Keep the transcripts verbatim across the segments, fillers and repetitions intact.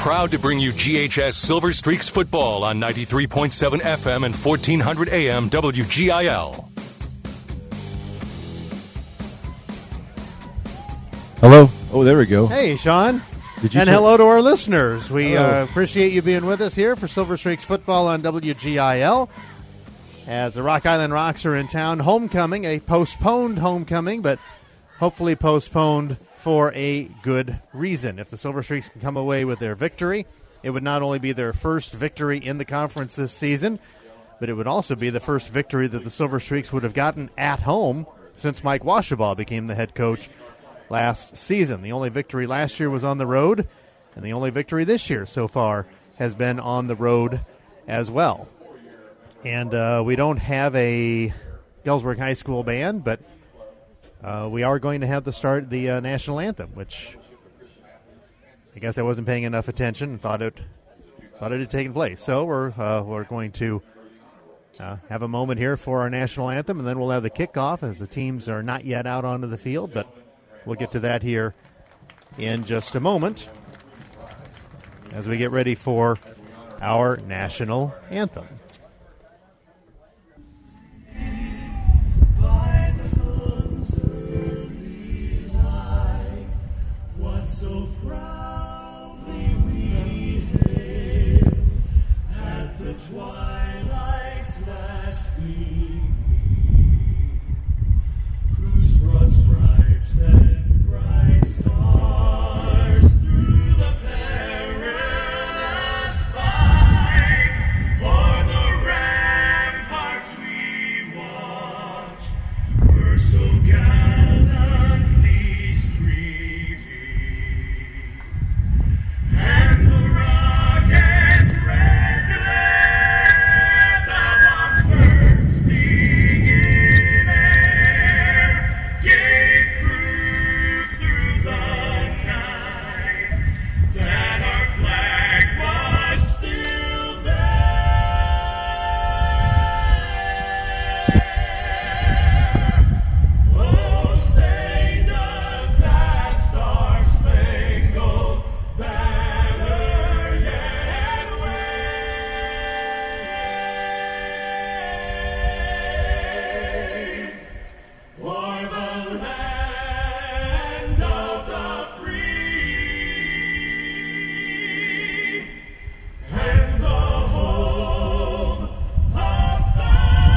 proud to bring you G H S Silver Streaks football on ninety-three point seven F M and fourteen hundred A M W G I L. Hello. Oh, there we go. Hey, Sean. Did you and turn- hello to our listeners. We Hello. uh, appreciate you being with us here for Silver Streaks football on W G I L. As the Rock Island Rocks are in town, homecoming, a postponed homecoming, but hopefully postponed for a good reason. If the Silver Streaks can come away with their victory, it would not only be their first victory in the conference this season, but it would also be the first victory that the Silver Streaks would have gotten at home since Mike Washabaugh became the head coach last season. The only victory last year was on the road, and the only victory this year so far has been on the road as well. And uh, we don't have a Galesburg High School band, but uh, we are going to have the start the uh, national anthem, which I guess I wasn't paying enough attention and thought it thought it had taken place. So we're uh, we're going to uh, have a moment here for our national anthem, and then we'll have the kickoff as the teams are not yet out onto the field, but we'll get to that here in just a moment as we get ready for our national anthem. So proudly we hailed at the twilight's last gleaming, whose broad stripes and bright stars through the perilous fight o'er the ramparts we watch were so gallantly streaming. And the rocket's red glare, the bombs bursting in air, gave proof through the night that our flag was still there. Oh, say does that star-spangled banner yet wave o'er the land of the free and the home of the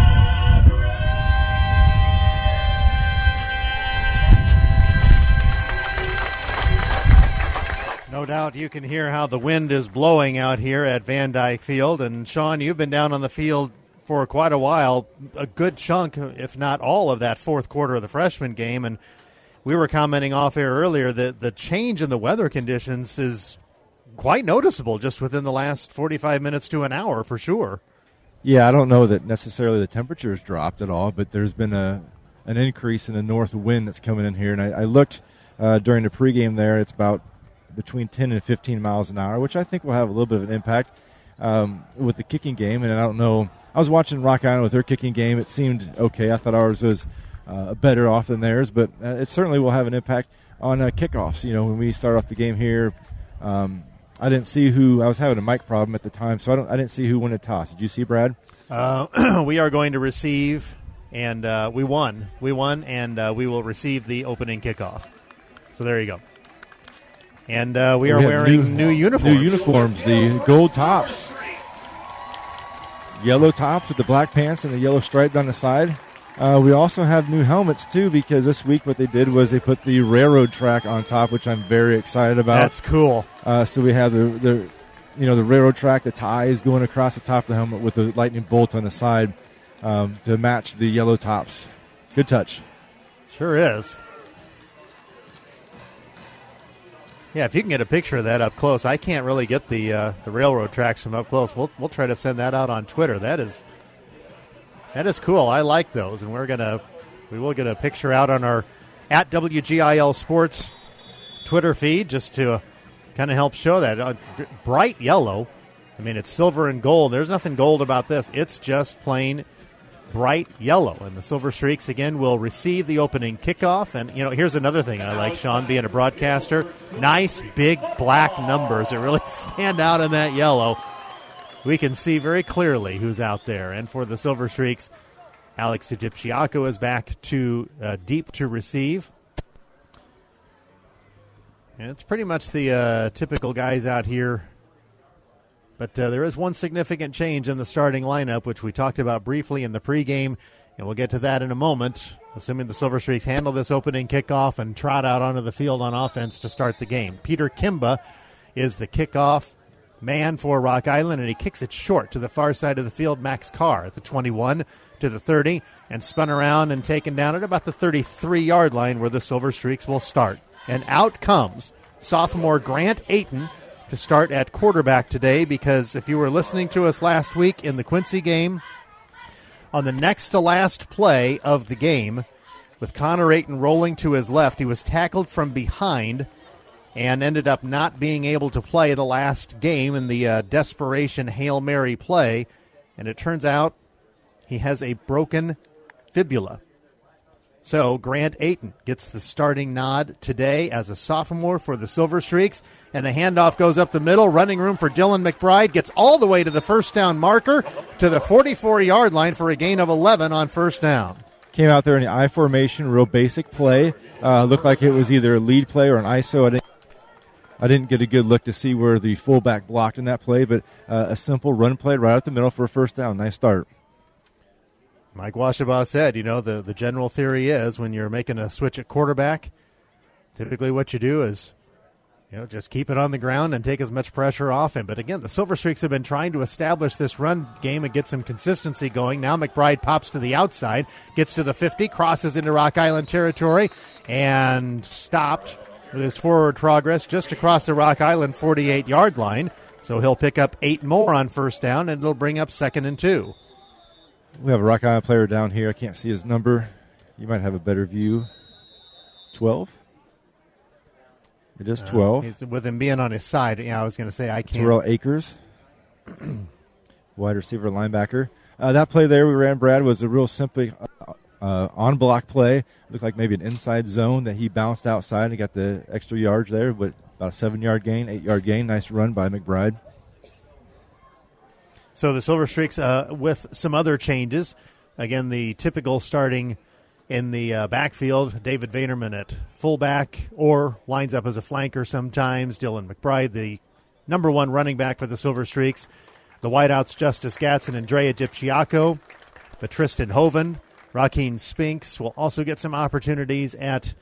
No doubt you can hear how the wind is blowing out here at Van Dyke Field. And, Sean, you've been down on the field for quite a while, a good chunk, if not all, of that fourth quarter of the freshman game. And we were commenting off air earlier that the change in the weather conditions is quite noticeable just within the last forty-five minutes to an hour for sure. Yeah, I don't know that necessarily the temperature has dropped at all, but there's been a an increase in the north wind that's coming in here. And I, I looked uh, during the pregame there. It's about between ten and fifteen miles an hour, which I think will have a little bit of an impact um, with the kicking game. And I don't know. I was watching Rock Island with their kicking game. It seemed okay. I thought ours was uh, better off than theirs, but uh, it certainly will have an impact on uh, kickoffs. You know, when we start off the game here, um, I didn't see who. I was having a mic problem at the time, so I don't. I didn't see who won a toss. Did you see, Brad? Uh, we are going to receive, and uh, we won. We won, and uh, we will receive the opening kickoff. So there you go. And uh, we are We have wearing new, uniforms. New uniforms, the gold tops. Yellow tops with the black pants and the yellow stripe down the side. Uh, we also have new helmets, too, because this week what they did was they put the railroad track on top, which I'm very excited about. That's cool. Uh, so we have the, the, you know, the railroad track, the ties going across the top of the helmet with the lightning bolt on the side um, to match the yellow tops. Good touch. Sure is. Yeah, if you can get a picture of that up close. I can't really get the uh, the railroad tracks from up close. We'll we'll try to send that out on Twitter. That is that is cool. I like those, and we're gonna we will get a picture out on our at W G I L Sports Twitter feed just to uh, kind of help show that uh, bright yellow. I mean, it's silver and gold. There's nothing gold about this. It's just plain bright yellow. And the Silver Streaks, again, will receive the opening kickoff. And, you know, here's another thing I like, Sean, being a broadcaster. Nice, big, black numbers that really stand out in that yellow. We can see very clearly who's out there. And for the Silver Streaks, Alex Egyptiako is back to uh, deep to receive. And it's pretty much the uh, typical guys out here. But uh, there is one significant change in the starting lineup, which we talked about briefly in the pregame, and we'll get to that in a moment, assuming the Silver Streaks handle this opening kickoff and trot out onto the field on offense to start the game. Peter Kimba is the kickoff man for Rock Island, and he kicks it short to the far side of the field. Max Carr at the twenty-one to the thirty, and spun around and taken down at about the thirty-three-yard line where the Silver Streaks will start. And out comes sophomore Grant Ayton to start at quarterback today, because if you were listening to us last week in the Quincy game, on the next to last play of the game, with Connor Ayton rolling to his left, he was tackled from behind and ended up not being able to play the last game in the uh, desperation Hail Mary play. And it turns out he has a broken fibula. So Grant Ayton gets the starting nod today as a sophomore for the Silver Streaks. And the handoff goes up the middle. Running room for Dylan McBride. Gets all the way to the first down marker to the forty-four-yard line for a gain of eleven on first down. Came out there in the I formation, real basic play. Uh, looked like it was either a lead play or an I S O. I didn't, I didn't get a good look to see where the fullback blocked in that play, but uh, a simple run play right up the middle for a first down. Nice start. Mike Washabaugh said, you know, the, the general theory is when you're making a switch at quarterback, typically what you do is, you know, just keep it on the ground and take as much pressure off him. But again, the Silver Streaks have been trying to establish this run game and get some consistency going. Now McBride pops to the outside, gets to the fifty, crosses into Rock Island territory, and stopped with his forward progress just across the Rock Island forty-eight-yard line. So he'll pick up eight more on first down, and it'll bring up second and two. We have a Rock Island player down here. I can't see his number. You might have a better view. twelve? It is twelve. Uh, he's, with him being on his side, yeah, I was going to say I can't. Terrell Akers, wide receiver, linebacker. Uh, that play there we ran, Brad, was a real simple uh, uh, on-block play. Looked like maybe an inside zone that he bounced outside and got the extra yards there, but about a seven-yard gain, eight-yard gain. Nice run by McBride. So the Silver Streaks uh, with some other changes. Again, the typical starting in the uh, backfield, David Vaderman at fullback or lines up as a flanker sometimes. Dylan McBride, the number one running back for the Silver Streaks. The wideouts, Justice Gatson and Dre Egyptiako. The Tristan Hoven, Rakeem Spinks will also get some opportunities at,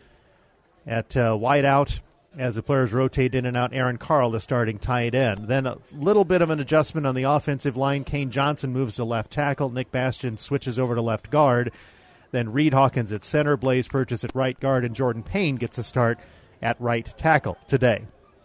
at uh, wideout as the players rotate in and out. Aaron Carl, the starting tight end. Then a little bit of an adjustment on the offensive line. Kane Johnson moves to left tackle. Nick Bastian switches over to left guard. Then Reed Hawkins at center. Blaze Purchase at right guard. And Jordan Payne gets a start at right tackle today.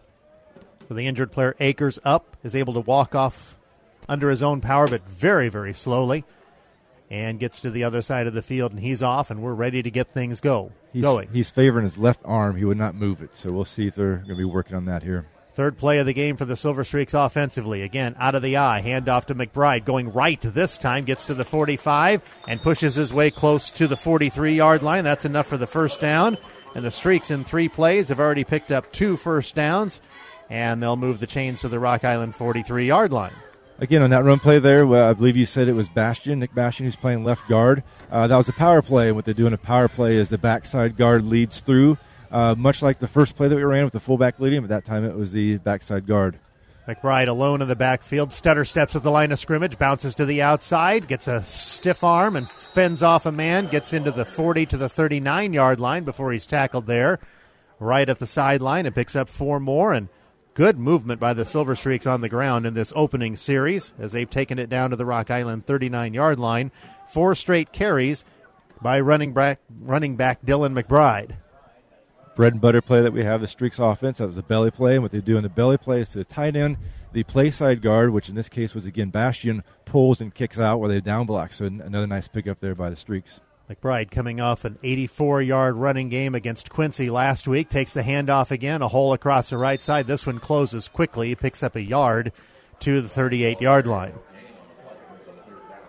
So the injured player, Akers, up, is able to walk off under his own power, but very, very slowly. And gets to the other side of the field, and he's off, and we're ready to get things go he's, going. He's favoring his left arm. He would not move it, so we'll see if they're going to be working on that here. Third play of the game for the Silver Streaks offensively. Again, out of the eye, handoff to McBride, going right this time, gets to the forty-five, and pushes his way close to the forty-three-yard line. That's enough for the first down, and the Streaks in three plays have already picked up two first downs, and they'll move the chains to the Rock Island forty-three-yard line. Again, on that run play there, well, I believe you said it was Bastian, Nick Bastian, who's playing left guard. Uh, that was a power play. What they do in a power play is the backside guard leads through, uh, much like the first play that we ran with the fullback leading, but that time it was the backside guard. McBride alone in the backfield. Stutter steps at the line of scrimmage, bounces to the outside, gets a stiff arm and fends off a man, gets into the forty to the thirty-nine-yard line before he's tackled there. Right at the sideline and picks up four more, and good movement by the Silver Streaks on the ground in this opening series as they've taken it down to the Rock Island thirty-nine-yard line. Four straight carries by running back, running back Dylan McBride. Bread and butter play that we have, the Streaks offense, that was a belly play. And what they do in the belly play is to the tight end, the play side guard, which in this case was, again, Bastian, pulls and kicks out where they down block. So another nice pickup there by the Streaks. McBride coming off an eighty-four-yard running game against Quincy last week. Takes the handoff again, a hole across the right side. This one closes quickly. He picks up a yard to the thirty-eight-yard line.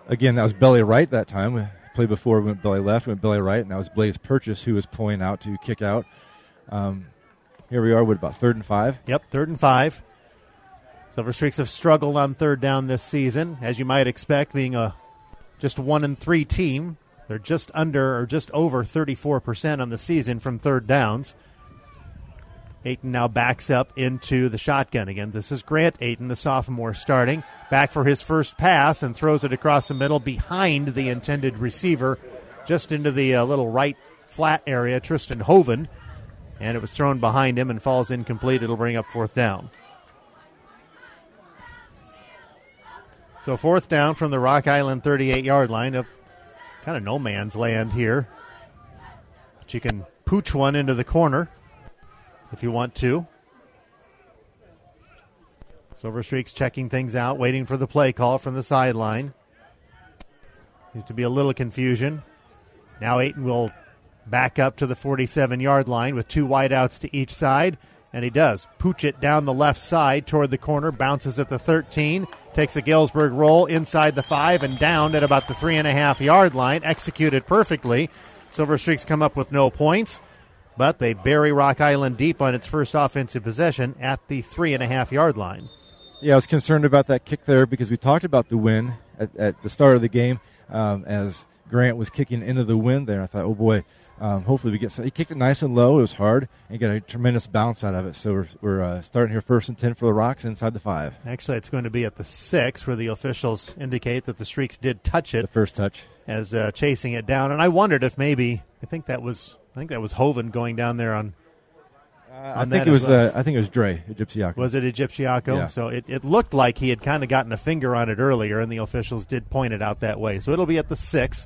again, that was belly right that time. We played before, we went belly left, went belly right, and that was Blaze Purchase who was pulling out to kick out. Um, here we are with about third and five. Yep, third and five. Silver Streaks have struggled on third down this season, as you might expect, being a just one and three team. They're just under or just over thirty-four percent on the season from third downs. Ayton now backs up into the shotgun again. This is Grant Ayton, the sophomore, starting. Back for his first pass and throws it across the middle behind the intended receiver, just into the uh, little right flat area, Tristan Hoven. And it was thrown behind him and falls incomplete. It'll bring up fourth down. So fourth down from the Rock Island thirty-eight-yard line of kind of no man's land here. But you can pooch one into the corner if you want to. Silver Streaks checking things out, waiting for the play call from the sideline. Seems to be a little confusion. Now Ayton will back up to the forty-seven-yard line with two wideouts to each side. And he does. Pooch it down the left side toward the corner, bounces at the thirteen, takes a Galesburg roll inside the five and down at about the three-and-a-half-yard line. Executed perfectly. Silver Streaks come up with no points, but they bury Rock Island deep on its first offensive possession at the three-and-a-half-yard line. Yeah, I was concerned about that kick there because we talked about the wind at, at the start of the game um, as Grant was kicking into the wind there. I thought, oh, boy, um, hopefully we get some. He kicked it nice and low. It was hard and got a tremendous bounce out of it. So we're, we're uh, starting here first and ten for the Rocks inside the five. Actually, it's going to be at the six where the officials indicate that the Streaks did touch it. The first touch. As uh, chasing it down. And I wondered if maybe, I think that was I think that was Hoven going down there on Uh, I think it was. well. Uh, I think it was Dre Egyptiaco. Was it Egyptiaco? Yeah. So it, it looked like he had kind of gotten a finger on it earlier, and the officials did point it out that way. So it'll be at the six.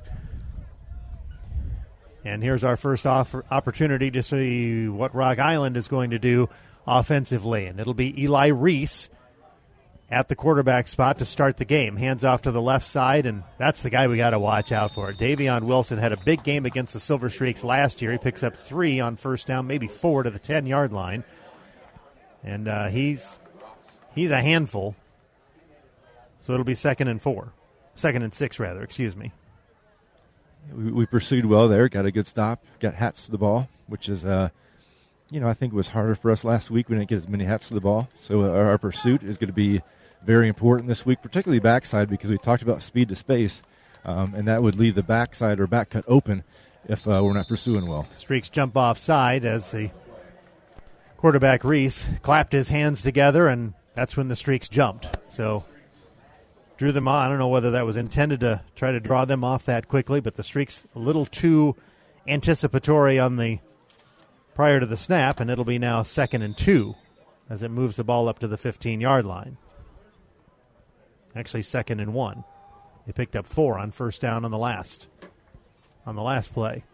And here's our first offer, opportunity to see what Rock Island is going to do offensively, and it'll be Eli Reese at the quarterback spot to start the game. Hands off to the left side, and that's the guy we got to watch out for. Davion Wilson had a big game against the Silver Streaks last year. He picks up three on first down, maybe four to the ten-yard line. And uh, he's he's a handful. So it'll be second and four. Second and six, rather, excuse me. We, we pursued well there, got a good stop, got hats to the ball, which is, uh, you know, I think it was harder for us last week. We didn't get as many hats to the ball. So our, our pursuit is going to be very important this week, particularly backside, because we talked about speed to space, um, and that would leave the backside or back cut open if uh, we're not pursuing well. Streaks jump offside as the quarterback Reese clapped his hands together, and that's when the Streaks jumped. So drew them on. I don't know whether that was intended to try to draw them off that quickly, but the Streaks a little too anticipatory on the prior to the snap, and it'll be now second and two as it moves the ball up to the fifteen-yard line. Actually, second and one. They picked up four on first down on the last on the last play.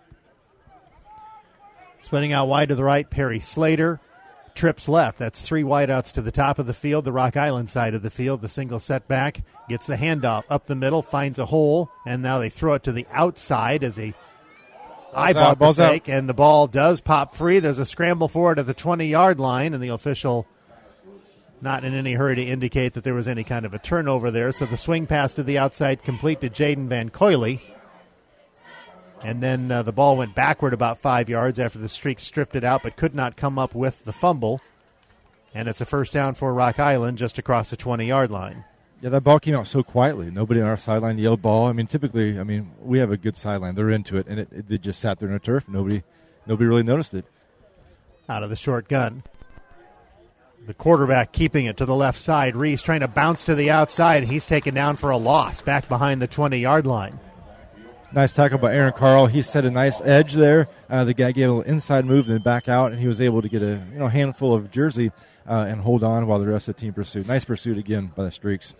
Splitting out wide to the right, Perry Slater. Trips left. That's three wideouts to the top of the field, the Rock Island side of the field. The single setback gets the handoff up the middle, finds a hole, and now they throw it to the outside as they eyeball the fake, and the ball does pop free. There's a scramble for it at the twenty-yard line, and the official not in any hurry to indicate that there was any kind of a turnover there. So the swing pass to the outside complete to Jaden Van Coyley. And then uh, the ball went backward about five yards after the Streaks stripped it out but could not come up with the fumble. And it's a first down for Rock Island just across the twenty-yard line. Yeah, that ball came out so quietly. Nobody on our sideline yelled ball. I mean, typically, I mean, we have a good sideline. They're into it, and it, it, it just sat there in the turf. Nobody, nobody really noticed it. Out of the short gun. The quarterback keeping it to the left side. Reese trying to bounce to the outside. He's taken down for a loss back behind the twenty-yard line. Nice tackle by Aaron Carl. He set a nice edge there. Uh, the guy gave a little inside move and then back out, and he was able to get a you know handful of jersey uh, and hold on while the rest of the team pursued. Nice pursuit again by the Streaks.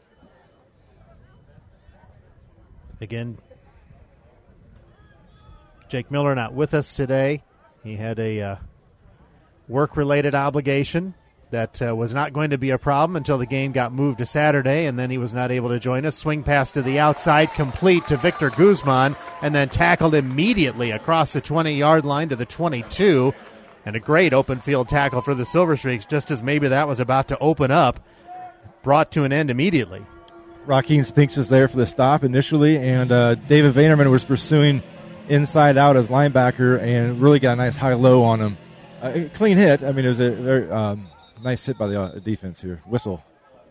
Again, Jake Miller not with us today. He had a uh, work-related obligation that uh, was not going to be a problem until the game got moved to Saturday, and then he was not able to join us. Swing pass to the outside, complete to Victor Guzman, and then tackled immediately across the twenty-yard line to the twenty-two. And a great open field tackle for the Silver Streaks, just as maybe that was about to open up, brought to an end immediately. Joaquin Spinks was there for the stop initially, and uh, David Vaynerman was pursuing inside out as linebacker and really got a nice high-low on him. Uh, clean hit. I mean, it was a very um, nice hit by the uh, defense here. Whistle.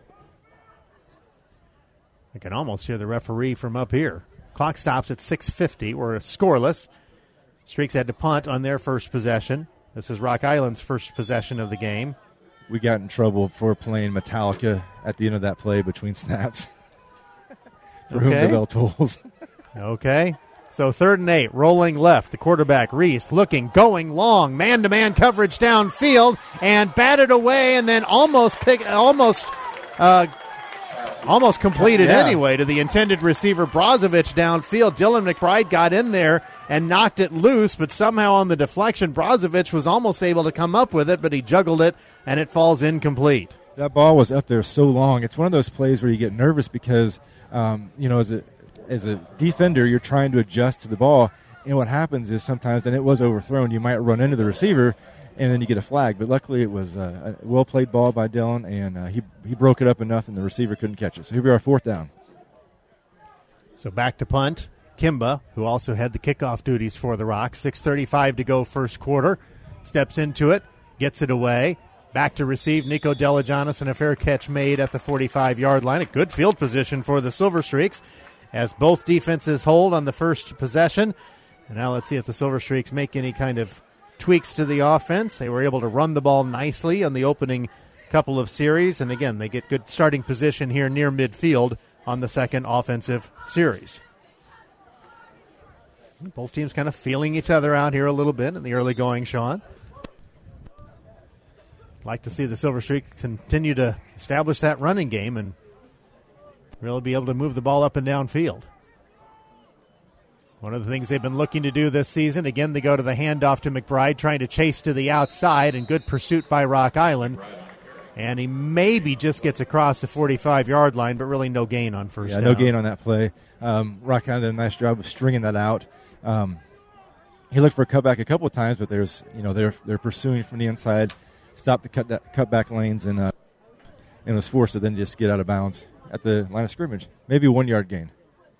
I can almost hear the referee from up here. Clock stops at six fifty. We're scoreless. Streaks had to punt on their first possession. This is Rock Island's first possession of the game. We got in trouble for playing Metallica at the end of that play between snaps. For Okay. whom the bell tolls. Okay. So third and eight, rolling left. The quarterback, Reese, looking, going long, man-to-man coverage downfield, and batted away, and then almost pick, almost, uh, almost completed Yeah. anyway to the intended receiver, Brozovic downfield. Dylan McBride got in there and knocked it loose, but somehow on the deflection, Brozovic was almost able to come up with it, but he juggled it, and it falls incomplete. That ball was up there so long. It's one of those plays where you get nervous because, um, you know, as a as a defender, you're trying to adjust to the ball, and what happens is sometimes, and it was overthrown, you might run into the receiver, and then you get a flag. But luckily, it was uh, a well-played ball by Dylan, and uh, he he broke it up enough, and the receiver couldn't catch it. So here we are, fourth down. So back to punt. Kimba, who also had the kickoff duties for the Rocks. six thirty-five to go first quarter. Steps into it, gets it away. Back to receive Nico Delagianis, and a fair catch made at the forty-five-yard line. A good field position for the Silver Streaks as both defenses hold on the first possession. And now let's see if the Silver Streaks make any kind of tweaks to the offense. They were able to run the ball nicely on the opening couple of series. And again, they get good starting position here near midfield on the second offensive series. Both teams kind of feeling each other out here a little bit in the early going, Sean. Like to see the Silver Streak continue to establish that running game and really be able to move the ball up and down field. One of the things they've been looking to do this season, again, they go to the handoff to McBride, trying to chase to the outside, and good pursuit by Rock Island. And he maybe just gets across the forty-five-yard line, but really no gain on first Yeah, down. no gain on that play. Um, Rock Island did a nice job of stringing that out. Um, he looked for a cutback a couple of times, but there's, you know, they're they're pursuing from the inside, stopped the cut cutback lanes, and uh, and was forced to then just get out of bounds at the line of scrimmage. Maybe a one-yard gain.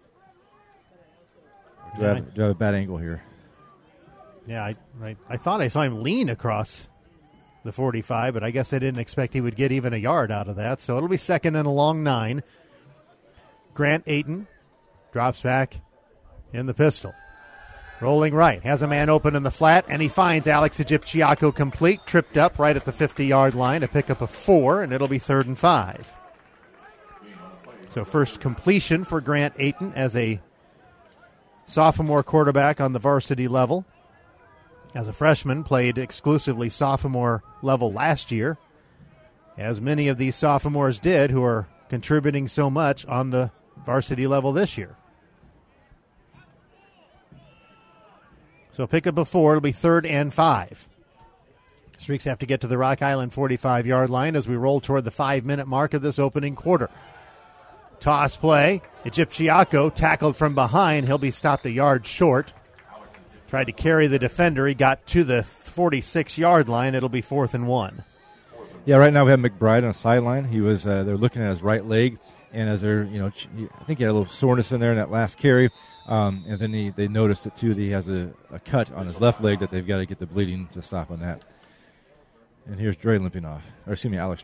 Do, I have, do I have a bad angle here? Yeah, I, I, I thought I saw him lean across the forty-five, but I guess I didn't expect he would get even a yard out of that. So it'll be second and a long nine. Grant Ayton drops back in the pistol. Rolling right, has a man open in the flat, and he finds Alex Egyptiaco complete, tripped up right at the fifty-yard line, a pickup of four, and it'll be third and five. So first completion for Grant Ayton as a sophomore quarterback on the varsity level. As a freshman, played exclusively sophomore level last year, as many of these sophomores did who are contributing so much on the varsity level this year. So pick up a four. It'll be third and five. Streaks have to get to the Rock Island forty-five-yard line as we roll toward the five-minute mark of this opening quarter. Toss play. Egyptiaco tackled from behind. He'll be stopped a yard short. Tried to carry the defender. He got to the forty-six-yard line. It'll be fourth and one. Yeah, right now we have McBride on the sideline. He was uh, they're looking at his right leg, and as they're you know ch- I think he had a little soreness in there in that last carry, um, and then he, they noticed it too that he has a, a cut on his left leg that they've got to get the bleeding to stop on that. And here's Dre limping off, or excuse me, Alex.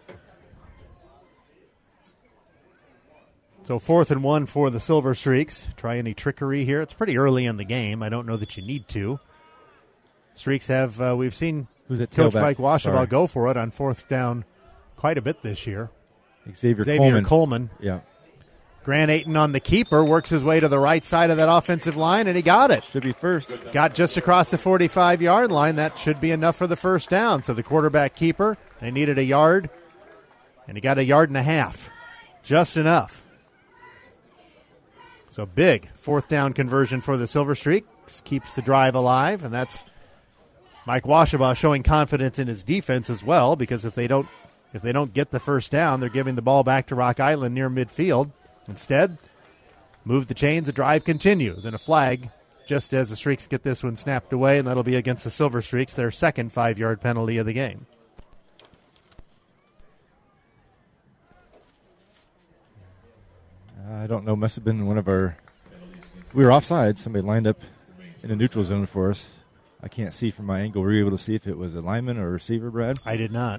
So fourth and one for the Silver Streaks. Try any trickery here. It's pretty early in the game. I don't know that you need to. Streaks have, uh, we've seen Who's at Coach tailback? Mike Washabaugh Sorry. go for it on fourth down quite a bit this year. Xavier, Xavier Coleman. Coleman. Yeah, Grant Ayton on the keeper, works his way to the right side of that offensive line, and he got it. should be first. Got just across the forty-five-yard line. That should be enough for the first down. So the quarterback keeper, they needed a yard, and he got a yard and a half. Just enough. So big fourth down conversion for the Silver Streaks. Keeps the drive alive, and that's Mike Washabaugh showing confidence in his defense as well, because if they don't if they don't get the first down, they're giving the ball back to Rock Island near midfield. Instead, move the chains, the drive continues, and a flag just as the Streaks get this one snapped away, and that'll be against the Silver Streaks, their second five-yard penalty of the game. I don't know. Must have been one of our. We were offside. Somebody lined up in the neutral zone for us. I can't see from my angle. Were you able to see if it was a lineman or a receiver, Brad? I did not.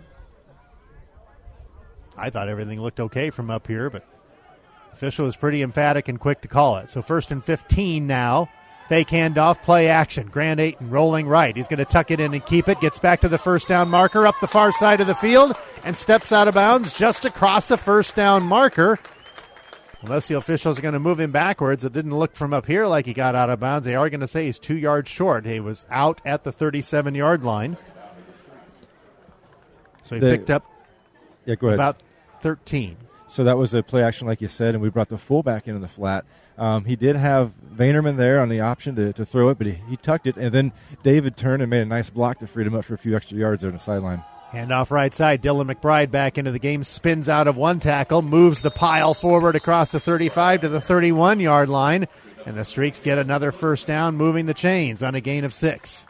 I thought everything looked okay from up here, but official was pretty emphatic and quick to call it. So first and fifteen now. Fake handoff, play action. Grant Ayton rolling right. He's going to tuck it in and keep it. Gets back to the first down marker up the far side of the field and steps out of bounds just across the first down marker. Unless the officials are going to move him backwards. It didn't look from up here like he got out of bounds. They are going to say he's two yards short. He was out at the thirty-seven-yard line. So he the, picked up yeah, go ahead. about thirteen. So that was a play action, like you said, and we brought the fullback into the flat. Um, he did have Vaynerman there on the option to, to throw it, but he, he tucked it, and then David turned and made a nice block to free him up for a few extra yards there on the sideline. Handoff right side. Dylan McBride back into the game, spins out of one tackle, moves the pile forward across the thirty-five to the thirty-one-yard line, and the Streaks get another first down, moving the chains on a gain of six.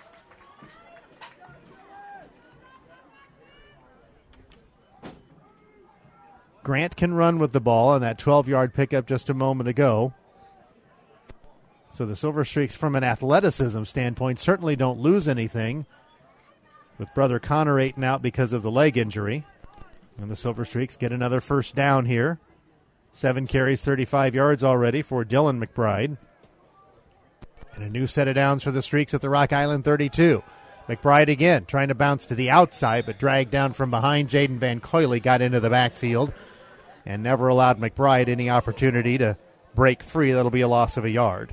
Grant can run with the ball on that twelve-yard pickup just a moment ago. So the Silver Streaks, from an athleticism standpoint, certainly don't lose anything with brother Connor Ayton out because of the leg injury. And the Silver Streaks get another first down here. Seven carries, thirty-five yards already for Dylan McBride. And a new set of downs for the Streaks at the Rock Island thirty-two. McBride again trying to bounce to the outside, but dragged down from behind. Jaden Van Coyley got into the backfield and never allowed McBride any opportunity to break free. That'll be a loss of a yard.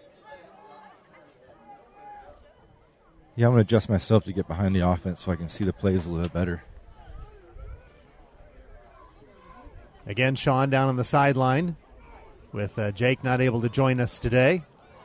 Yeah, I'm going to adjust myself to get behind the offense so I can see the plays a little bit better. Again, Sean down on the sideline with uh, Jake not able to join us today.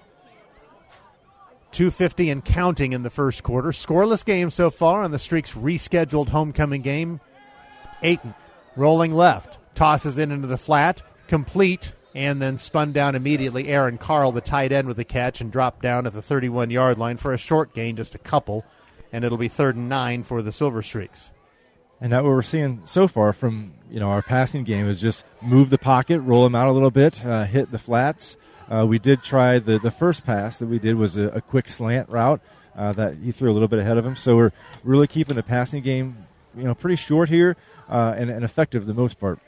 two fifty and counting in the first quarter. Scoreless game so far on the Streaks' rescheduled homecoming game. Ayton rolling left, tosses in into the flat, complete, and then spun down immediately. Aaron Carl, the tight end, with the catch and dropped down at the thirty-one-yard line for a short gain, just a couple, and it'll be third and nine for the Silver Streaks. And that what we're seeing so far from you know our passing game is just move the pocket, roll them out a little bit, uh, hit the flats. Uh, we did try the, the first pass that we did was a, a quick slant route uh, that he threw a little bit ahead of him. So we're really keeping the passing game you know pretty short here uh, and, and effective for the most part.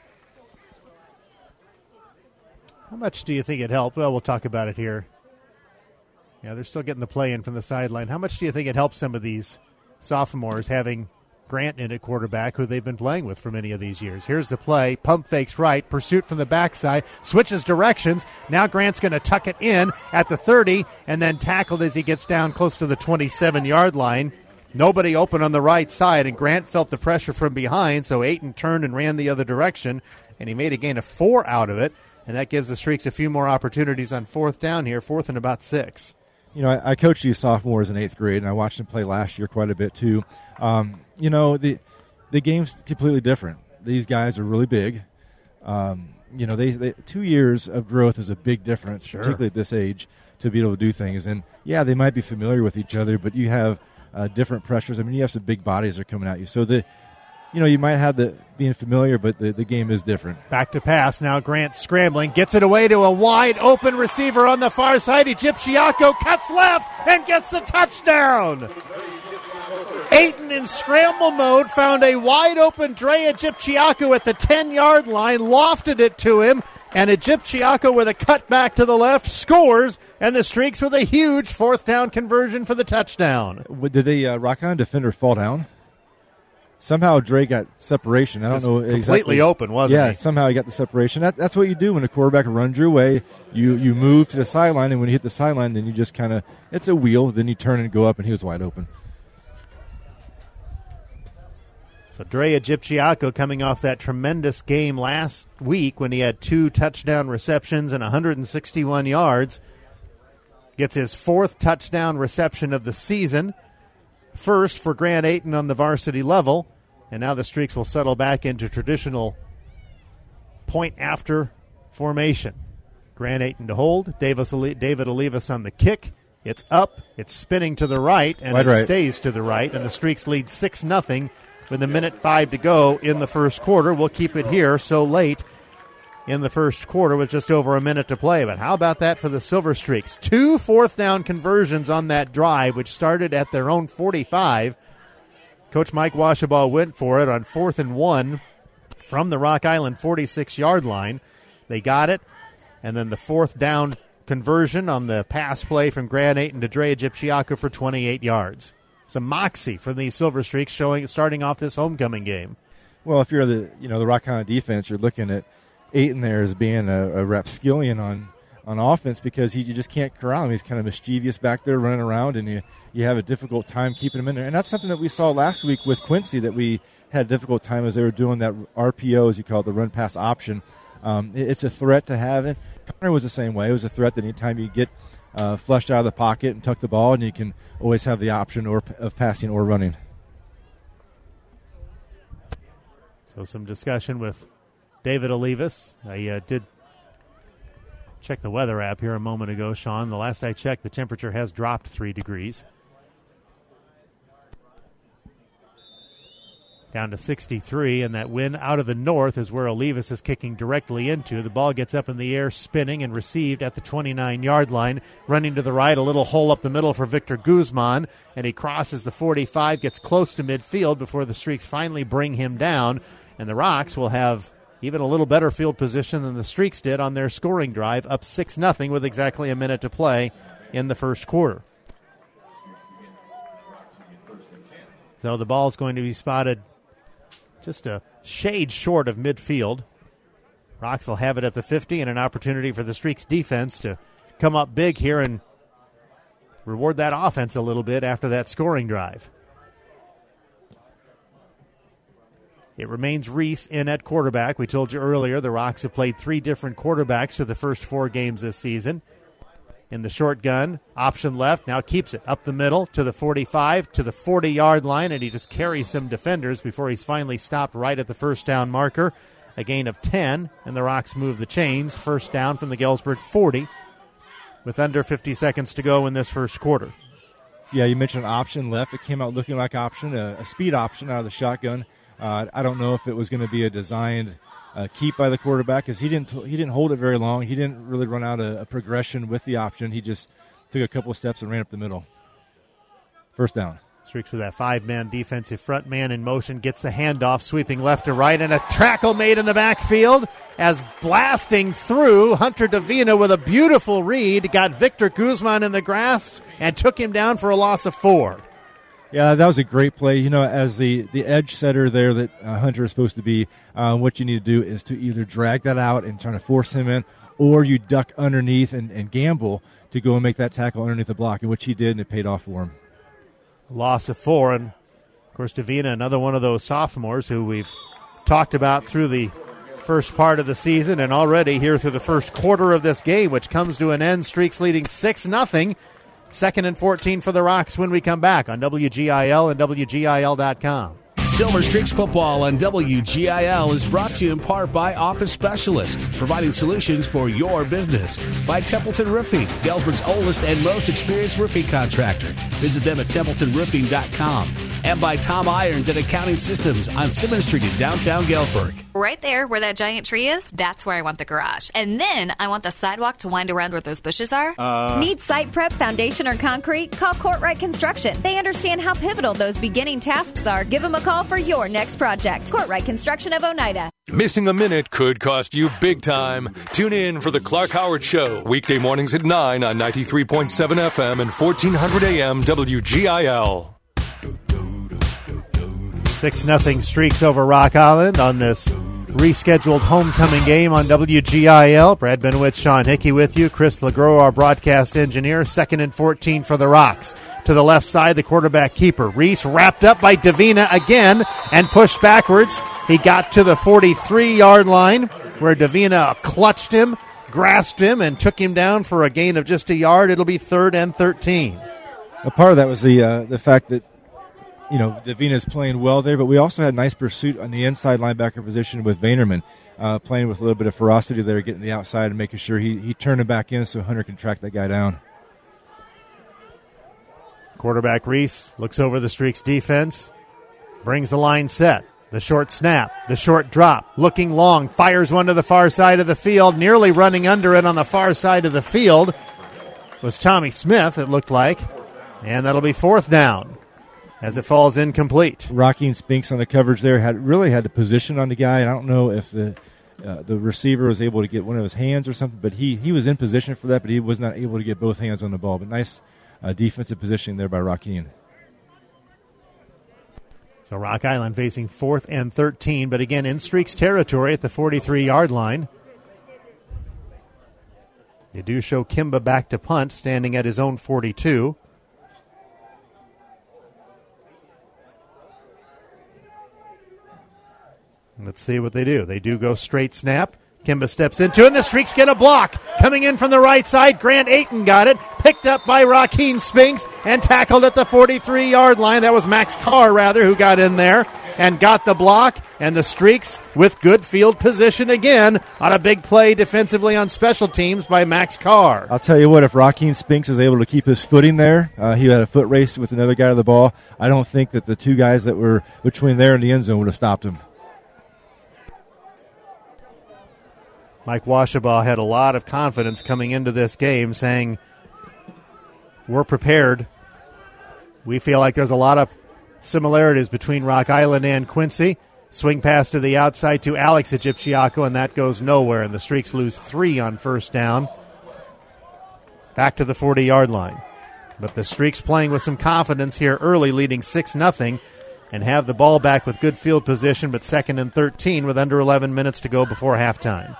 How much do you think it helped? Well, we'll talk about it here. Yeah, they're still getting the play in from the sideline. How much do you think it helps some of these sophomores having Grant in at quarterback, who they've been playing with for many of these years? Here's the play. Pump fakes right. Pursuit from the backside. Switches directions. Now Grant's going to tuck it in at the thirty and then tackled as he gets down close to the twenty-seven-yard line. Nobody open on the right side, and Grant felt the pressure from behind, so Ayton turned and ran the other direction, and he made a gain of four out of it. And that gives the Streaks a few more opportunities on fourth down here, fourth and about six. You know, I, I coached these sophomores in eighth grade, and I watched them play last year quite a bit too. Um, you know, the the game's completely different. These guys are really big. Um, you know, they, they two years of growth is a big difference, Sure. particularly at this age, to be able to do things. And, yeah, they might be familiar with each other, but you have uh, different pressures. I mean, you have some big bodies that are coming at you. So, the you know, you might have the being familiar, but the, the game is different. Back to pass. Now Grant scrambling. Gets it away to a wide open receiver on the far side. Egyptiaco cuts left and gets the touchdown. Ayton in scramble mode found a wide open Dre Egyptiaco at the ten-yard line, lofted it to him, and Egyptiaco with a cutback to the left scores, and the Streaks with a huge fourth down conversion for the touchdown. Did the uh, Rock Island defender fall down? Somehow Dre got separation. I don't Just know completely exactly. open, wasn't yeah, he? somehow he got the separation. That, that's what you do when a quarterback runs your way. You you move to the sideline, and when you hit the sideline, then you just kind of – it's a wheel. Then you turn and go up, and he was wide open. So Dre Egyptiaco coming off that tremendous game last week when he had two touchdown receptions and one hundred sixty-one yards. Gets his fourth touchdown reception of the season. First for Grant Ayton on the varsity level. And now the Streaks will settle back into traditional point after formation. Grant Ayton to hold. Davis, David Olivas on the kick. It's up. It's spinning to the right, and Wide it right. stays to the right. And the Streaks lead six nothing with a minute five to go in the first quarter. We'll keep it here so late in the first quarter with just over a minute to play. But how about that for the Silver Streaks? Two fourth down conversions on that drive, which started at their own forty-five. Coach Mike Washaball went for it on fourth and one from the Rock Island forty-six-yard line. They got it, and then the fourth down conversion on the pass play from Grant Ayton to Drea Gypsiaka for twenty-eight yards. Some moxie from the Silver Streaks showing starting off this homecoming game. Well, if you're the you know the Rock Island defense, you're looking at Ayton there as being a, a rapscallion on, on offense because he, you just can't corral him. He's kind of mischievous back there running around, and you, you have a difficult time keeping him in there. And that's something that we saw last week with Quincy that we had a difficult time as they were doing that R P O, as you call it, the run-pass option. Um, it, it's a threat to have it. Connor was the same way. It was a threat that anytime you get uh, flushed out of the pocket and tuck the ball, and you can always have the option or of passing or running. So some discussion with David Olivas. I uh, did check the weather app here a moment ago, Sean. The last I checked, the temperature has dropped three degrees. Down to sixty-three, and that wind out of the north is where Olivas is kicking directly into. The ball gets up in the air, spinning, and received at the twenty-nine-yard line. Running to the right, a little hole up the middle for Victor Guzman, and he crosses the forty-five, gets close to midfield before the Streaks finally bring him down. And the Rocks will have even a little better field position than the Streaks did on their scoring drive, up six nothing with exactly a minute to play in the first quarter. So the ball's going to be spotted just a shade short of midfield. Rocks will have it at the fifty, and an opportunity for the Streaks defense to come up big here and reward that offense a little bit after that scoring drive. It remains Reese in at quarterback. We told you earlier the Rocks have played three different quarterbacks for the first four games this season. In the shotgun, option left, now keeps it up the middle to the forty-five, to the forty-yard line, and he just carries some defenders before he's finally stopped right at the first down marker. A gain of ten, and the Rocks move the chains. First down from the Galesburg forty with under fifty seconds to go in this first quarter. Yeah, you mentioned option left. It came out looking like option, a, a speed option out of the shotgun. Uh, I don't know if it was going to be a designed uh, keep by the quarterback because he didn't he didn't hold it very long. He didn't really run out a, a progression with the option. He just took a couple of steps and ran up the middle. First down. Streaks with that five-man defensive front man in motion, gets the handoff, sweeping left to right, and a tackle made in the backfield as blasting through Hunter Davina with a beautiful read, got Victor Guzman in the grasp and took him down for a loss of four. Yeah, that was a great play. You know, as the, the edge setter there that uh, Hunter is supposed to be, uh, what you need to do is to either drag that out and try to force him in, or you duck underneath and, and gamble to go and make that tackle underneath the block, which he did, and it paid off for him. Loss of four, and, of course, Davina, another one of those sophomores who we've talked about through the first part of the season and already here through the first quarter of this game, which comes to an end. Streaks leading six nothing. Second and fourteen for the Rocks when we come back on W G I L and W G I L dot com. Silver Streaks football on W G I L is brought to you in part by Office Specialists, providing solutions for your business. By Templeton Roofing, Galesburg's oldest and most experienced roofing contractor. Visit them at templeton roofing dot com. And by Tom Irons and Accounting Systems on Simmons Street in downtown Galesburg. Right there where that giant tree is, that's where I want the garage. And then I want the sidewalk to wind around where those bushes are. Uh, Need site prep, foundation, or concrete? Call Courtright Construction. They understand how pivotal those beginning tasks are. Give them a call for your next project. Courtright Construction of Oneida. Missing a minute could cost you big time. Tune in for the Clark Howard Show, weekday mornings at nine on ninety-three point seven F M and fourteen hundred A M W G I L. six nothing Streaks over Rock Island on this rescheduled homecoming game on W G I L. Brad Benowitz, Sean Hickey with you. Chris LeGros, our broadcast engineer. Second and fourteen for the Rocks. To the left side, the quarterback keeper. Reese wrapped up by Davina again and pushed backwards. He got to the forty-three-yard line where Davina clutched him, grasped him, and took him down for a gain of just a yard. It'll be third and thirteen. A part of that was the uh, the fact that you know, Davina's playing well there, but we also had nice pursuit on the inside linebacker position with Vaynerman, uh, playing with a little bit of ferocity there, getting the outside and making sure he, he turned him back in so Hunter can track that guy down. Quarterback Reese looks over the Streaks defense, brings the line set. The short snap, the short drop, looking long, fires one to the far side of the field, nearly running under it on the far side of the field was Tommy Smith, it looked like, and that'll be fourth down as it falls incomplete. Rocky and Spinks on the coverage there had really had the position on the guy, and I don't know if the uh, the receiver was able to get one of his hands or something, but he, he was in position for that, but he was not able to get both hands on the ball. But nice uh, defensive positioning there by Rocky. So Rock Island facing fourth and thirteen, but again in Streaks territory at the forty-three-yard line. They do show Kimba back to punt, standing at his own forty-two. Let's see what they do. They do go straight snap. Kimba steps into it, and the Streaks get a block. Coming in from the right side, Grant Ayton got it. Picked up by Rakeem Spinks and tackled at the forty-three-yard line. That was Max Carr, rather, who got in there and got the block. And the Streaks with good field position again on a big play defensively on special teams by Max Carr. I'll tell you what, if Rakeem Spinks was able to keep his footing there, uh, he had a foot race with another guy to the ball. I don't think that the two guys that were between there and the end zone would have stopped him. Mike Washabaugh had a lot of confidence coming into this game, saying, we're prepared. We feel like there's a lot of similarities between Rock Island and Quincy. Swing pass to the outside to Alex Egyptiaco, and that goes nowhere, and the Streaks lose three on first down. Back to the forty-yard line. But the Streaks playing with some confidence here early, leading six nothing, and have the ball back with good field position, but second and thirteen with under eleven minutes to go before halftime.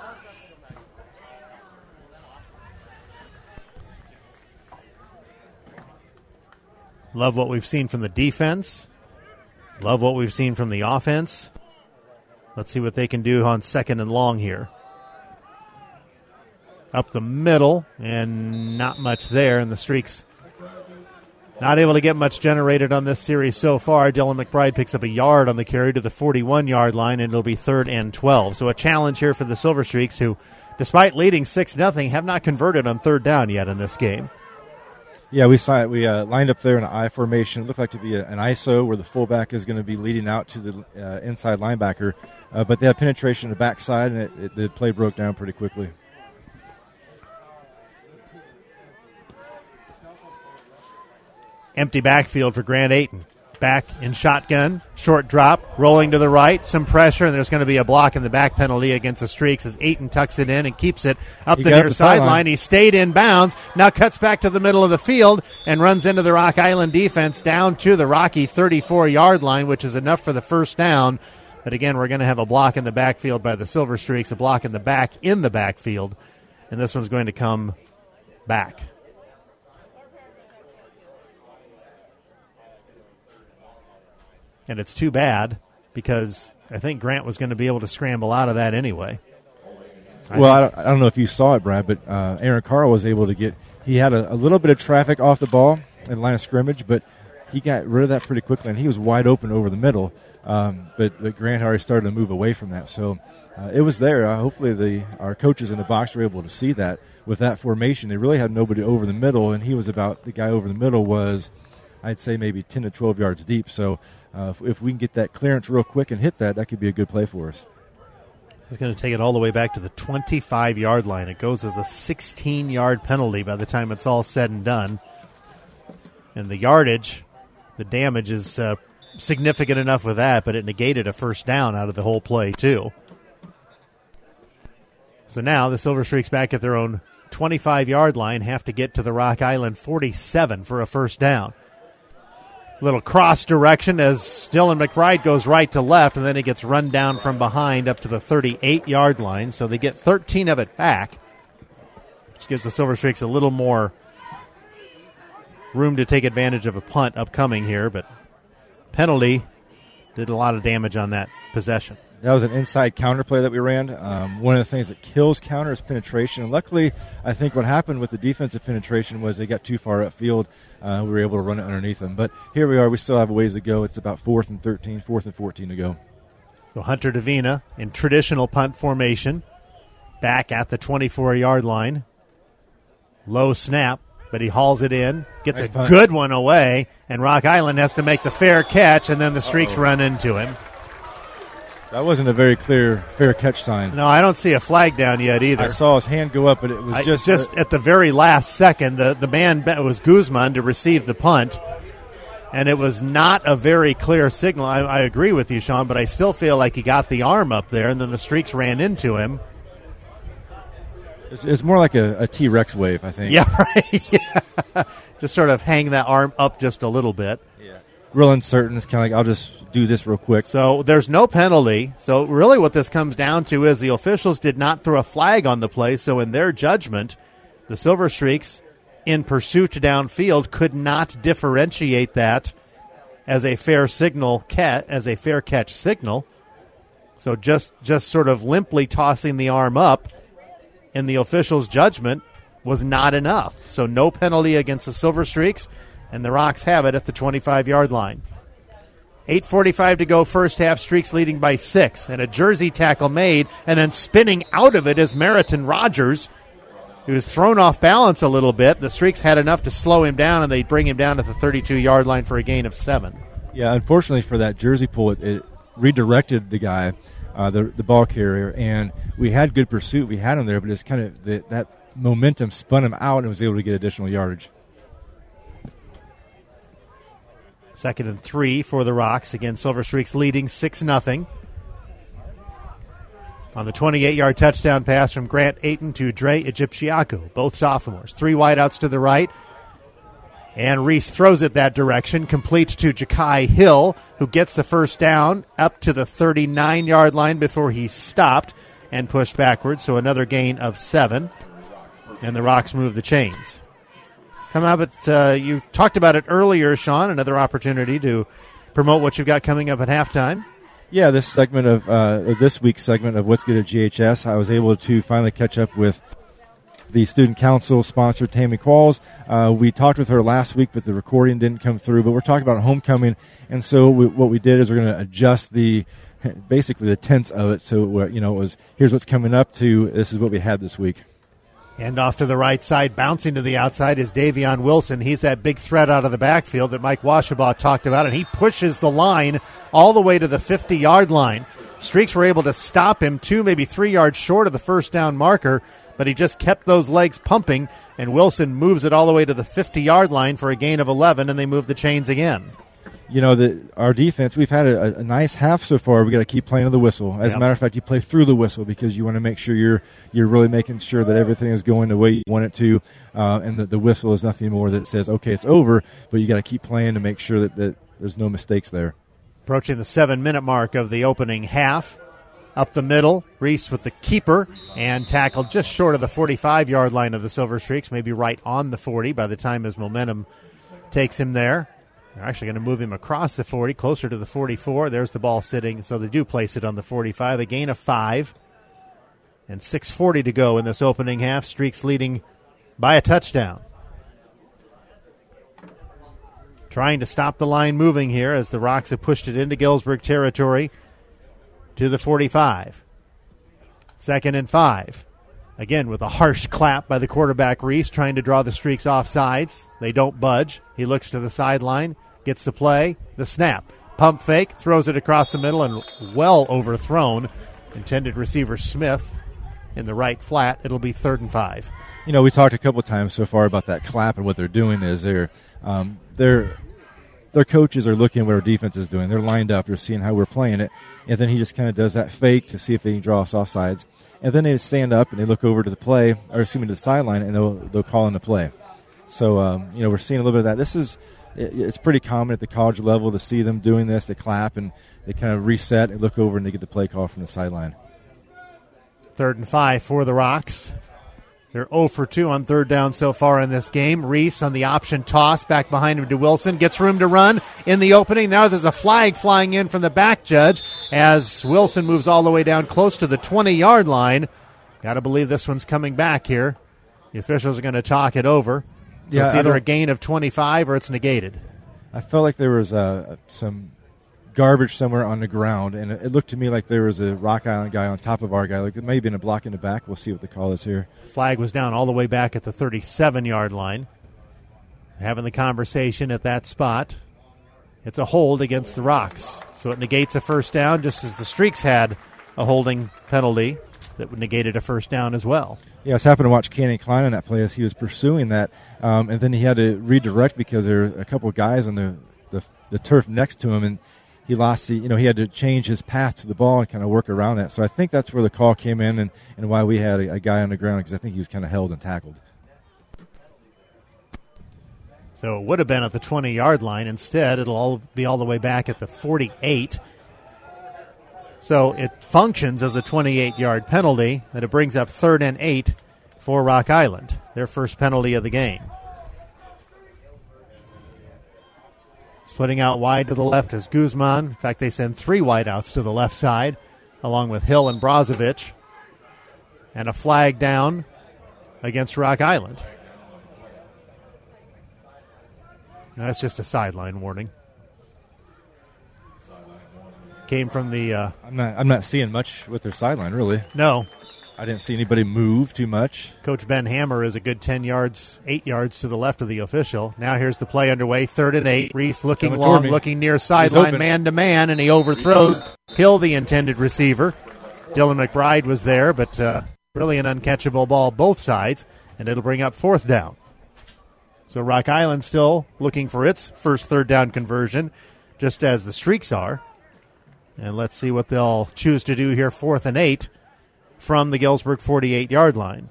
Love what we've seen from the defense. Love what we've seen from the offense. Let's see what they can do on second and long here. Up the middle, and not much there, and the Streaks not able to get much generated on this series so far. Dylan McBride picks up a yard on the carry to the forty-one-yard line, and it'll be third and twelve. So a challenge here for the Silver Streaks, who, despite leading six nothing, have not converted on third down yet in this game. Yeah, we saw it. We uh, lined up there in an I formation. It looked like to be a, an I S O where the fullback is going to be leading out to the uh, inside linebacker. Uh, but they had penetration to the backside, and it, it, the play broke down pretty quickly. Empty backfield for Grant Ayton. Back in shotgun, short drop, rolling to the right, some pressure, and there's going to be a block in the back penalty against the Streaks as Ayton tucks it in and keeps it up he the near sideline. He stayed in bounds, now cuts back to the middle of the field and runs into the Rock Island defense down to the Rocky thirty-four-yard line, which is enough for the first down. But again, we're going to have a block in the backfield by the Silver Streaks, a block in the back in the backfield, and this one's going to come back. And it's too bad because I think Grant was going to be able to scramble out of that anyway. I well, I don't, I don't know if you saw it, Brad, but uh, Aaron Carl was able to get – he had a, a little bit of traffic off the ball in line of scrimmage, but he got rid of that pretty quickly, and he was wide open over the middle. Um, but, but Grant already started to move away from that. So uh, it was there. Uh, hopefully the our coaches in the box were able to see that with that formation. They really had nobody over the middle, and he was about – the guy over the middle was, I'd say, maybe ten to twelve yards deep. So – Uh, if, if we can get that clearance real quick and hit that, that could be a good play for us. He's going to take it all the way back to the twenty-five-yard line. It goes as a sixteen-yard penalty by the time it's all said and done. And the yardage, the damage is uh, significant enough with that, but it negated a first down out of the whole play, too. So now the Silver Streaks back at their own twenty-five-yard line have to get to the Rock Island forty-seven for a first down. Little cross direction as Dylan McBride goes right to left, and then he gets run down from behind up to the thirty-eight-yard line. So they get thirteen of it back, which gives the Silver Streaks a little more room to take advantage of a punt upcoming here. But penalty did a lot of damage on that possession. That was an inside counter play that we ran. Um, one of the things that kills counter is penetration. And luckily, I think what happened with the defensive penetration was they got too far upfield. Uh, we were able to run it underneath them. But here we are. We still have a ways to go. It's about fourth and thirteen, fourth and fourteen to go. So Hunter Davina in traditional punt formation, back at the twenty-four-yard line. Low snap, but he hauls it in, gets nice a punt. good one away, and Rock Island has to make the fair catch, and then the Streaks Uh-oh. run into him. That wasn't a very clear fair catch sign. No, I don't see a flag down yet either. I saw his hand go up, but it was I, just just uh, at the very last second. The the man it was Guzman to receive the punt, and it was not a very clear signal. I, I agree with you, Sean, but I still feel like he got the arm up there, and then the Streaks ran into him. It's, it's more like a, a T-Rex wave, I think. Yeah, right. Yeah. Just sort of hang that arm up just a little bit. Yeah. Real uncertain. It's kind of like, I'll just do this real quick. So there's no penalty. So really what this comes down to is the officials did not throw a flag on the play. So in their judgment, the Silver Streaks, in pursuit downfield, could not differentiate that as a fair signal, ca- as a fair catch signal. So just just sort of limply tossing the arm up in the official's judgment was not enough. So no penalty against the Silver Streaks, and the Rocks have it at the twenty-five-yard line. eight forty-five to go, first half. Streaks leading by six, and a jersey tackle made, and then spinning out of it is Meriton Rogers, who was thrown off balance a little bit. The Streaks had enough to slow him down, and they bring him down to the thirty-two-yard line for a gain of seven. Yeah, unfortunately for that jersey pull, it, it redirected the guy, uh, the the ball carrier, and we had good pursuit. We had him there, but it's kind of the, that momentum spun him out and was able to get additional yardage. Second and three for the Rocks. Again, Silver Streaks leading six nothing. On the twenty-eight-yard touchdown pass from Grant Ayton to Dre Egyptiaku, both sophomores. Three wideouts to the right. And Reese throws it that direction, complete to Ja'Kai Hill, who gets the first down up to the thirty-nine-yard line before he's stopped and pushed backwards. So another gain of seven. And the Rocks move the chains. Come out, but uh, you talked about it earlier, Sean, another opportunity to promote what you've got coming up at halftime. Yeah, this segment of uh, this week's segment of What's Good at G H S, I was able to finally catch up with the student council sponsor, Tammy Qualls. Uh, we talked with her last week, but the recording didn't come through. But we're talking about homecoming, and so we, what we did is we're going to adjust the basically the tense of it. So you know, it was here's what's coming up to this is what we had this week. And off to the right side, bouncing to the outside is Davion Wilson. He's that big threat out of the backfield that Mike Washabaugh talked about, and he pushes the line all the way to the fifty-yard line. Streaks were able to stop him two, maybe three yards short of the first down marker, but he just kept those legs pumping, and Wilson moves it all the way to the fifty-yard line for a gain of eleven, and they move the chains again. You know, the, our defense, we've had a, a nice half so far. We've got to keep playing to the whistle. As yep. a matter of fact, you play through the whistle because you want to make sure you're you're really making sure that everything is going the way you want it to, uh, and that the whistle is nothing more that says, okay, it's over, but you got to keep playing to make sure that, that there's no mistakes there. Approaching the seven-minute mark of the opening half. Up the middle, Reese with the keeper, and tackled just short of the forty-five-yard line of the Silver Streaks, maybe right on the forty by the time his momentum takes him there. They're actually going to move him across the forty, closer to the forty-four. There's the ball sitting, so they do place it on the forty-five. A gain of five, and six forty to go in this opening half. Streaks leading by a touchdown. Trying to stop the line moving here as the Rocks have pushed it into Galesburg territory to the forty-five. Second and five. Again, with a harsh clap by the quarterback, Reese, trying to draw the Streaks off sides. They don't budge. He looks to the sideline, gets the play, the snap. Pump fake, throws it across the middle, and well overthrown. Intended receiver Smith in the right flat. It'll be third and five. You know, we talked a couple times so far about that clap, and what they're doing is they're um, they're their coaches are looking at what our defense is doing. They're lined up. They're seeing how we're playing it. And then he just kind of does that fake to see if they can draw us off sides. And then they stand up and they look over to the play, or excuse me, to the sideline, and they'll they'll call in the play. So, um, you know, we're seeing a little bit of that. This is, it, it's pretty common at the college level to see them doing this. They clap and they kind of reset and look over and they get the play call from the sideline. Third and five for the Rocks. They're zero for two on third down so far in this game. Reese on the option toss back behind him to Wilson. Gets room to run in the opening. Now there's a flag flying in from the back judge as Wilson moves all the way down close to the twenty-yard line. Got to believe this one's coming back here. The officials are going to talk it over. So yeah, it's either a gain of twenty-five or it's negated. I felt like there was uh, some garbage somewhere on the ground, and it looked to me like there was a Rock Island guy on top of our guy. Like it may have been a block in the back. We'll see what the call is here. Flag was down all the way back at the thirty-seven-yard line. Having the conversation at that spot. It's a hold against the Rocks. So it negates a first down, just as the Streaks had a holding penalty that negated a first down as well. Yeah, I was happy to watch Cannon Klein on that play as he was pursuing that, um, and then he had to redirect because there were a couple of guys on the, the the turf next to him, and he lost the, you know, he had to change his path to the ball and kind of work around that. So I think that's where the call came in, and, and why we had a, a guy on the ground, because I think he was kind of held and tackled. So it would have been at the twenty-yard line. Instead, it'll all be all the way back at the forty-eight. So it functions as a twenty-eight-yard penalty, and it brings up third and eight for Rock Island, their first penalty of the game. Splitting out wide to the left is Guzman. In fact, they send three wideouts to the left side, along with Hill and Brozovic. And a flag down against Rock Island. That's just a sideline warning. Came from the. Uh, I'm not. I'm not seeing much with their sideline, really. No, I didn't see anybody move too much. Coach Ben Hammer is a good ten yards, eight yards to the left of the official. Now here's the play underway, third and eight. Reese looking Coming long, looking near sideline, man to man, and he overthrows Hill, the intended receiver. Dylan McBride was there, but uh, really an uncatchable ball both sides, and it'll bring up fourth down. So Rock Island still looking for its first third down conversion, just as the Streaks are. And let's see what they'll choose to do here, fourth and eight from the Galesburg forty-eight-yard line.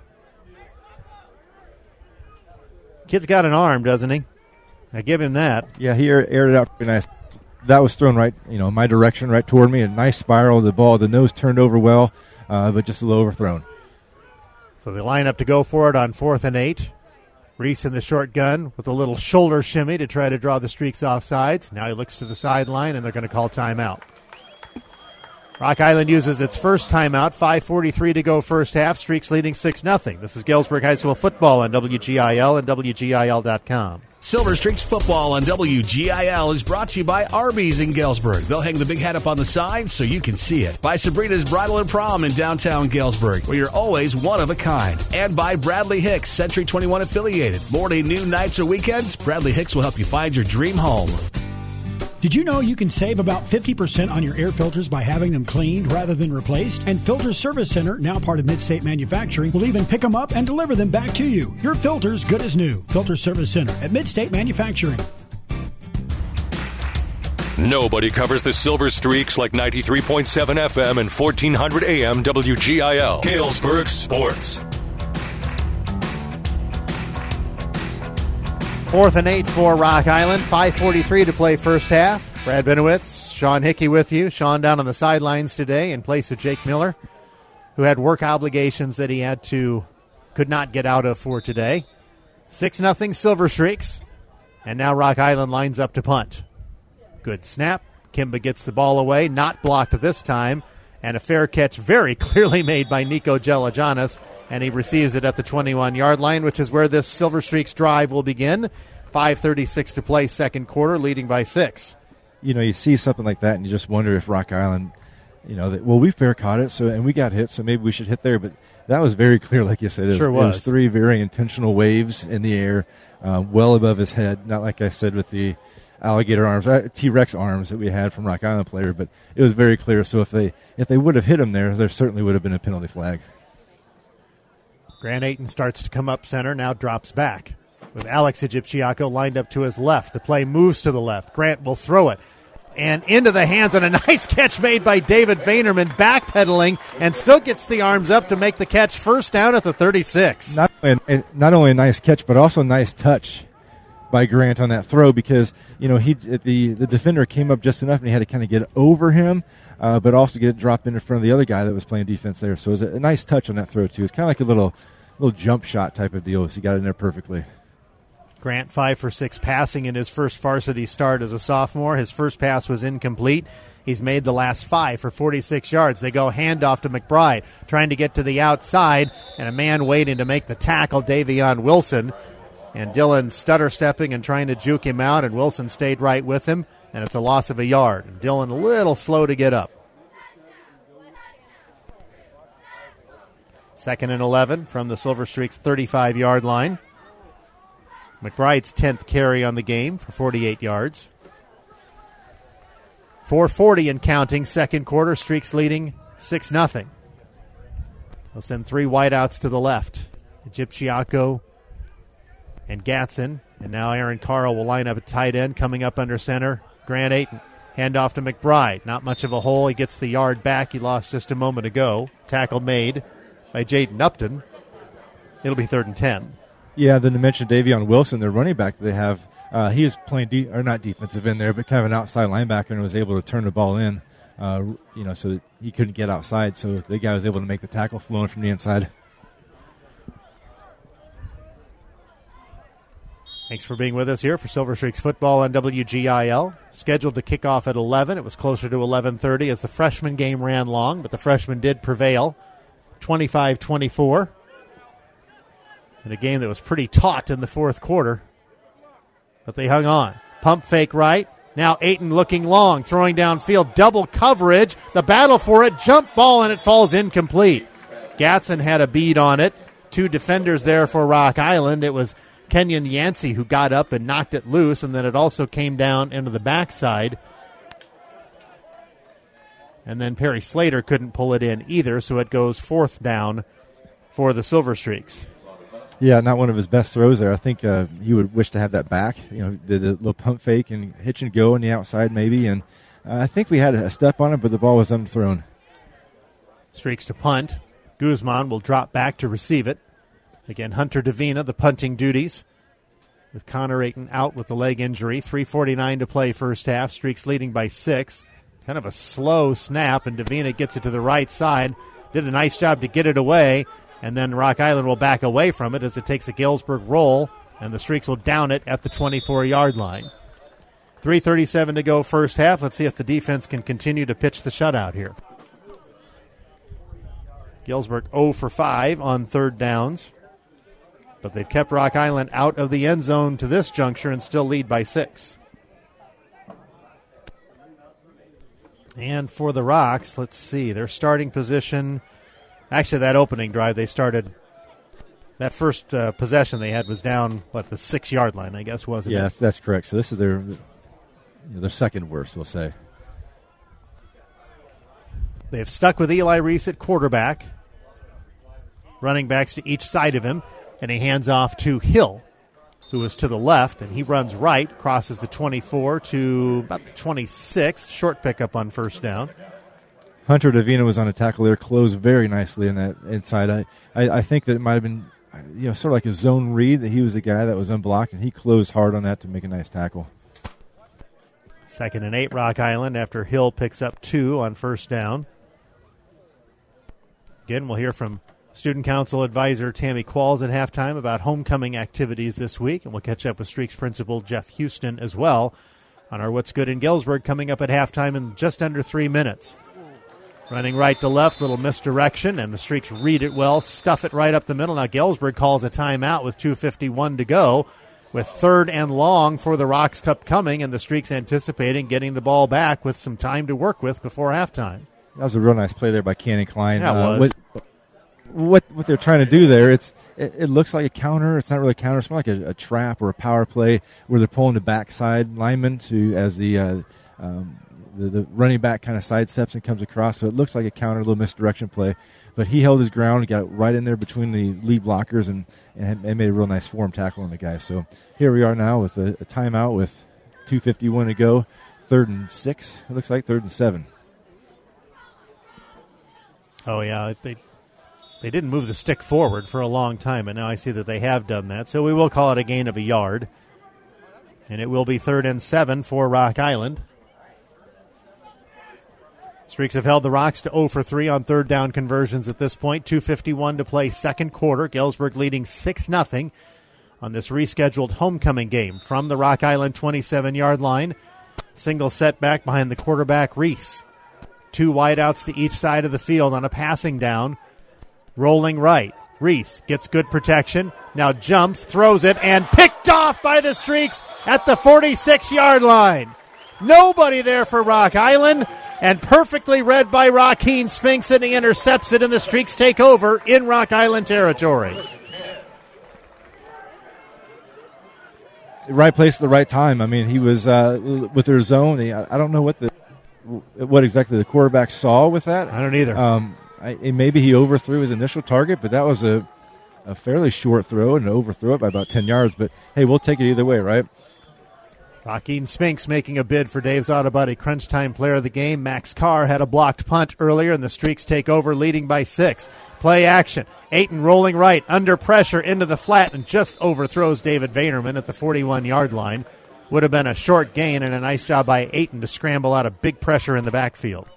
Kid's got an arm, doesn't he? I give him that. Yeah, he aired it out pretty nice. That was thrown right, you know, my direction, right toward me. A nice spiral of the ball. The nose turned over well, uh, but just a little overthrown. So they line up to go for it on fourth and eight. Reese in the short gun with a little shoulder shimmy to try to draw the Streaks off sides. Now he looks to the sideline, and they're going to call timeout. Rock Island uses its first timeout. five forty-three to go first half. Streaks leading six nothing. This is Galesburg High School football on W G I L and W G I L dot com. Silver Streaks football on W G I L is brought to you by Arby's in Galesburg. They'll hang the big hat up on the side so you can see it. By Sabrina's Bridal and Prom in downtown Galesburg, where you're always one of a kind. And by Bradley Hicks, Century twenty-one affiliated. Morning, noon, nights, or weekends, Bradley Hicks will help you find your dream home. Did you know you can save about fifty percent on your air filters by having them cleaned rather than replaced? And Filter Service Center, now part of Midstate Manufacturing, will even pick them up and deliver them back to you. Your filter's good as new. Filter Service Center at Midstate Manufacturing. Nobody covers the Silver Streaks like ninety-three point seven F M and fourteen hundred A M W G I L. Galesburg Sports. Fourth and eight for Rock Island. five forty-three to play first half. Brad Benowitz, Sean Hickey with you. Sean down on the sidelines today in place of Jake Miller, who had work obligations that he had to, could not get out of for today. six nothing Silver Streaks. And now Rock Island lines up to punt. Good snap. Kimba gets the ball away. Not blocked this time. And a fair catch very clearly made by Nico Gelajanis. And he receives it at the twenty-one-yard line, which is where this Silver Streaks drive will begin. five thirty-six to play, second quarter, leading by six. You know, you see something like that, and you just wonder if Rock Island, you know, that, well, we fair caught it, so and we got hit, so maybe we should hit there. But that was very clear, like you said. It sure was. was. It was three very intentional waves in the air, um, well above his head. Not like I said with the alligator arms, uh, T-Rex arms that we had from Rock Island player, but it was very clear. So if they if they would have hit him there, there certainly would have been a penalty flag. Grant Ayton starts to come up center, now drops back with Alex Egipciaco lined up to his left. The play moves to the left. Grant will throw it. And into the hands, and a nice catch made by David Vaynerman, backpedaling, and still gets the arms up to make the catch. First down at the thirty-six. Not, not only a nice catch, but also a nice touch by Grant on that throw, because, you know, he the, the defender came up just enough, and he had to kind of get over him, uh, but also get it dropped in front of the other guy that was playing defense there. So it was a, a nice touch on that throw, too. It's kind of like a little little jump shot type of deal. So he got it in there perfectly. Grant five for six passing in his first varsity start as a sophomore. His first pass was incomplete. He's made the last five for forty-six yards. They go handoff to McBride, trying to get to the outside, and a man waiting to make the tackle, Davion Wilson. And Dillon stutter-stepping and trying to juke him out, and Wilson stayed right with him, and it's a loss of a yard. And Dillon a little slow to get up. Second and eleven from the Silver Streaks thirty-five-yard line. McBride's tenth carry on the game for forty-eight yards. four forty and counting, second quarter, Streaks leading six nothing. They'll send three wideouts to the left. Egyptiaco and Gatson. And now Aaron Carl will line up at tight end, coming up under center. Grant Ayton. Hand off to McBride. Not much of a hole. He gets the yard back he lost just a moment ago. Tackle made by Jaden Upton. It'll be third and ten. Yeah, then to mention Davion Wilson, their running back that they have. Uh, he is playing, de- or not defensive in there, but kind of an outside linebacker and was able to turn the ball in, uh, you know, so that he couldn't get outside. So the guy was able to make the tackle flowing from the inside. Thanks for being with us here for Silver Streaks football on W G I L. Scheduled to kick off at eleven. It was closer to eleven thirty as the freshman game ran long, but the freshmen did prevail, twenty-five twenty-four. In a game that was pretty taut in the fourth quarter, but they hung on. Pump fake right. Now Ayton looking long, throwing downfield, double coverage. The battle for it, jump ball, and it falls incomplete. Gatson had a bead on it. Two defenders there for Rock Island. It was Kenyon Yancey who got up and knocked it loose, and then it also came down into the backside. And then Perry Slater couldn't pull it in either, so it goes fourth down for the Silver Streaks. Yeah, not one of his best throws there. I think uh, he would wish to have that back. You know, did a little pump fake and hitch and go on the outside maybe, and uh, I think we had a step on it, but the ball was underthrown. Streaks to punt. Guzman will drop back to receive it. Again, Hunter Davina, the punting duties, with Connor Ayton out with the leg injury. three forty-nine to play first half. Streaks leading by six. Kind of a slow snap, and Davina gets it to the right side. Did a nice job to get it away, and then Rock Island will back away from it as it takes a Galesburg roll, and the Streaks will down it at the twenty-four-yard line. three thirty-seven to go first half. Let's see if the defense can continue to pitch the shutout here. Galesburg oh for five on third downs, but they've kept Rock Island out of the end zone to this juncture and still lead by six. And for the Rocks, let's see, their starting position, actually that opening drive they started, that first uh, possession they had was down, what, the six-yard line, I guess, wasn't yeah, it? Yes, that's correct. So this is their, you know, their second worst, we'll say. They've stuck with Eli Reese at quarterback. Running backs to each side of him, and he hands off to Hill, who is to the left, and he runs right, crosses the twenty-four to about the twenty-six. Short pickup on first down. Hunter Davina was on a tackle there, closed very nicely in that inside. I, I, I think that it might have been, you know, sort of like a zone read, that he was the guy that was unblocked, and he closed hard on that to make a nice tackle. Second and eight, Rock Island, after Hill picks up two on first down. Again, we'll hear from Student Council Advisor Tammy Qualls at halftime about homecoming activities this week, and we'll catch up with Streaks Principal Jeff Houston as well on our What's Good in Galesburg coming up at halftime in just under three minutes. Running right to left, little misdirection, and the Streaks read it well, stuff it right up the middle. Now Galesburg calls a timeout with two fifty-one to go, with third and long for the Rocks upcoming, and the Streaks anticipating getting the ball back with some time to work with before halftime. That was a real nice play there by Cannon Klein. That uh, was. What, what what they're trying to do there, it's it, it looks like a counter. It's not really a counter. It's more like a, a trap or a power play where they're pulling the backside lineman to as the uh, um, the, the running back kind of sidesteps and comes across. So it looks like a counter, a little misdirection play. But he held his ground and got right in there between the lead blockers and, and, and made a real nice form tackle on the guy. So here we are now with a, a timeout with two fifty-one to go. Third and six, it looks like, third and seven. Oh, yeah, they they didn't move the stick forward for a long time, and now I see that they have done that. So we will call it a gain of a yard. And it will be third and seven for Rock Island. Streaks have held the Rocks to oh for three on third down conversions at this point. two fifty-one to play second quarter. Galesburg leading six nothing on this rescheduled homecoming game from the Rock Island twenty-seven-yard line. Single setback behind the quarterback, Reese. Two wideouts to each side of the field on a passing down. Rolling right. Reese gets good protection. Now jumps, throws it, and picked off by the Streaks at the forty-six-yard line. Nobody there for Rock Island, and perfectly read by Rakeen Spinks, and he intercepts it, and the Streaks take over in Rock Island territory. Right place at the right time. I mean, he was uh, with their zone. He, I don't know what the what exactly the quarterback saw with that. I don't either. Um, I, and maybe he overthrew his initial target, but that was a, a fairly short throw and overthrew it by about ten yards. But, hey, we'll take it either way, right? Rock Eaton Spinks making a bid for Dave's Auto Body Crunch Time Player of the Game. Max Carr had a blocked punt earlier, and the Streaks take over, leading by six. Play action. Ayton rolling right, under pressure, into the flat, and just overthrows David Vaderman at the forty-one-yard line. Would have been a short gain, and a nice job by Ayton to scramble out of big pressure in the backfield.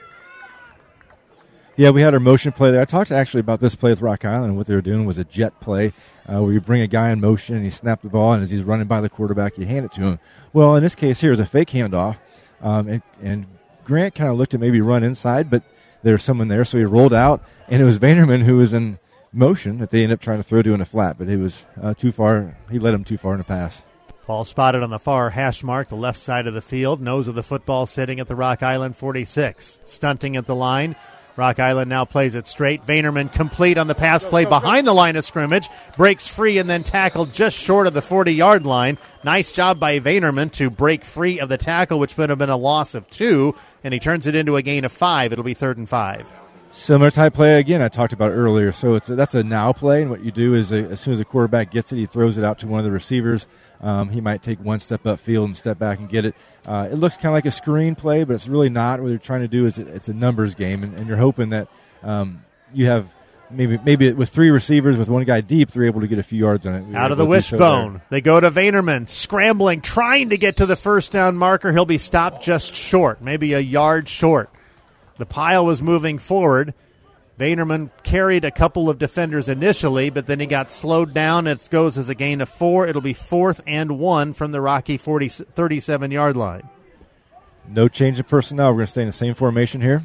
Yeah, we had our motion play there. I talked actually about this play with Rock Island. What they were doing was a jet play uh, where you bring a guy in motion and he snapped the ball, and as he's running by the quarterback, you hand it to him. Well, in this case here is a fake handoff, um, and, and Grant kind of looked to maybe run inside, but there was someone there, so he rolled out, and it was Vanderman who was in motion that they ended up trying to throw to in a flat, but it was uh, too far. He led him too far in the pass. Ball spotted on the far hash mark, the left side of the field. Nose of the football sitting at the Rock Island forty-six. Stunting at the line. Rock Island now plays it straight. Vaynerman complete on the pass play behind the line of scrimmage. Breaks free and then tackled just short of the forty-yard line. Nice job by Vaynerman to break free of the tackle, which would have been a loss of two, and he turns it into a gain of five. It'll be third and five. Similar type play again I talked about earlier. So it's a, that's a now play, and what you do is a, as soon as the quarterback gets it, he throws it out to one of the receivers. Um, he might take one step upfield and step back and get it. Uh, it looks kind of like a screen play, but it's really not. What they're trying to do is it, it's a numbers game, and, and you're hoping that um, you have maybe maybe with three receivers with one guy deep, they're able to get a few yards on it. We out of the wishbone, so they go to Vaynerman, scrambling, trying to get to the first down marker. He'll be stopped just short, maybe a yard short. The pile was moving forward. Vaynerman carried a couple of defenders initially, but then he got slowed down. It goes as a gain of four. It'll be fourth and one from the Rocky forty, thirty-seven-yard line. No change in personnel. We're going to stay in the same formation here.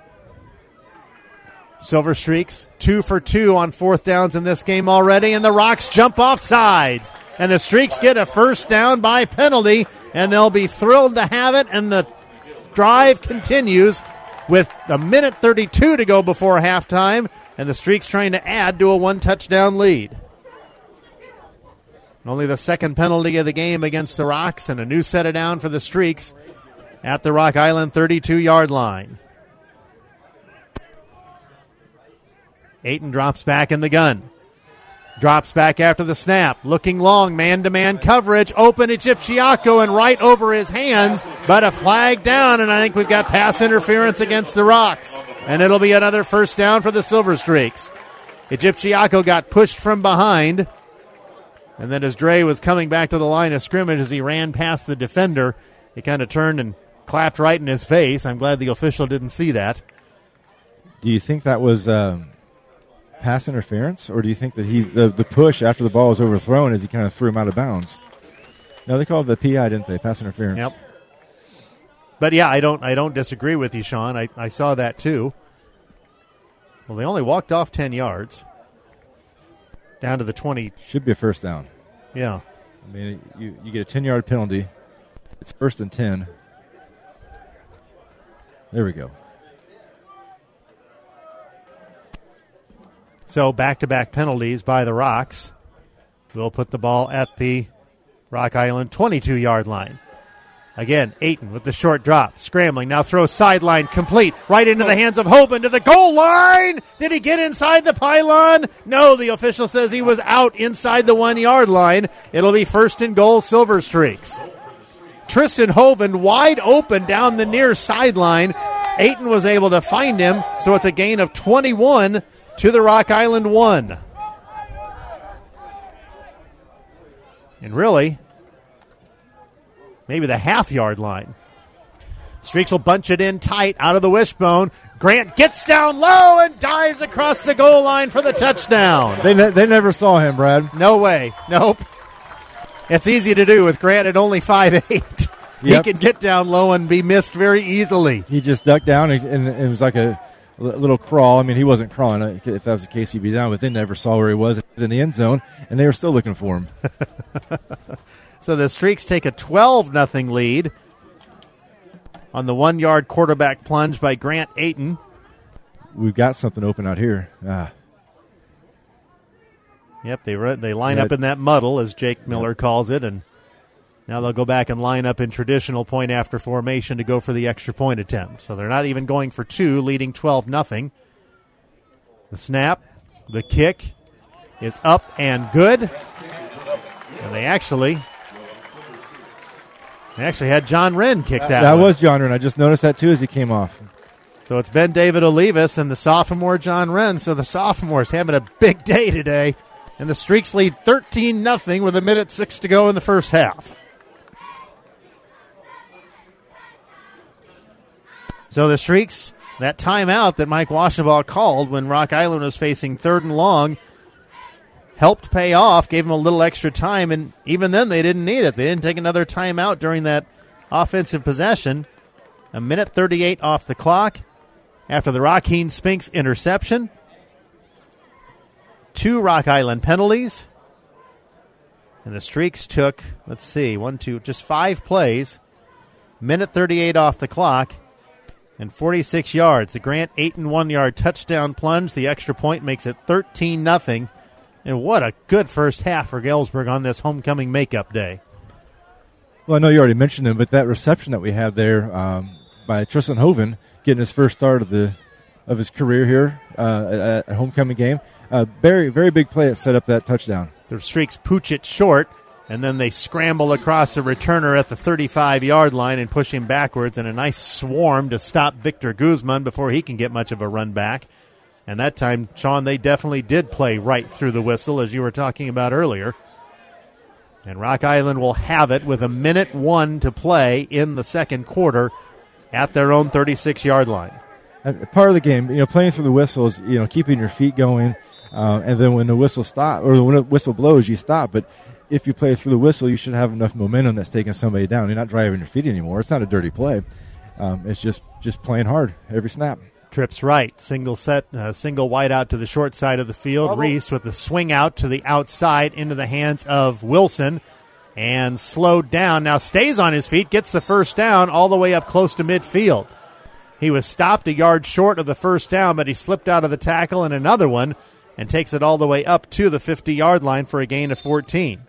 Silver Streaks, two for two on fourth downs in this game already, and the Rocks jump off sides. And the Streaks get a first down by penalty, and they'll be thrilled to have it, and the drive continues with a minute thirty-two to go before halftime, and the Streaks trying to add to a one-touchdown lead. Only the second penalty of the game against the Rocks, and a new set of down for the Streaks at the Rock Island thirty-two-yard line. Ayton drops back in the gun. Drops back after the snap. Looking long, man-to-man coverage. Open Egyptiaco and right over his hands, but a flag down, and I think we've got pass interference against the Rocks. And it'll be another first down for the Silver Streaks. Egyptiaco got pushed from behind, and then as Dre was coming back to the line of scrimmage as he ran past the defender, he kind of turned and clapped right in his face. I'm glad the official didn't see that. Do you think that was um, pass interference, or do you think that he the, the push after the ball was overthrown as he kind of threw him out of bounds? No, they called the P I, didn't they? Pass interference. Yep. But yeah, I don't I don't disagree with you, Sean. I, I saw that too. Well, they only walked off ten yards. Down to the twenty. Should be a first down. Yeah. I mean, you, you get a ten-yard penalty. It's first and ten. There we go. So back-to-back penalties by the Rocks. We'll put the ball at the Rock Island twenty-two-yard line. Again, Ayton with the short drop, scrambling, now throws sideline complete, right into the hands of Hoban to the goal line. Did he get inside the pylon? No, the official says he was out inside the one-yard line. It'll be first and goal, Silver Streaks. Tristan Hovan wide open down the near sideline. Ayton was able to find him, so it's a gain of twenty-one to the Rock Island one. And really, maybe the half-yard line. Streaks will bunch it in tight out of the wishbone. Grant gets down low and dives across the goal line for the touchdown. They ne- they never saw him, Brad. No way. Nope. It's easy to do with Grant at only five eight. Yep. He can get down low and be missed very easily. He just ducked down, and, and it was like a little crawl. I mean, he wasn't crawling. If that was the case, he'd be down, but they never saw where he was. He was in the end zone, and they were still looking for him. So the Streaks take a twelve nothing lead on the one-yard quarterback plunge by Grant Ayton. We've got something open out here. Ah. Yep, they re- they line Yeah. up in that muddle, as Jake Miller calls it, and Now they'll go back and line up in traditional point after formation to go for the extra point attempt. So they're not even going for two, leading twelve nothing. The snap, the kick is up and good. And they actually, they actually had John Wren kick that. That one. was John Wren. I just noticed that too as he came off. So it's been David Olivas and the sophomore John Wren. So the sophomore's having a big day today. And the Streaks lead thirteen nothing with a minute six to go in the first half. So the Streaks, that timeout that Mike Washabaugh called when Rock Island was facing third and long, helped pay off, gave them a little extra time, and even then they didn't need it. They didn't take another timeout during that offensive possession. A minute thirty-eight off the clock after the Rockeen Spinks interception. Two Rock Island penalties. And the Streaks took, let's see, one, two, just five plays. Minute thirty-eight off the clock. And forty-six yards. The Grant eight and one yard touchdown plunge. The extra point makes it thirteen nothing. And what a good first half for Galesburg on this homecoming makeup day. Well, I know you already mentioned him, but that reception that we had there um, by Tristan Hoven, getting his first start of the of his career here uh, at a homecoming game, uh, very very big play that set up that touchdown. The Streaks pooch it short, and then they scramble across the returner at the thirty-five yard line and push him backwards, and a nice swarm to stop Victor Guzman before he can get much of a run back. And that time, Sean, they definitely did play right through the whistle, as you were talking about earlier. And Rock Island will have it with a minute one to play in the second quarter at their own thirty-six yard line. And part of the game, you know, playing through the whistles, you know, keeping your feet going, uh, and then when the whistle stop or when the whistle blows, you stop. But if you play through the whistle, you should have enough momentum that's taking somebody down. You're not driving your feet anymore. It's not a dirty play. Um, it's just just playing hard every snap. Trips right, single set, uh, single wide out to the short side of the field. Bubble. Reese with the swing out to the outside into the hands of Wilson and slowed down. Now stays on his feet, gets the first down all the way up close to midfield. He was stopped a yard short of the first down, but he slipped out of the tackle and another one and takes it all the way up to the fifty yard line for a gain of fourteen.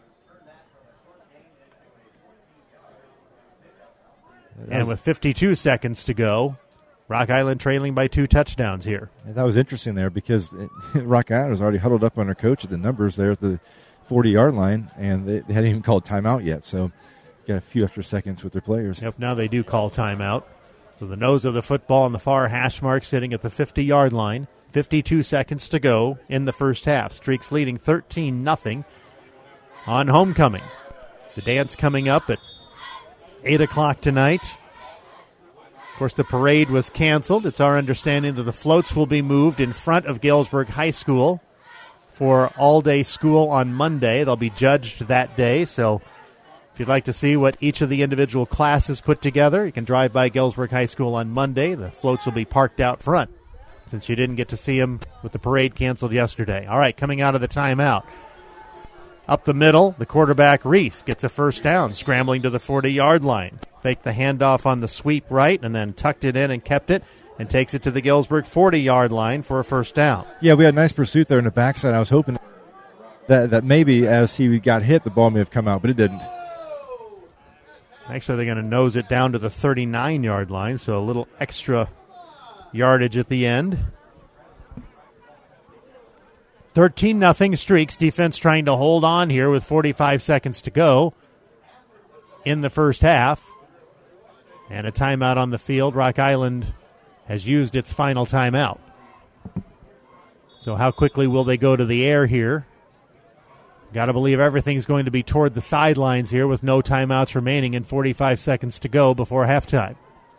And with fifty-two seconds to go, Rock Island trailing by two touchdowns here. And that was interesting there because it, Rock Island was already huddled up on their coach at the numbers there at the forty yard line, and they, they hadn't even called timeout yet. So got a few extra seconds with their players. Yep, now they do call timeout. So the nose of the football on the far hash mark sitting at the fifty yard line. fifty-two seconds to go in the first half. Streaks leading thirteen nothing on homecoming. The dance coming up at eight o'clock tonight. Of course, the parade was canceled. It's our understanding that the floats will be moved in front of Galesburg High School for all-day school on Monday. They'll be judged that day, so if you'd like to see what each of the individual classes put together, you can drive by Galesburg High School on Monday. The floats will be parked out front since you didn't get to see them with the parade canceled yesterday. All right, coming out of the timeout. Up the middle, the quarterback, Reese, gets a first down, scrambling to the forty yard line. Faked the handoff on the sweep right and then tucked it in and kept it and takes it to the Galesburg forty yard line for a first down. Yeah, we had a nice pursuit there in the backside. I was hoping that, that maybe as he got hit, the ball may have come out, but it didn't. Actually, they're going to nose it down to the thirty-nine yard line, so a little extra yardage at the end. thirteen nothing Streaks. Defense trying to hold on here with forty-five seconds to go in the first half. And a timeout on the field. Rock Island has used its final timeout. So how quickly will they go to the air here? Got to believe everything's going to be toward the sidelines here with no timeouts remaining and forty-five seconds to go before halftime.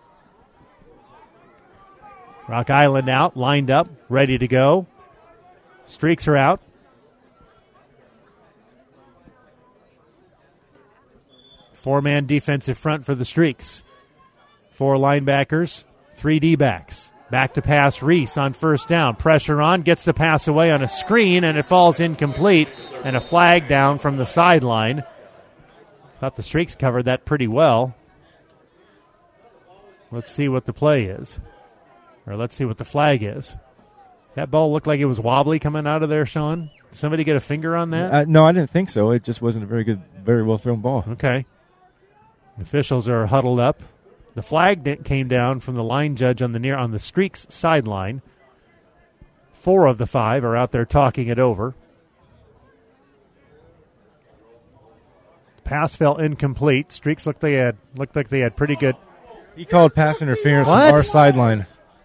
Rock Island out, lined up, ready to go. Streaks are out. Four-man defensive front for the Streaks. Four linebackers, three D-backs. Back to pass, Reese on first down. Pressure on, gets the pass away on a screen, and it falls incomplete, and a flag down from the sideline. Thought the Streaks covered that pretty well. Let's see what the play is. Or let's see what the flag is. That ball looked like it was wobbly coming out of there, Sean. Did somebody get a finger on that? Uh, no, I didn't think so. It just wasn't a very good, very well thrown ball. Okay. Officials are huddled up. The flag that came down from the line judge on the near on the Streaks sideline. Four of the five are out there talking it over. Pass fell incomplete. Streaks looked they had looked like they had pretty good. He called pass interference What? from our sideline.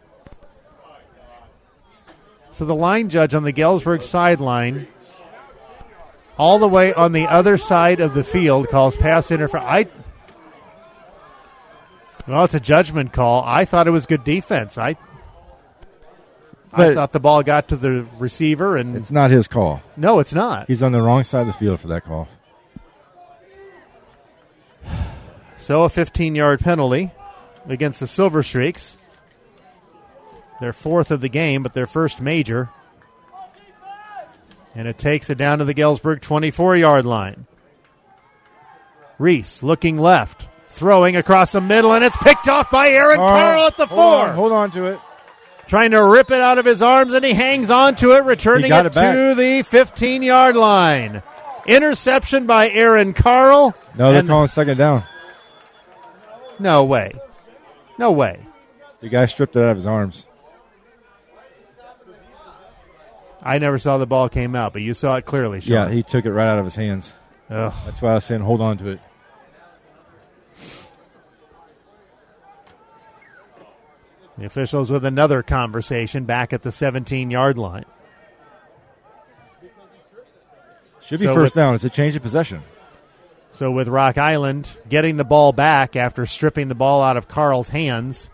So the line judge on the Galesburg sideline, all the way on the other side of the field, calls pass interference. I well, it's a judgment call. I thought it was good defense. I I But- thought the ball got to the receiver, and It's not his call. no, it's not. He's on the wrong side of the field for that call. So a fifteen-yard penalty against the Silver Streaks. Their fourth of the game, but their first major. And it takes it down to the Galesburg twenty-four-yard line. Reese looking left, throwing across the middle, and it's picked off by Aaron All right, Carl at the hold four. on, hold on to it. Trying to rip it out of his arms, and he hangs on to it, returning He got it, it back. to the fifteen-yard line. Interception by Aaron Carl. No, they're and- calling second down. No way. No way. The guy stripped it out of his arms. I never saw the ball came out, but you saw it clearly, Sean. Yeah, he took it right out of his hands. Ugh. That's why I was saying hold on to it. The officials with another conversation back at the seventeen-yard line. Should be So first with- down. It's a change of possession. So with Rock Island getting the ball back after stripping the ball out of Carl's hands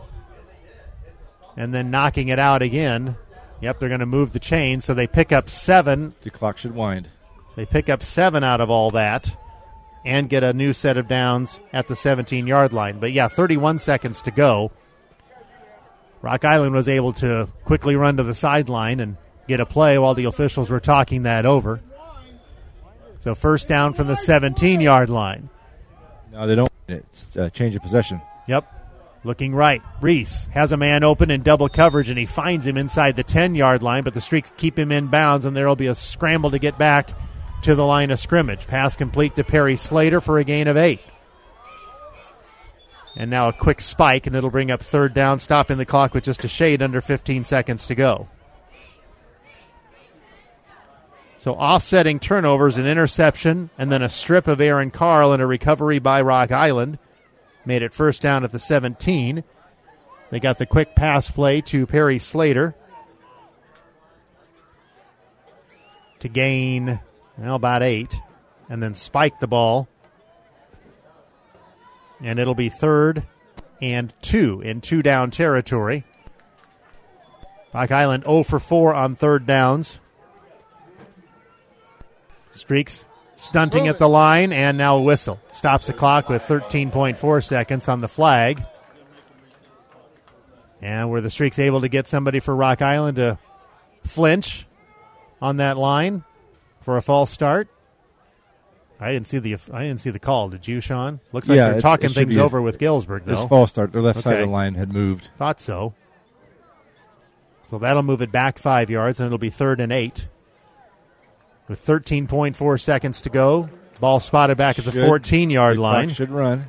and then knocking it out again. Yep, they're going to move the chain, so they pick up seven. The clock should wind. They pick up seven out of all that and get a new set of downs at the seventeen-yard line. But, yeah, thirty-one seconds to go. Rock Island was able to quickly run to the sideline and get a play while the officials were talking that over. So first down from the seventeen-yard line. No, they don't. It's a change of possession. Yep. Looking right. Reese has a man open in double coverage, and he finds him inside the ten-yard line, but the Streaks keep him in bounds, and there will be a scramble to get back to the line of scrimmage. Pass complete to Perry Slater for a gain of eight. And now a quick spike, and it'll bring up third down, stopping the clock with just a shade under fifteen seconds to go. So offsetting turnovers, an interception, and then a strip of Aaron Carl and a recovery by Rock Island made it first down at the seventeen. They got the quick pass play to Perry Slater to gain, well, about eight, and then spike the ball. And it'll be third and two in two-down territory. Rock Island zero for four on third downs. Streaks stunting at the line, and now a whistle. Stops the clock with thirteen point four seconds on the flag. And were the Streaks able to get somebody for Rock Island to flinch on that line for a false start? I didn't see the I didn't see the call. Did you, Sean? Looks like Yeah, they're it's- talking it should things be a- over with Galesburg, though. This false start, their left side Okay. of the line had moved. Thought so. So that'll move it back five yards, and it'll be third and eight. With thirteen point four seconds to go, ball spotted back at the Should- fourteen-yard the clock line. should run.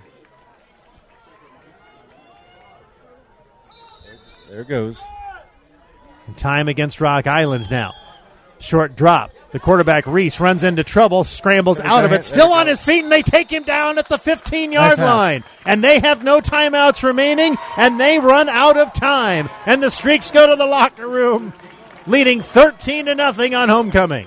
There it goes. And time against Rock Island now. Short drop. The quarterback, Reese, runs into trouble, scrambles out of it, still on his feet, and they take him down at the fifteen-yard Nice half. line. And they have no timeouts remaining, and they run out of time. And the Streaks go to the locker room, leading thirteen to nothing on homecoming.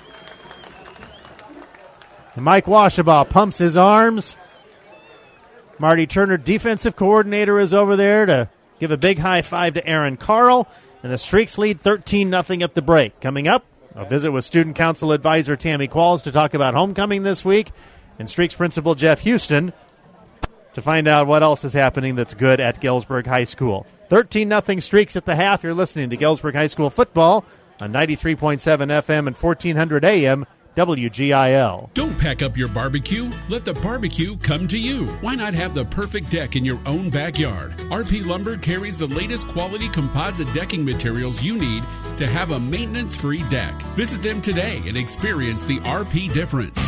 And Mike Washabaugh pumps his arms. Marty Turner, defensive coordinator, is over there to give a big high five to Aaron Carl. And the Streaks lead thirteen nothing at the break. Coming up, a visit with Student Council Advisor Tammy Qualls to talk about homecoming this week, and Streaks Principal Jeff Houston to find out what else is happening that's good at Galesburg High School. thirteen nothing Streaks at the half. You're listening to Galesburg High School football on ninety-three point seven F M and fourteen hundred A M W G I L. Don't pack up your barbecue. Let the barbecue come to you. Why not have the perfect deck in your own backyard? R P Lumber carries the latest quality composite decking materials you need to have a maintenance-free deck. Visit them today and experience the R P difference.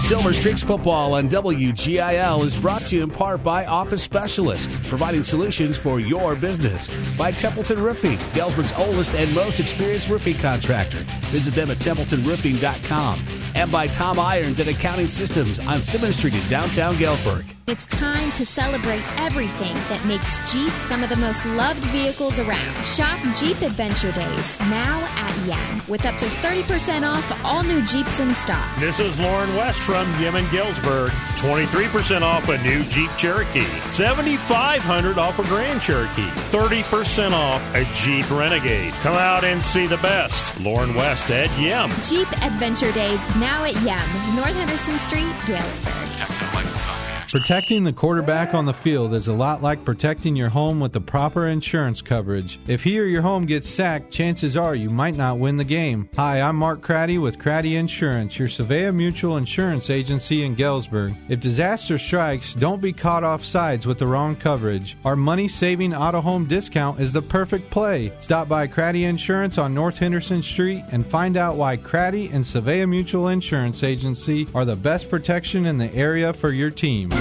Silver Streaks Football on W G I L is brought to you in part by Office Specialists, providing solutions for your business. By Templeton Roofing, Galesburg's oldest and most experienced roofing contractor. Visit them at templeton roofing dot com. And by Tom Irons and Accounting Systems on Simmons Street in downtown Galesburg. It's time to celebrate everything that makes Jeep some of the most loved vehicles around. Shop Jeep Adventure Days now at Yem with up to thirty percent off all new Jeeps in stock. This is Lauren West from Yem in Galesburg. twenty-three percent off a new Jeep Cherokee. seventy-five hundred dollars off a Grand Cherokee. thirty percent off a Jeep Renegade. Come out and see the best. Lauren West at Yem. Jeep Adventure Days now at Yem, North Henderson Street, Galesburg. Tax and license not. Protecting the quarterback on the field is a lot like protecting your home with the proper insurance coverage. If he or your home gets sacked, chances are you might not win the game. Hi, I'm Mark Craddy with Craddy Insurance, your Savea Mutual Insurance Agency in Galesburg. If disaster strikes, don't be caught off sides with the wrong coverage. Our money-saving auto-home discount is the perfect play. Stop by Craddy Insurance on North Henderson Street and find out why Craddy and Savea Mutual Insurance Agency are the best protection in the area for your team.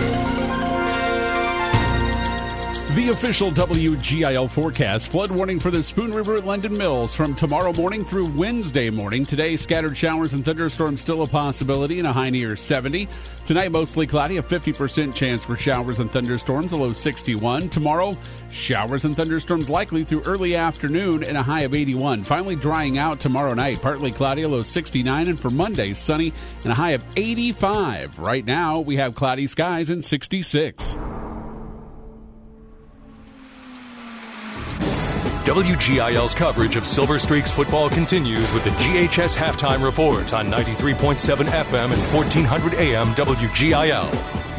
The official W G I L forecast. Flood warning for the Spoon River at London Mills from tomorrow morning through Wednesday morning. Today, scattered showers and thunderstorms still a possibility and a high near seventy. Tonight, mostly cloudy, a fifty percent chance for showers and thunderstorms, a low sixty-one. Tomorrow, showers and thunderstorms likely through early afternoon and a high of eighty-one. Finally drying out tomorrow night, partly cloudy, a low sixty-nine. And for Monday, sunny and a high of eighty-five. Right now, we have cloudy skies and sixty-six. W G I L's coverage of Silver Streaks football continues with the G H S Halftime Report on ninety-three point seven F M and fourteen hundred A M W G I L.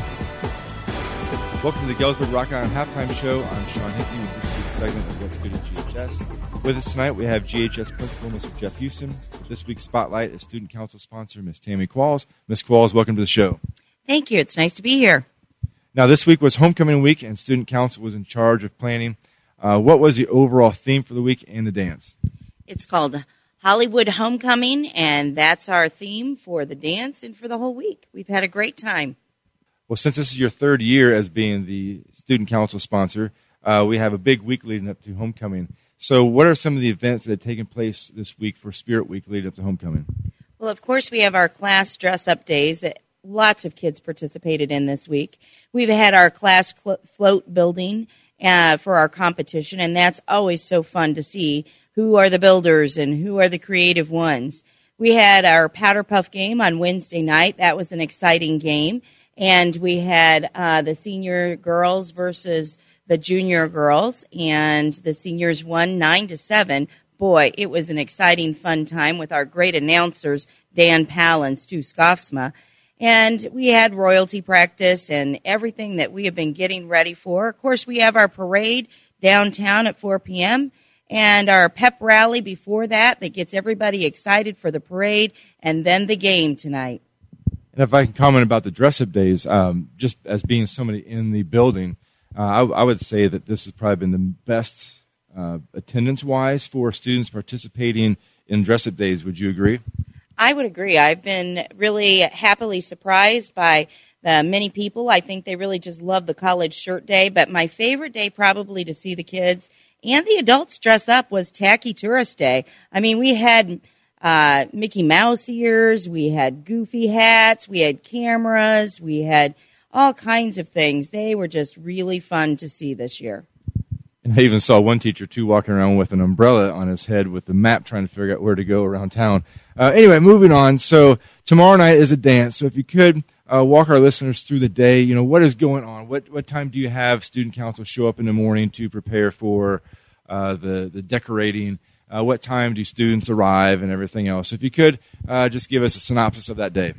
Welcome to the Galesburg Rock Island Halftime Show. I'm Sean Hickey with this week's segment of What's Good at G H S. With us tonight, we have G H S Principal, Mister Jeff Houston. This week's Spotlight is Student Council sponsor, Miss Tammy Qualls. Miss Qualls, welcome to the show. Thank you. It's nice to be here. Now, this week was Homecoming Week, and Student Council was in charge of planning. Uh, what was the overall theme for the week and the dance? It's called Hollywood Homecoming, and that's our theme for the dance and for the whole week. We've had a great time. Well, since this is your third year as being the Student Council sponsor, uh, we have a big week leading up to Homecoming. So what are some of the events that have taken place this week for Spirit Week leading up to Homecoming? Well, of course, we have our class dress-up days that lots of kids participated in this week. We've had our class cl- float building Uh, for our competition, and that's always so fun to see who are the builders and who are the creative ones. We had our Powder Puff game on Wednesday night. That was an exciting game. And we had uh, the senior girls versus the junior girls, and the seniors won nine to seven. Boy, it was an exciting, fun time with our great announcers, Dan Powell and Stu Skofsma. And we had royalty practice and everything that we have been getting ready for. Of course, we have our parade downtown at four p.m. and our pep rally before that that gets everybody excited for the parade and then the game tonight. And if I can comment about the dress-up days, um, just as being somebody in the building, uh, I, I would say that this has probably been the best uh, attendance-wise for students participating in dress-up days. Would you agree? I would agree. I've been really happily surprised by the many people. I think they really just love the college shirt day. But my favorite day probably to see the kids and the adults dress up was Tacky Tourist Day. I mean, we had uh, Mickey Mouse ears, we had goofy hats, we had cameras, we had all kinds of things. They were just really fun to see this year. And I even saw one teacher, too, walking around with an umbrella on his head with the map trying to figure out where to go around town. Uh, anyway, moving on. So tomorrow night is a dance. So if you could uh, walk our listeners through the day, you know, what is going on? What what time do you have Student Council show up in the morning to prepare for uh, the, the decorating? Uh, what time do students arrive and everything else? If you could uh, just give us a synopsis of that day.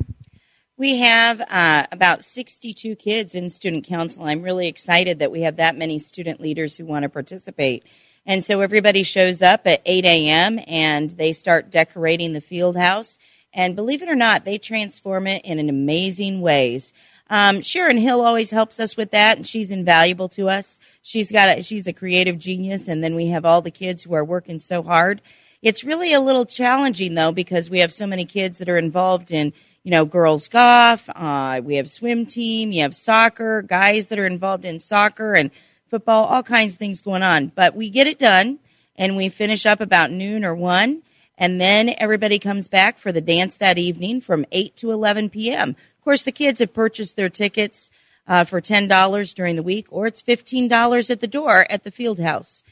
We have uh, about sixty-two kids in Student Council. I'm really excited that we have that many student leaders who want to participate. And so everybody shows up at eight a.m. and they start decorating the field house. And believe it or not, they transform it in an amazing ways. Um, Sharon Hill always helps us with that, and she's invaluable to us. She's got a, she's a creative genius, and then we have all the kids who are working so hard. It's really a little challenging, though, because we have so many kids that are involved in, you know, girls golf, uh, we have swim team, you have soccer, guys that are involved in soccer and football, all kinds of things going on. But we get it done, and we finish up about noon or one, and then everybody comes back for the dance that evening from eight to eleven p.m. Of course, the kids have purchased their tickets uh, for ten dollars during the week, or it's fifteen dollars at the door at the field house.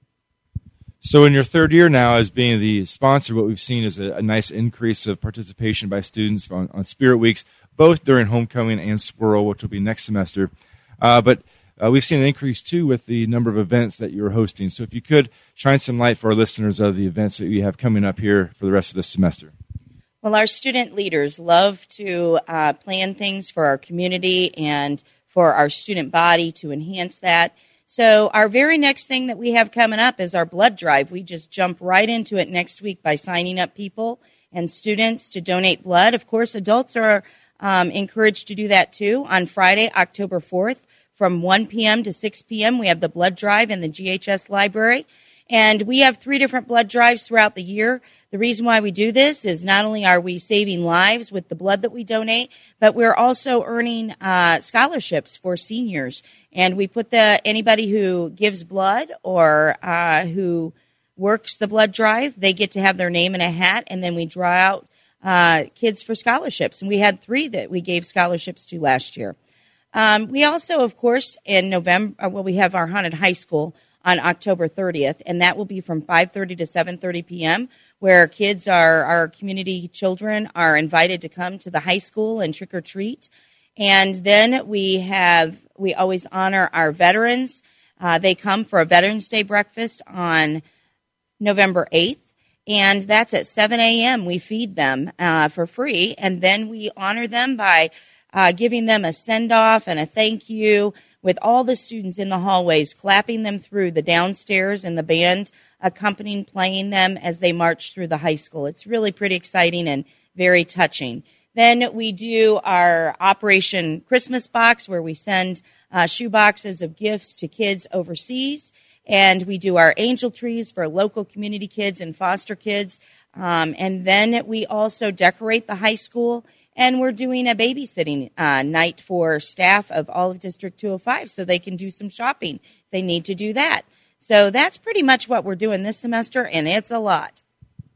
So in your third year now as being the sponsor, what we've seen is a, a nice increase of participation by students on, on Spirit Weeks, both during Homecoming and Swirl, which will be next semester. Uh, but uh, we've seen an increase, too, with the number of events that you're hosting. So if you could shine some light for our listeners of the events that you have coming up here for the rest of this semester. Well, our student leaders love to uh, plan things for our community and for our student body to enhance that. So our very next thing that we have coming up is our blood drive. We just jump right into it next week by signing up people and students to donate blood. Of course, adults are um, encouraged to do that too. On Friday, October fourth, from one p.m. to six p.m., we have the blood drive in the G H S library. And we have three different blood drives throughout the year. The reason why we do this is not only are we saving lives with the blood that we donate, but we're also earning uh, scholarships for seniors. And we put the anybody who gives blood or uh, who works the blood drive, they get to have their name in a hat, and then we draw out uh, kids for scholarships. And we had three that we gave scholarships to last year. Um, we also, of course, in November, well, we have our Haunted High School on October thirtieth, and that will be from five thirty to seven thirty p.m., where kids are, our community children are invited to come to the high school and trick or treat. And then we have, we always honor our veterans. Uh, they come for a Veterans Day breakfast on November eighth, and that's at seven a.m. We feed them uh, for free, and then we honor them by uh, giving them a send-off and a thank you, with all the students in the hallways, clapping them through the downstairs and the band accompanying, playing them as they march through the high school. It's really pretty exciting and very touching. Then we do our Operation Christmas Box, where we send uh, shoe boxes of gifts to kids overseas. And we do our angel trees for local community kids and foster kids. Um, and then we also decorate the high school. And we're doing a babysitting uh, night for staff of all of District two oh five so they can do some shopping. They need to do that. So that's pretty much what we're doing this semester, and it's a lot.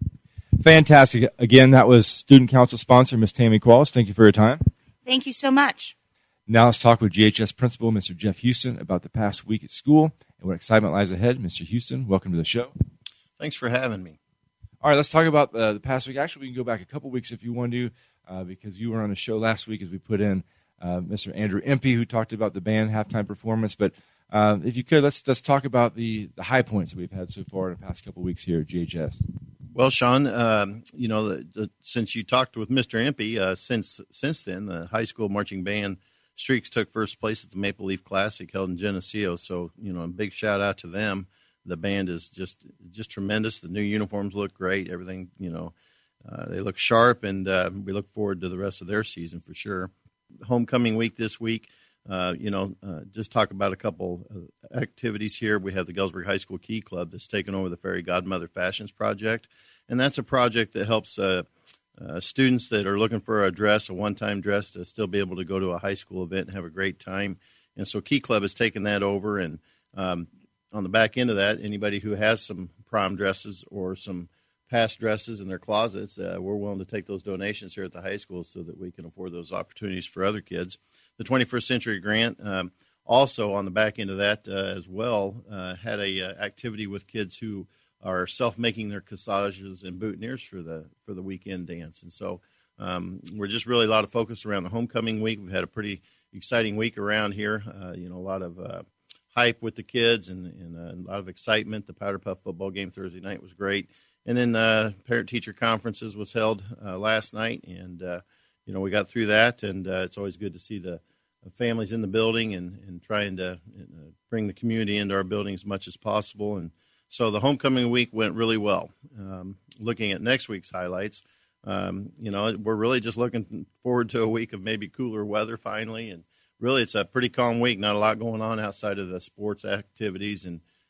Fantastic. Again, that was Student Council sponsor, Miz Tammy Qualls. Thank you for your time. Thank you so much. Now let's talk with G H S Principal, Mister Jeff Houston, about the past week at school and what excitement lies ahead. Mister Houston, welcome to the show. Thanks for having me. All right, let's talk about uh, the past week. Actually, we can go back a couple weeks if you want to. Uh, because you were on a show last week as we put in uh, Mister Andrew Impey, who talked about the band halftime performance. But uh, if you could, let's let's talk about the, the high points that we've had so far in the past couple weeks here at G H S. Well, Sean, um, you know, the, the, since you talked with Mister Impey, uh, since since then, the high school marching band Streaks took first place at the Maple Leaf Classic held in Geneseo. So, you know, a big shout out to them. The band is just just tremendous. The new uniforms look great. Everything, you know. Uh, they look sharp, and uh, we look forward to the rest of their season for sure. Homecoming week this week, uh, you know, uh, just talk about a couple of activities here. We have the Galesburg High School Key Club that's taken over the Fairy Godmother Fashions Project, and that's a project that helps uh, uh, students that are looking for a dress, a one-time dress, to still be able to go to a high school event and have a great time. And so Key Club has taken that over, and um, on the back end of that, anybody who has some prom dresses or some past dresses in their closets, uh, we're willing to take those donations here at the high school so that we can afford those opportunities for other kids. The twenty-first Century Grant, um, also on the back end of that uh, as well, uh, had a uh, activity with kids who are self-making their corsages and boutonnieres for the for the weekend dance. And so um, we're just really a lot of focus around the homecoming week. We've had a pretty exciting week around here. Uh, you know, a lot of uh, hype with the kids and, and uh, a lot of excitement. The Powder Puff football game Thursday night was great. And then uh, parent-teacher conferences was held uh, last night, and, uh, you know, we got through that, and uh, it's always good to see the families in the building and, and trying to uh, bring the community into our building as much as possible. And so the homecoming week went really well. Um, looking at next week's highlights, um, you know, we're really just looking forward to a week of maybe cooler weather finally, and really it's a pretty calm week, not a lot going on outside of the sports activities and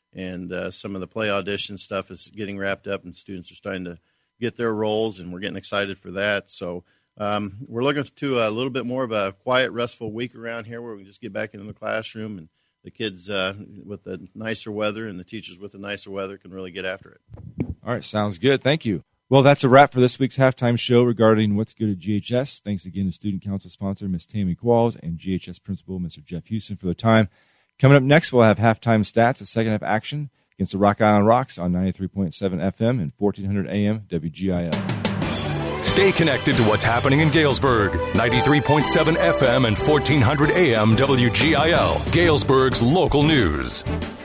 and uh, some of the play audition stuff is getting wrapped up, and students are starting to get their roles, and we're getting excited for that. So um, we're looking to a little bit more of a quiet, restful week around here where we can just get back into the classroom, and the kids uh, with the nicer weather and the teachers with the nicer weather can really get after it. All right, sounds good. Thank you. Well, that's a wrap for this week's halftime show regarding what's good at G H S. Thanks again to Student Council sponsor Miss Tammy Qualls and G H S principal Mister Jeff Houston for the time. Coming up next, we'll have halftime stats, a second half action against the Rock Island Rocks on ninety-three point seven F M and fourteen hundred A M W G I L. Stay connected to what's happening in Galesburg. ninety-three point seven F M and fourteen hundred A M W G I L, Galesburg's local news.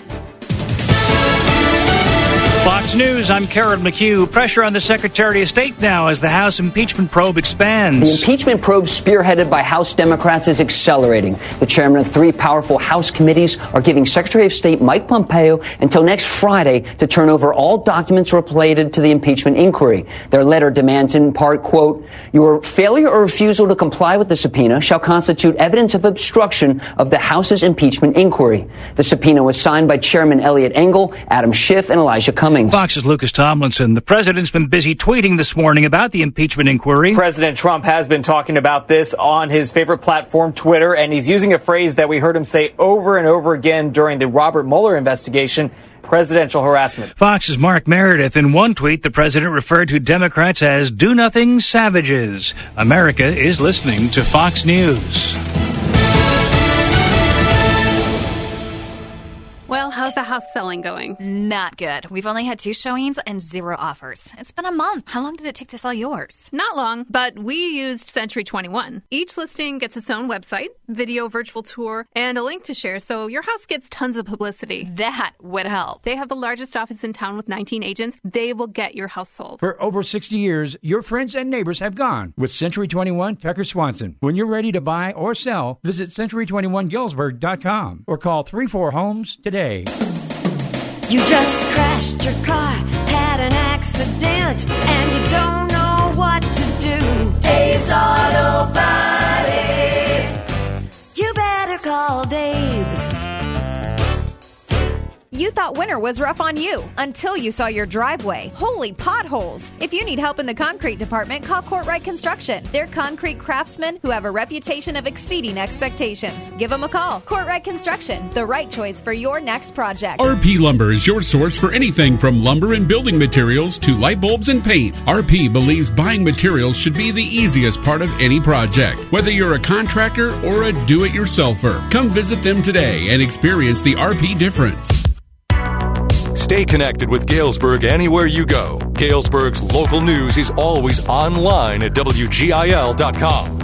Fox News, I'm Karen McHugh. Pressure on the Secretary of State now as the House impeachment probe expands. The impeachment probe spearheaded by House Democrats is accelerating. The chairman of three powerful House committees are giving Secretary of State Mike Pompeo until next Friday to turn over all documents related to the impeachment inquiry. Their letter demands in part, quote, your failure or refusal to comply with the subpoena shall constitute evidence of obstruction of the House's impeachment inquiry. The subpoena was signed by Chairman Elliot Engel, Adam Schiff, and Elijah Cummings. Fox's Lucas Tomlinson. The president's been busy tweeting this morning about the impeachment inquiry. President Trump has been talking about this on his favorite platform, Twitter, and he's using a phrase that we heard him say over and over again during the Robert Mueller investigation, presidential harassment. Fox's Mark Meredith. In one tweet, the president referred to Democrats as do-nothing savages. America is listening to Fox News. Well, how's the house selling going? Not good. We've only had two showings and zero offers. It's been a month. How long did it take to sell yours? Not long, but we used Century twenty-one. Each listing gets its own website, video virtual tour, and a link to share, so your house gets tons of publicity. That would help. They have the largest office in town with nineteen agents. They will get your house sold. For over sixty years, your friends and neighbors have gone with Century twenty-one Tucker Swanson. When you're ready to buy or sell, visit century twenty-one Galesburg dot com or call three four homes today. You just crashed your car, had an accident, and you don't know what to do. Dave's Auto Body. You better call Dave's. You thought winter was rough on you until you saw your driveway. Holy potholes! If you need help in the concrete department, call Courtright Construction. They're concrete craftsmen who have a reputation of exceeding expectations. Give them a call. Courtright Construction, the right choice for your next project. R P Lumber is your source for anything from lumber and building materials to light bulbs and paint. R P believes buying materials should be the easiest part of any project, whether you're a contractor or a do-it-yourselfer. Come visit them today and experience the R P difference. Stay connected with Galesburg anywhere you go. Galesburg's local news is always online at W G I L dot com.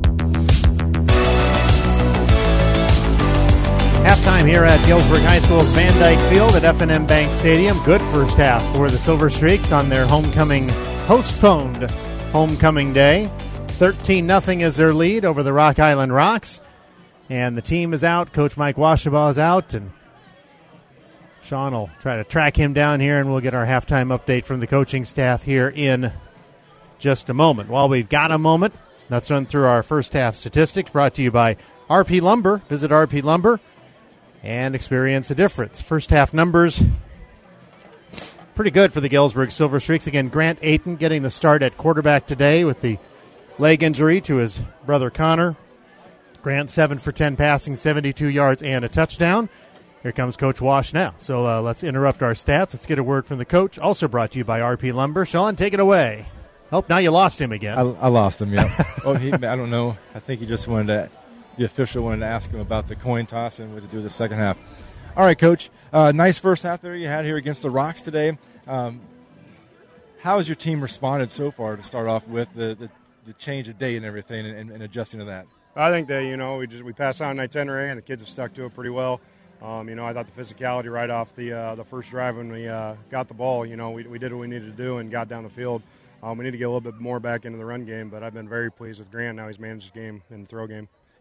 Halftime here at Galesburg High School's Van Dyke Field at F and M Bank Stadium. Good first half for the Silver Streaks on their homecoming, postponed homecoming day. thirteen nothing is their lead over the Rock Island Rocks. And the team is out. Coach Mike Washabaugh is out, and Sean will try to track him down here, and we'll get our halftime update from the coaching staff here in just a moment. While we've got a moment, let's run through our first half statistics brought to you by R P Lumber. Visit R P Lumber and experience a difference. First half numbers, pretty good for the Galesburg Silver Streaks. Again, Grant Ayton getting the start at quarterback today with the leg injury to his brother Connor. Grant seven for ten passing, seventy-two yards and a touchdown. Here comes Coach Wash now. So uh, let's interrupt our stats. Let's get a word from the coach. Also brought to you by R P Lumber. Sean, take it away. Oh, now you lost him again. I, I lost him, yeah. oh, he, I don't know. I think he just wanted to, the official wanted to ask him about the coin toss and what to do the second half. All right, Coach. Uh, nice first half there you had here against the Rocks today. Um, how has your team responded so far to start off with the, the, the change of date and everything and, and adjusting to that? I think that, you know, we just we passed out an itinerary and the kids have stuck to it pretty well. Um, you know, I thought the physicality right off the uh, the first drive when we uh, got the ball, you know, we, we did what we needed to do and got down the field. Um, we need to get a little bit more back into the run game, but I've been very pleased with Grant. Now he's managed his game in the throw game.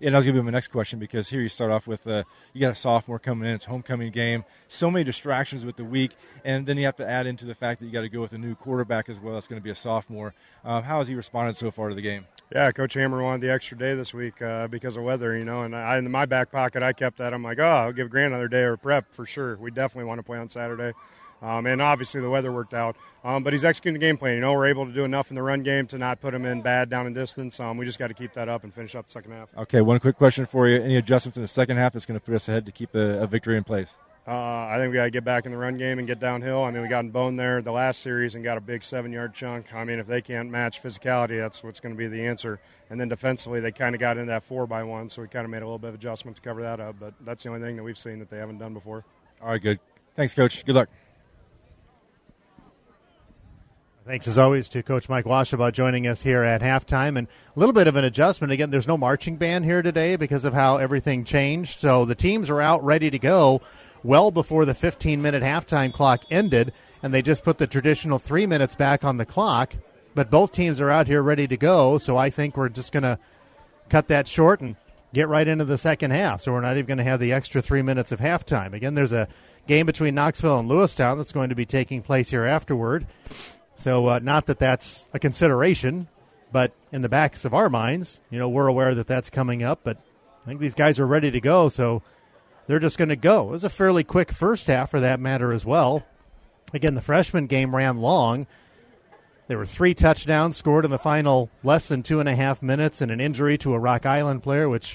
Yeah, that was going to be my next question, because here you start off with uh, you got a sophomore coming in. It's a homecoming game. So many distractions with the week, and then you have to add into the fact that you got to go with a new quarterback as well. It's going to be a sophomore. Um, how has he responded so far to the game? Yeah, Coach Hammer wanted the extra day this week uh, because of weather, you know, and I, in my back pocket, I kept that. I'm like, oh, I'll give Grant another day of prep for sure. We definitely want to play on Saturday. Um, and obviously the weather worked out. Um, but he's executing the game plan. You know, we're able to do enough in the run game to not put him in bad down and distance. Um, we just got to keep that up and finish up the second half. Okay, one quick question for you. Any adjustments in the second half that's going to put us ahead to keep a, a victory in place? Uh, I think we got to get back in the run game and get downhill. I mean, we got in bone there the last series and got a big seven-yard chunk. I mean, if they can't match physicality, that's what's going to be the answer. And then defensively, they kind of got into that four by one, so we kind of made a little bit of adjustment to cover that up. But that's the only thing that we've seen that they haven't done before. All right, good. Thanks, Coach. Good luck. Thanks, as always, to Coach Mike Washabaugh joining us here at halftime. And a little bit of an adjustment. Again, there's no marching band here today because of how everything changed. So the teams are out ready to go well before the fifteen-minute halftime clock ended, and they just put the traditional three minutes back on the clock. But both teams are out here ready to go, so I think we're just going to cut that short and get right into the second half. So we're not even going to have the extra three minutes of halftime. Again, there's a game between Knoxville and Lewistown that's going to be taking place here afterward. So uh, not that that's a consideration, but in the backs of our minds, you know, we're aware that that's coming up. But I think these guys are ready to go, so they're just going to go. It was a fairly quick first half for that matter as well. Again, the freshman game ran long. There were three touchdowns scored in the final less than two and a half minutes, and an injury to a Rock Island player, which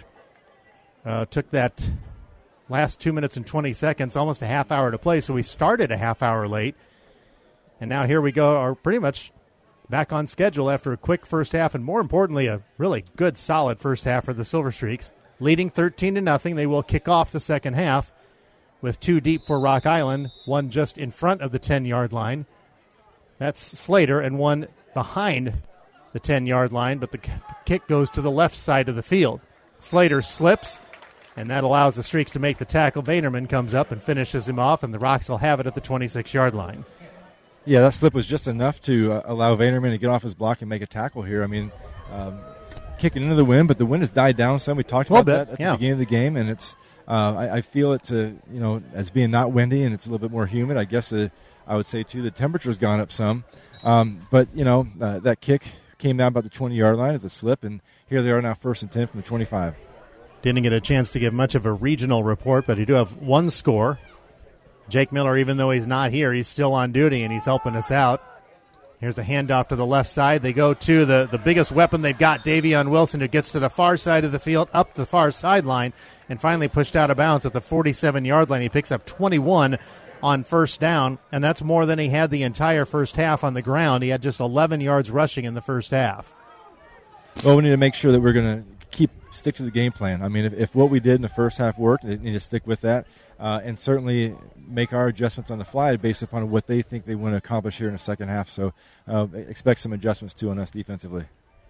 uh, took that last two minutes and twenty seconds, almost a half hour to play. So we started a half hour late. And now here we go, are pretty much back on schedule after a quick first half, and more importantly, a really good, solid first half for the Silver Streaks. Leading thirteen to nothing, they will kick off the second half with two deep for Rock Island, one just in front of the ten-yard line. That's Slater, and one behind the ten-yard line, but the kick goes to the left side of the field. Slater slips, and that allows the Streaks to make the tackle. Vaynerman comes up and finishes him off, and the Rocks will have it at the twenty-six-yard line. Yeah, that slip was just enough to uh, allow Vaynerman to get off his block and make a tackle here. I mean, um, kicking into the wind, but the wind has died down some. We talked about that at yeah. the beginning of the game, and it's uh, I, I feel it to, you know, as being not windy and it's a little bit more humid. I guess uh, I would say too the temperature's gone up some, um, but you know uh, that kick came down about the twenty-yard line at the slip, and here they are now, first and ten from the twenty-five. Didn't get a chance to give much of a regional report, but you do have one score. Jake Miller, even though he's not here, he's still on duty, and he's helping us out. Here's a handoff to the left side. They go to the, the biggest weapon they've got, Davion Wilson, who gets to the far side of the field, up the far sideline, and finally pushed out of bounds at the forty-seven-yard line. He picks up twenty-one on first down, and that's more than he had the entire first half on the ground. He had just eleven yards rushing in the first half. Well, we need to make sure that we're going to keep stick to the game plan. I mean, if, if what we did in the first half worked, they need to stick with that, uh, and certainly make our adjustments on the fly based upon what they think they want to accomplish here in the second half. So uh, expect some adjustments, too, on us defensively.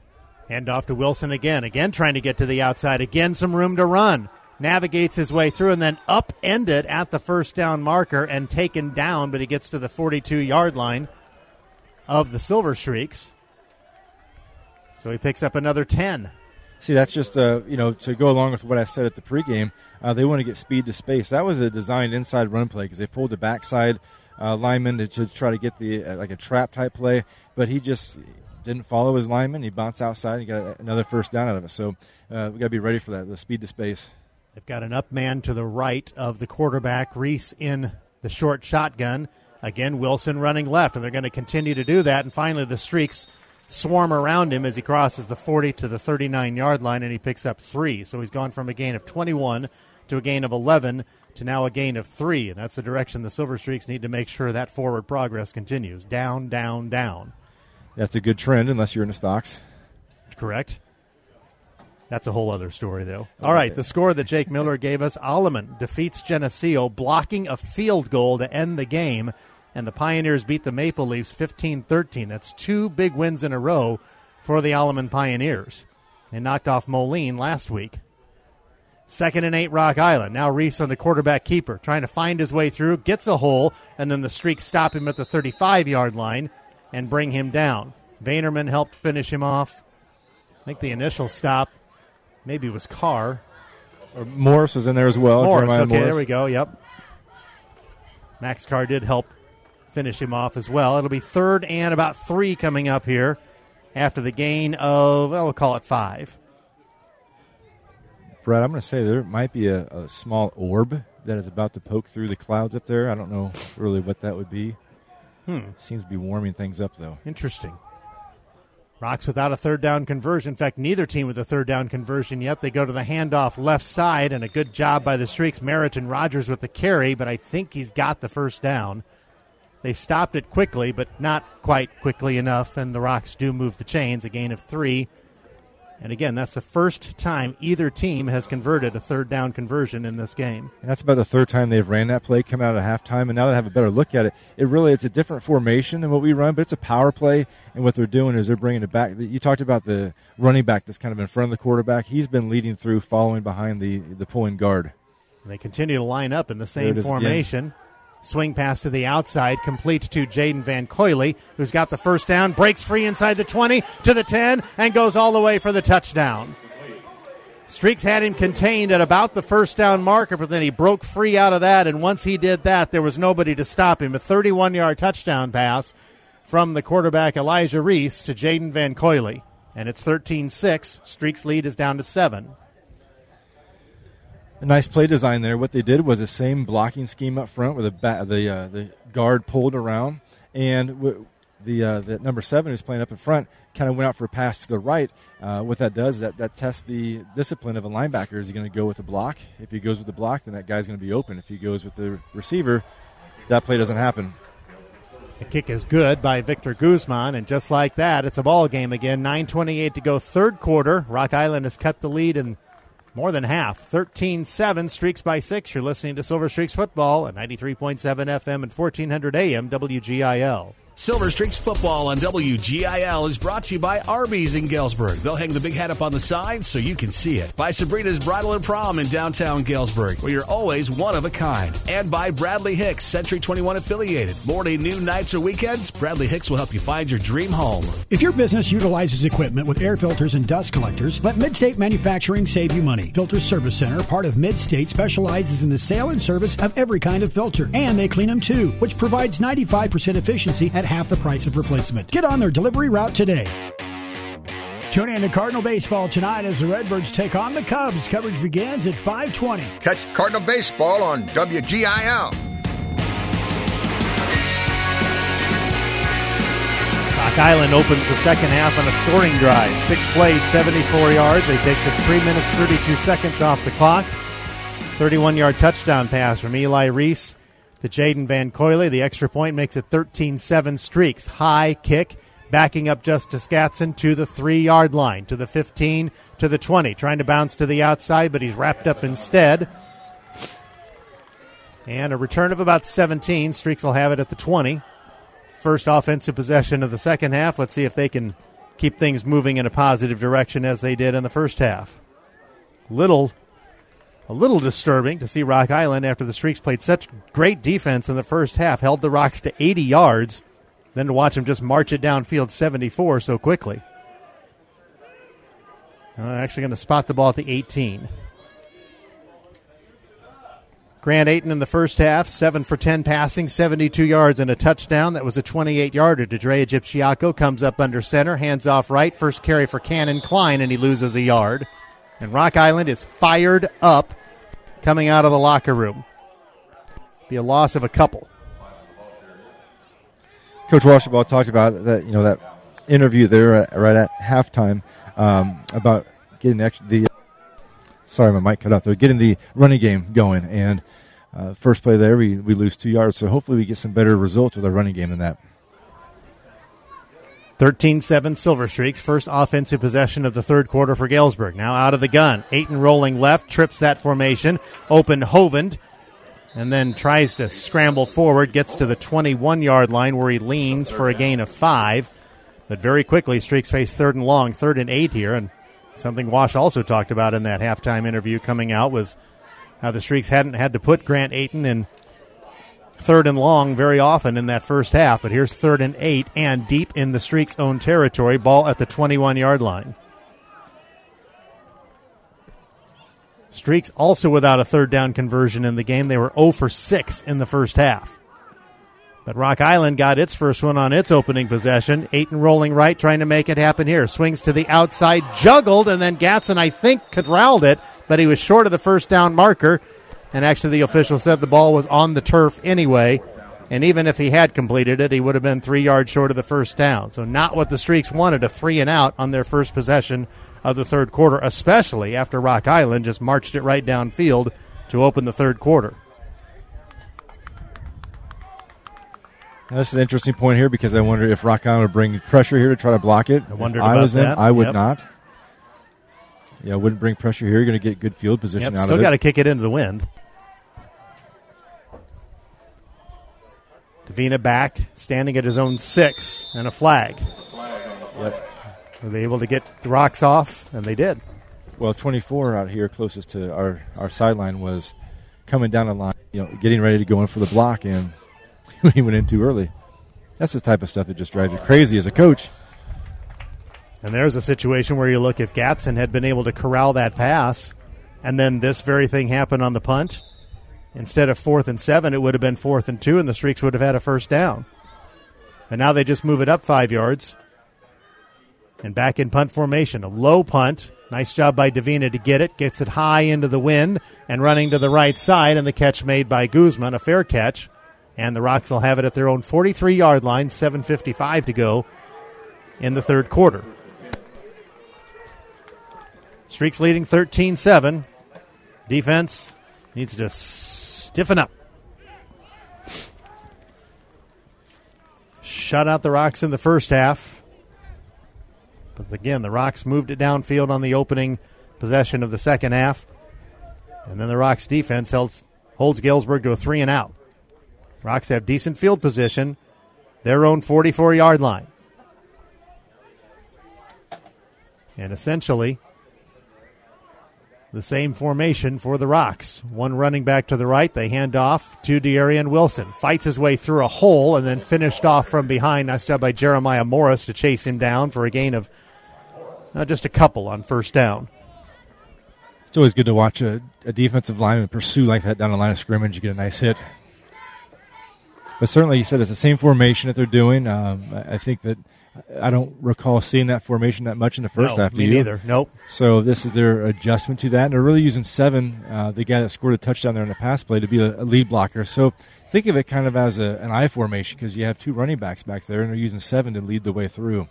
Hand off to Wilson again. Again trying to get to the outside. Again some room to run. Navigates his way through and then upended at the first down marker and taken down, but he gets to the forty-two-yard line of the Silver Streaks. So he picks up another ten. See, that's just, uh, you know, to go along with what I said at the pregame, uh, they want to get speed to space. That was a designed inside run play because they pulled the backside uh, lineman to, to try to get the uh, like a trap-type play, but he just didn't follow his lineman. He bounced outside and got another first down out of it. So uh, we've got to be ready for that, the speed to space. They've got an up man to the right of the quarterback, Reese in the short shotgun. Again, Wilson running left, and they're going to continue to do that. And finally, the Streaks swarm around him as he crosses the forty to the thirty-nine-yard line, and he picks up three. So he's gone from a gain of twenty-one to a gain of eleven to now a gain of three, and that's the direction the Silver Streaks need to make sure that forward progress continues. Down, down, down. That's a good trend unless you're in the stocks. Correct. That's a whole other story, though. All right, the score that Jake Miller gave us, Alleman defeats Geneseo, blocking a field goal to end the game, and the Pioneers beat the Maple Leafs fifteen thirteen. That's two big wins in a row for the Alleman Pioneers. They knocked off Moline last week. Second and eight, Rock Island. Now Reese on the quarterback keeper, trying to find his way through, gets a hole, and then the Streaks stop him at the thirty-five-yard line and bring him down. Vaynerman helped finish him off. I think the initial stop maybe it was Carr. Or Morris was in there as well. Morris, Jeremiah okay, Morris. there we go, yep. Max Carr did help finish him off as well. It'll be third and about three coming up here after the gain of, well, we'll call it five. Brad, I'm going to say there might be a, a small orb that is about to poke through the clouds up there. I don't know really what that would be. Hmm. Seems to be warming things up, though. Interesting. Rocks without a third down conversion. In fact, neither team with a third down conversion yet. They go to the handoff left side, and a good job by the Streaks. Merritt and Rogers with the carry, but I think he's got the first down. They stopped it quickly, but not quite quickly enough, and the Rocks do move the chains, a gain of three. And again, that's the first time either team has converted a third down conversion in this game. And that's about the third time they've ran that play coming out of halftime. And now that I have a better look at it, it really it's a different formation than what we run, but it's a power play. And what they're doing is they're bringing it back. You talked about the running back that's kind of in front of the quarterback. He's been leading through, following behind the, the pulling guard. And they continue to line up in the same There it is formation. again. Swing pass to the outside, complete to Jaden Van Coyley, who's got the first down, breaks free inside the twenty to the ten, and goes all the way for the touchdown. Streaks had him contained at about the first down marker, but then he broke free out of that, and once he did that, there was nobody to stop him. A thirty-one-yard touchdown pass from the quarterback Elijah Reese to Jaden Van Coyley, and it's thirteen six. Streaks' lead is down to seven. A nice play design there. What they did was the same blocking scheme up front, where the ba- the uh, the guard pulled around, and w- the uh, the number seven who's playing up in front kind of went out for a pass to the right. Uh, what that does, that that tests the discipline of a linebacker. Is he going to go with the block? If he goes with the block, then that guy's going to be open. If he goes with the receiver, that play doesn't happen. The kick is good by Victor Guzman, and just like that, it's a ball game again. nine twenty-eight to go, third quarter. Rock Island has cut the lead in more than half. thirteen seven, Streaks by six. You're listening to Silver Streaks Football at ninety-three point seven F M and fourteen hundred A M W G I L. Silver Streaks Football on W G I L is brought to you by Arby's in Galesburg. They'll hang the big hat up on the side so you can see it. By Sabrina's Bridal and Prom in downtown Galesburg, where you're always one of a kind. And by Bradley Hicks, Century twenty-one affiliated. Morning, noon, nights, or weekends, Bradley Hicks will help you find your dream home. If your business utilizes equipment with air filters and dust collectors, let Midstate Manufacturing save you money. Filter Service Center, part of Midstate, specializes in the sale and service of every kind of filter. And they clean them too, which provides ninety-five percent efficiency at half the price of replacement. Get on their delivery route today. Tune in to Cardinal Baseball tonight as the Redbirds take on the Cubs. Coverage begins at five twenty. Catch Cardinal Baseball on W G I L. Rock Island opens the second half on a scoring drive. Six plays, seventy-four yards. They take just three minutes, thirty-two seconds off the clock. thirty-one-yard touchdown pass from Eli Reese to Jaden Van Coyley. The extra point makes it thirteen seven. Streaks. High kick, backing up Justice Gatson to the three-yard line, to the fifteen, to the twenty. Trying to bounce to the outside, but he's wrapped up instead. And a return of about seventeen. Streaks will have it at the twenty. First offensive possession of the second half. Let's see if they can keep things moving in a positive direction as they did in the first half. Little... A little disturbing to see Rock Island, after the Streaks played such great defense in the first half, held the Rocks to eighty yards, then to watch them just march it downfield seventy-four so quickly. Uh, actually going to spot the ball at the eighteen. Grant Ayton in the first half, seven for ten passing, seventy-two yards and a touchdown. That was a twenty-eight-yarder. Dre Egyptiaco comes up under center, hands off right. First carry for Cannon Klein, and he loses a yard. And Rock Island is fired up coming out of the locker room. Be a loss of a couple. Coach Washaball talked about that, you know, that interview there at, right at halftime um, about getting the, the sorry, my mic cut out there, getting the running game going. And uh, first play there, we, we lose two yards. So hopefully we get some better results with our running game than that. thirteen seven Silver Streaks. First offensive possession of the third quarter for Galesburg. Now out of the gun. Ayton rolling left, trips that formation. Open Hovind, and then tries to scramble forward. Gets to the twenty-one-yard line where he leans for a gain of five. But very quickly, Streaks face third and long, third and eight here. And something Wash also talked about in that halftime interview coming out was how the Streaks hadn't had to put Grant Ayton in third and long very often in that first half, but here's third and eight and deep in the Streaks' own territory. Ball at the twenty-one-yard line. Streaks also without a third down conversion in the game. They were zero for six in the first half. But Rock Island got its first one on its opening possession. Ayton rolling right, trying to make it happen here. Swings to the outside, juggled, and then Gatson, I think, corralled it, but he was short of the first down marker. And actually the official said the ball was on the turf anyway. And even if he had completed it, he would have been three yards short of the first down. So not what the Streaks wanted, a three and out on their first possession of the third quarter, especially after Rock Island just marched it right downfield to open the third quarter. Now, this is an interesting point here because I wonder if Rock Island would bring pressure here to try to block it. I wondered if I about was in, that. I would Yep. not. Yeah, I wouldn't bring pressure here. You're going to get good field position Yep, out still of it. got to kick it into the wind. Davina back, standing at his own six, and a flag. Yep. Were they able to get the Rocks off? And they did. Well, twenty-four out here closest to our, our sideline was coming down the line, you know, getting ready to go in for the block, and he went in too early. That's the type of stuff that just drives you crazy as a coach. And there's a situation where you look, if Gatson had been able to corral that pass, and then this very thing happened on the punt, instead of fourth and seven, it would have been fourth and two, and the Streaks would have had a first down. And now they just move it up five yards. And back in punt formation, a low punt. Nice job by Davina to get it. Gets it high into the wind and running to the right side, and the catch made by Guzman, a fair catch. And the Rocks will have it at their own forty-three-yard line, seven fifty-five to go in the third quarter. Streaks leading thirteen seven. Defense needs to stiffen up. Shut out the Rocks in the first half. But again, the Rocks moved it downfield on the opening possession of the second half. And then the Rocks defense holds, holds Galesburg to a three and out. Rocks have decent field position, their own forty-four-yard line. And essentially the same formation for the Rocks. One running back to the right. They hand off to De'Arian Wilson. Fights his way through a hole and then finished off from behind. Nice job by Jeremiah Morris to chase him down for a gain of uh, just a couple on first down. It's always good to watch a, a defensive lineman pursue like that down the line of scrimmage. You get a nice hit. But certainly, you said it's the same formation that they're doing. Um, I I think that I don't recall seeing that formation that much in the first No, half. me do you? neither. Nope. So this is their adjustment to that. And they're really using seven, uh, the guy that scored a touchdown there in the pass play, to be a, a lead blocker. So think of it kind of as a, an I formation because you have two running backs back there, and they're using seven to lead the way through.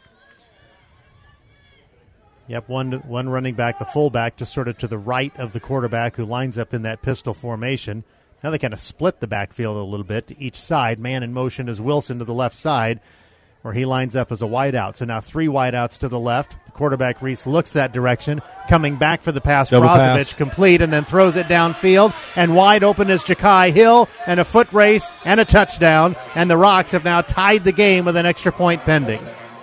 Yep, one one running back, the fullback, just sort of to the right of the quarterback who lines up in that pistol formation. Now they kind of split the backfield a little bit to each side. Man in motion is Wilson to the left side, where he lines up as a wideout. So now three wideouts to the left. The quarterback, Reese, looks that direction. Coming back for the pass, Double Brozovic pass. complete, and then throws it downfield. And wide open is Ja'Kai Hill, and a foot race and a touchdown. And the Rocks have now tied the game with an extra point pending.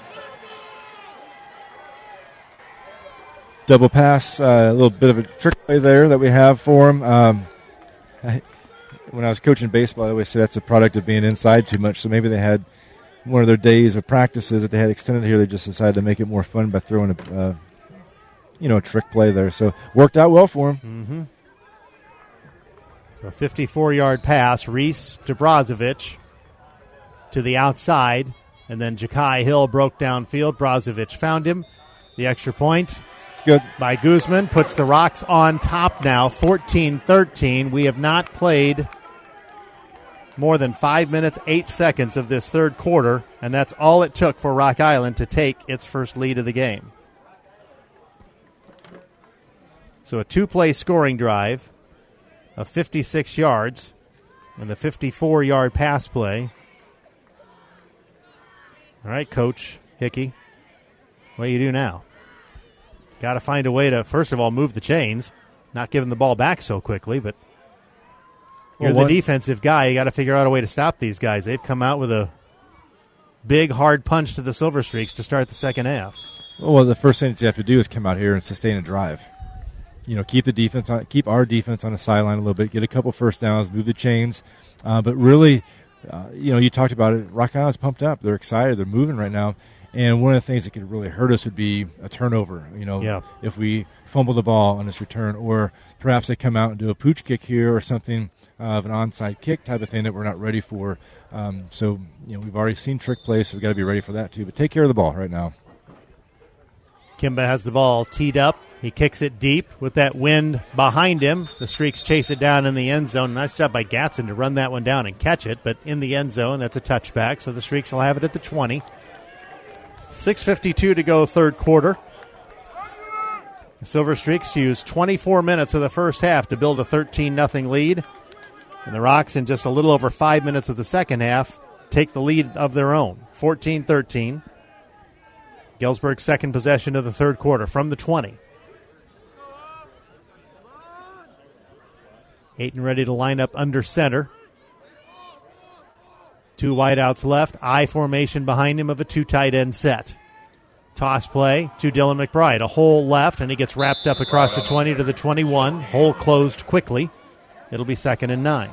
Double pass, uh, a little bit of a trick play there that we have for him. Um, I, when I was coaching baseball, I always say that's a product of being inside too much. So maybe they had one of their days of practices that they had extended here. They just decided to make it more fun by throwing a, uh, you know, a trick play there. So worked out well for him. Mm-hmm. So a fifty-four-yard pass, Reese to Brozovic to the outside, and then Ja'Kai Hill broke downfield. Brozovic found him. The extra point. Good. By Guzman, puts the Rocks on top now, fourteen thirteen. We have not played more than five minutes, eight seconds of this third quarter, and that's all it took for Rock Island to take its first lead of the game. So a two-play scoring drive of fifty-six yards and the fifty-four-yard pass play. All right, Coach Hickey, what do you do now? Got to find a way to, first of all, move the chains, not giving the ball back so quickly, but you're well, the defensive guy. You got to figure out a way to stop these guys. They've come out with a big, hard punch to the Silver Streaks to start the second half. Well, the first thing that you have to do is come out here and sustain a drive. You know, keep the defense on, keep our defense on the sideline a little bit, get a couple first downs, move the chains, uh, but really, uh, you know, you talked about it. Rock Island's pumped up. They're excited. They're moving right now. And one of the things that could really hurt us would be a turnover. You know, yeah. if we fumble the ball on this return, or perhaps they come out and do a pooch kick here or something uh, of an onside kick type of thing that we're not ready for. Um, so, you know, we've already seen trick plays, so we've got to be ready for that too. But take care of the ball right now. Kimba has the ball teed up. He kicks it deep with that wind behind him. The Streaks chase it down in the end zone. Nice job by Gatson to run that one down and catch it, but in the end zone, that's a touchback, so the Streaks will have it at the twenty. six fifty-two to go, third quarter. The Silver Streaks used twenty-four minutes of the first half to build a thirteen nothing lead. And the Rocks, in just a little over five minutes of the second half, take the lead of their own, fourteen thirteen. Galesburg's second possession of the third quarter from the twenty. Ayton ready to line up under center. Two wideouts left. I formation behind him of a two tight end set. Toss play to Dylan McBride. A hole left, and he gets wrapped up across the twenty to the twenty-one. Hole closed quickly. It'll be second and nine.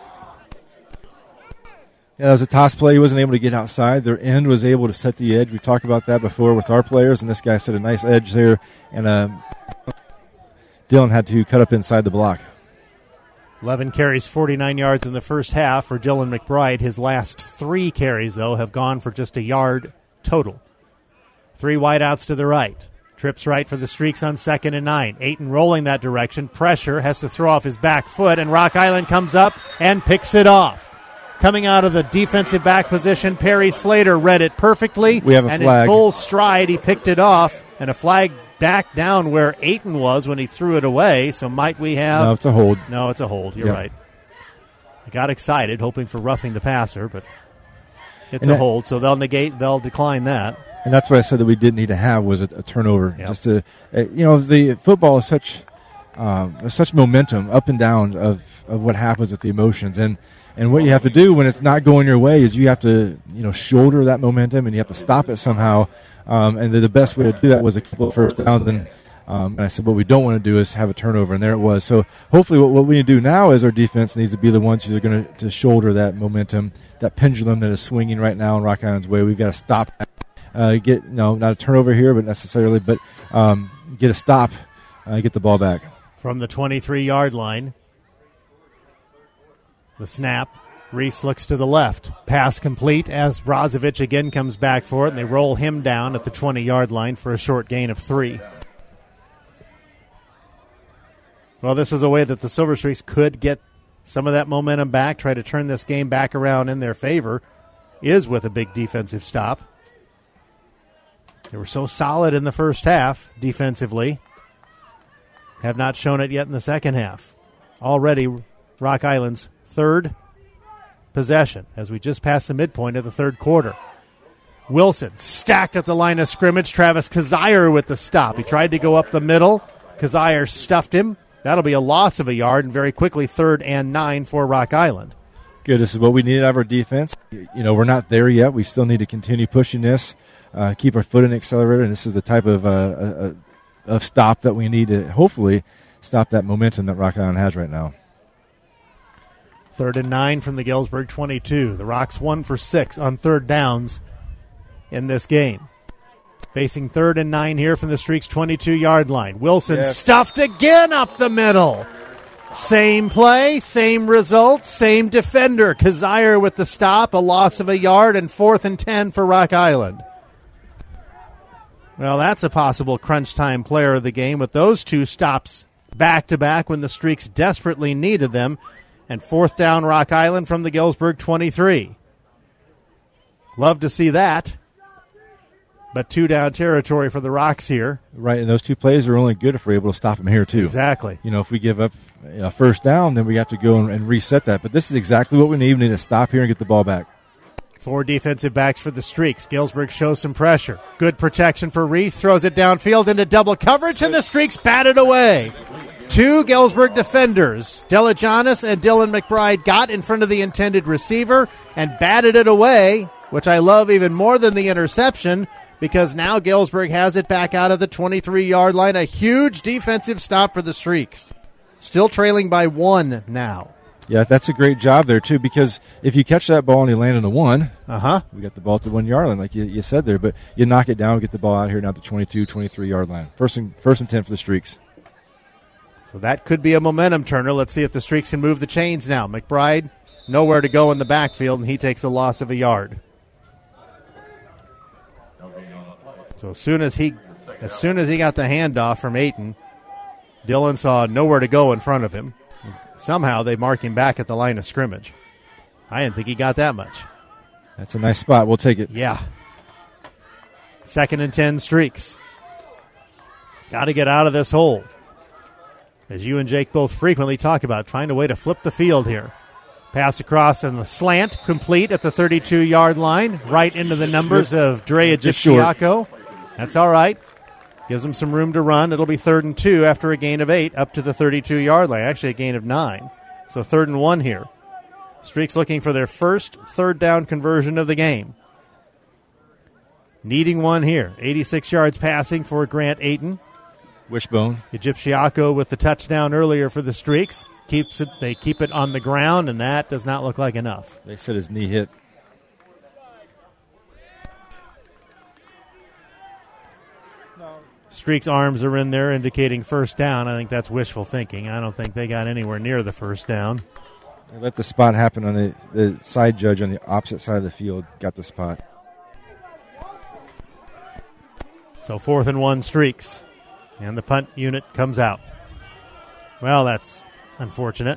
Yeah, that was a toss play. He wasn't able to get outside. Their end was able to set the edge. We've talked about that before with our players, and this guy set a nice edge there, and uh, Dylan had to cut up inside the block. eleven carries, forty-nine yards in the first half for Dylan McBride. His last three carries, though, have gone for just a yard total. Three wideouts to the right. Trips right for the Streaks on second and nine. Ayton rolling that direction. Pressure, has to throw off his back foot, and Rock Island comes up and picks it off. Coming out of the defensive back position, Perry Slater read it perfectly. We have a and flag. in full stride, he picked it off, and a flag back down where Ayton was when he threw it away. So might we have... No, it's a hold. No, it's a hold. You're Yep. right. I got excited, hoping for roughing the passer, but it's And a that- hold, so they'll negate, they'll decline that. And that's what I said that we didn't need to have was a, a turnover. Yep. Just to, uh, you know, the football is such, um, there's such momentum up and down of, of what happens with the emotions, and and what you have to do when it's not going your way is you have to, you know, shoulder that momentum and you have to stop it somehow. Um, and the, the best way to do that was a couple of first downs. And, um, and I said, what we don't want to do is have a turnover, and there it was. So hopefully, what, what we need to do now is our defense needs to be the ones who are going to shoulder that momentum, that pendulum that is swinging right now in Rock Island's way. We've got to stop that. Uh, get no, not a turnover here, but necessarily, but um, get a stop, uh, get the ball back. From the twenty-three-yard line, the snap, Reese looks to the left. Pass complete as Brozovic again comes back for it, and they roll him down at the twenty-yard line for a short gain of three. Well, this is a way that the Silver Streaks could get some of that momentum back, try to turn this game back around in their favor, is with a big defensive stop. They were so solid in the first half defensively. Have not shown it yet in the second half. Already Rock Island's third possession as we just passed the midpoint of the third quarter. Wilson stacked at the line of scrimmage. Travis Kazire with the stop. He tried to go up the middle. Kazire stuffed him. That'll be a loss of a yard, and very quickly third and nine for Rock Island. Good. This is what we need out of our defense. You know, we're not there yet. We still need to continue pushing this. Uh, keep our foot in the accelerator, and this is the type of uh, uh, of stop that we need to hopefully stop that momentum that Rock Island has right now. Third and nine from the Galesburg twenty-two. The Rocks one for six on third downs in this game. Facing third and nine here from the Streaks' twenty-two-yard line. Wilson Yes. stuffed again up the middle. Same play, same result, same defender. Kazire with the stop, a loss of a yard, and fourth and ten for Rock Island. Well, that's a possible crunch time player of the game with those two stops back-to-back when the Streaks desperately needed them. And fourth down Rock Island from the Galesburg twenty-three. Love to see that. But two down territory for the Rocks here. Right, and those two plays are only good if we're able to stop them here, too. Exactly. You know, if we give up a first down, then we have to go and, and reset that. But this is exactly what we need. We need to stop here and get the ball back. Four defensive backs for the Streaks. Galesburg shows some pressure. Good protection for Reese. Throws it downfield into double coverage, and the Streaks bat it away. Two Galesburg defenders, Delajanis and Dylan McBride, got in front of the intended receiver and batted it away, which I love even more than the interception, because now Galesburg has it back out of the twenty-three-yard line. A huge defensive stop for the Streaks. Still trailing by one now. Yeah, that's a great job there, too, because if you catch that ball and you land on the one, uh-huh. we got the ball at the one-yard line, like you, you said there, but you knock it down, get the ball out here now to twenty-two, twenty-three-yard line. First and, first and ten for the Streaks. So that could be a momentum turner. Let's see if the Streaks can move the chains now. McBride, nowhere to go in the backfield, and he takes a loss of a yard. So as soon as he, as soon as he got the handoff from Ayton, Dillon saw nowhere to go in front of him. Somehow they mark him back at the line of scrimmage. I didn't think he got that much. That's a nice spot. We'll take it. Yeah. Second and ten, Streaks. Got to get out of this hole. As you and Jake both frequently talk about, trying a way to flip the field here. Pass across and the slant complete at the thirty-two-yard line, right into the numbers of Dre Egipciaco. That's all right. Gives them some room to run. It'll be third and two after a gain of eight up to the thirty-two-yard line. Actually, a gain of nine. So third and one here. Streaks looking for their first third down conversion of the game. Needing one here. eighty-six yards passing for Grant Ayton. Wishbone. Egipciaco with the touchdown earlier for the Streaks. Keeps it. They keep it on the ground, and that does not look like enough. They said his knee hit. Streaks' arms are in there indicating first down. I think that's wishful thinking. I don't think they got anywhere near the first down. They let the spot happen on the, the side judge on the opposite side of the field. Got the spot. So fourth and one, Streaks. And the punt unit comes out. Well, that's unfortunate.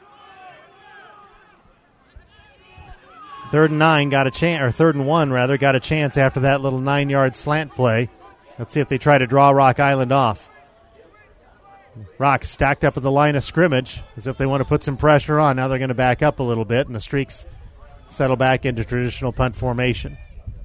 Third and nine got a chance, or third and one rather, got a chance after that little nine-yard slant play. Let's see if they try to draw Rock Island off. Rock stacked up at the line of scrimmage as if they want to put some pressure on. Now they're going to back up a little bit, and the Streaks settle back into traditional punt formation.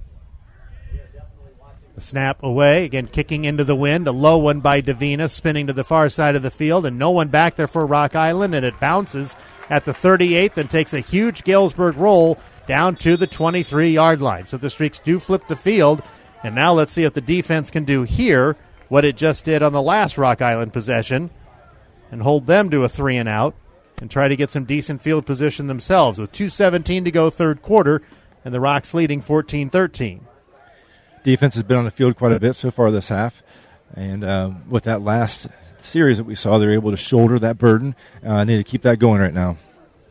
The snap away, again kicking into the wind. A low one by Davina, spinning to the far side of the field, and no one back there for Rock Island, and it bounces at the thirty-eighth and takes a huge Galesburg roll down to the twenty-three-yard line. So the Streaks do flip the field. And now let's see if the defense can do here what it just did on the last Rock Island possession and hold them to a three and out and try to get some decent field position themselves with two seventeen to go third quarter and the Rocks leading fourteen thirteen. Defense has been on the field quite a bit so far this half. And um, with that last series that we saw, they're able to shoulder that burden. I uh, need to keep that going right now.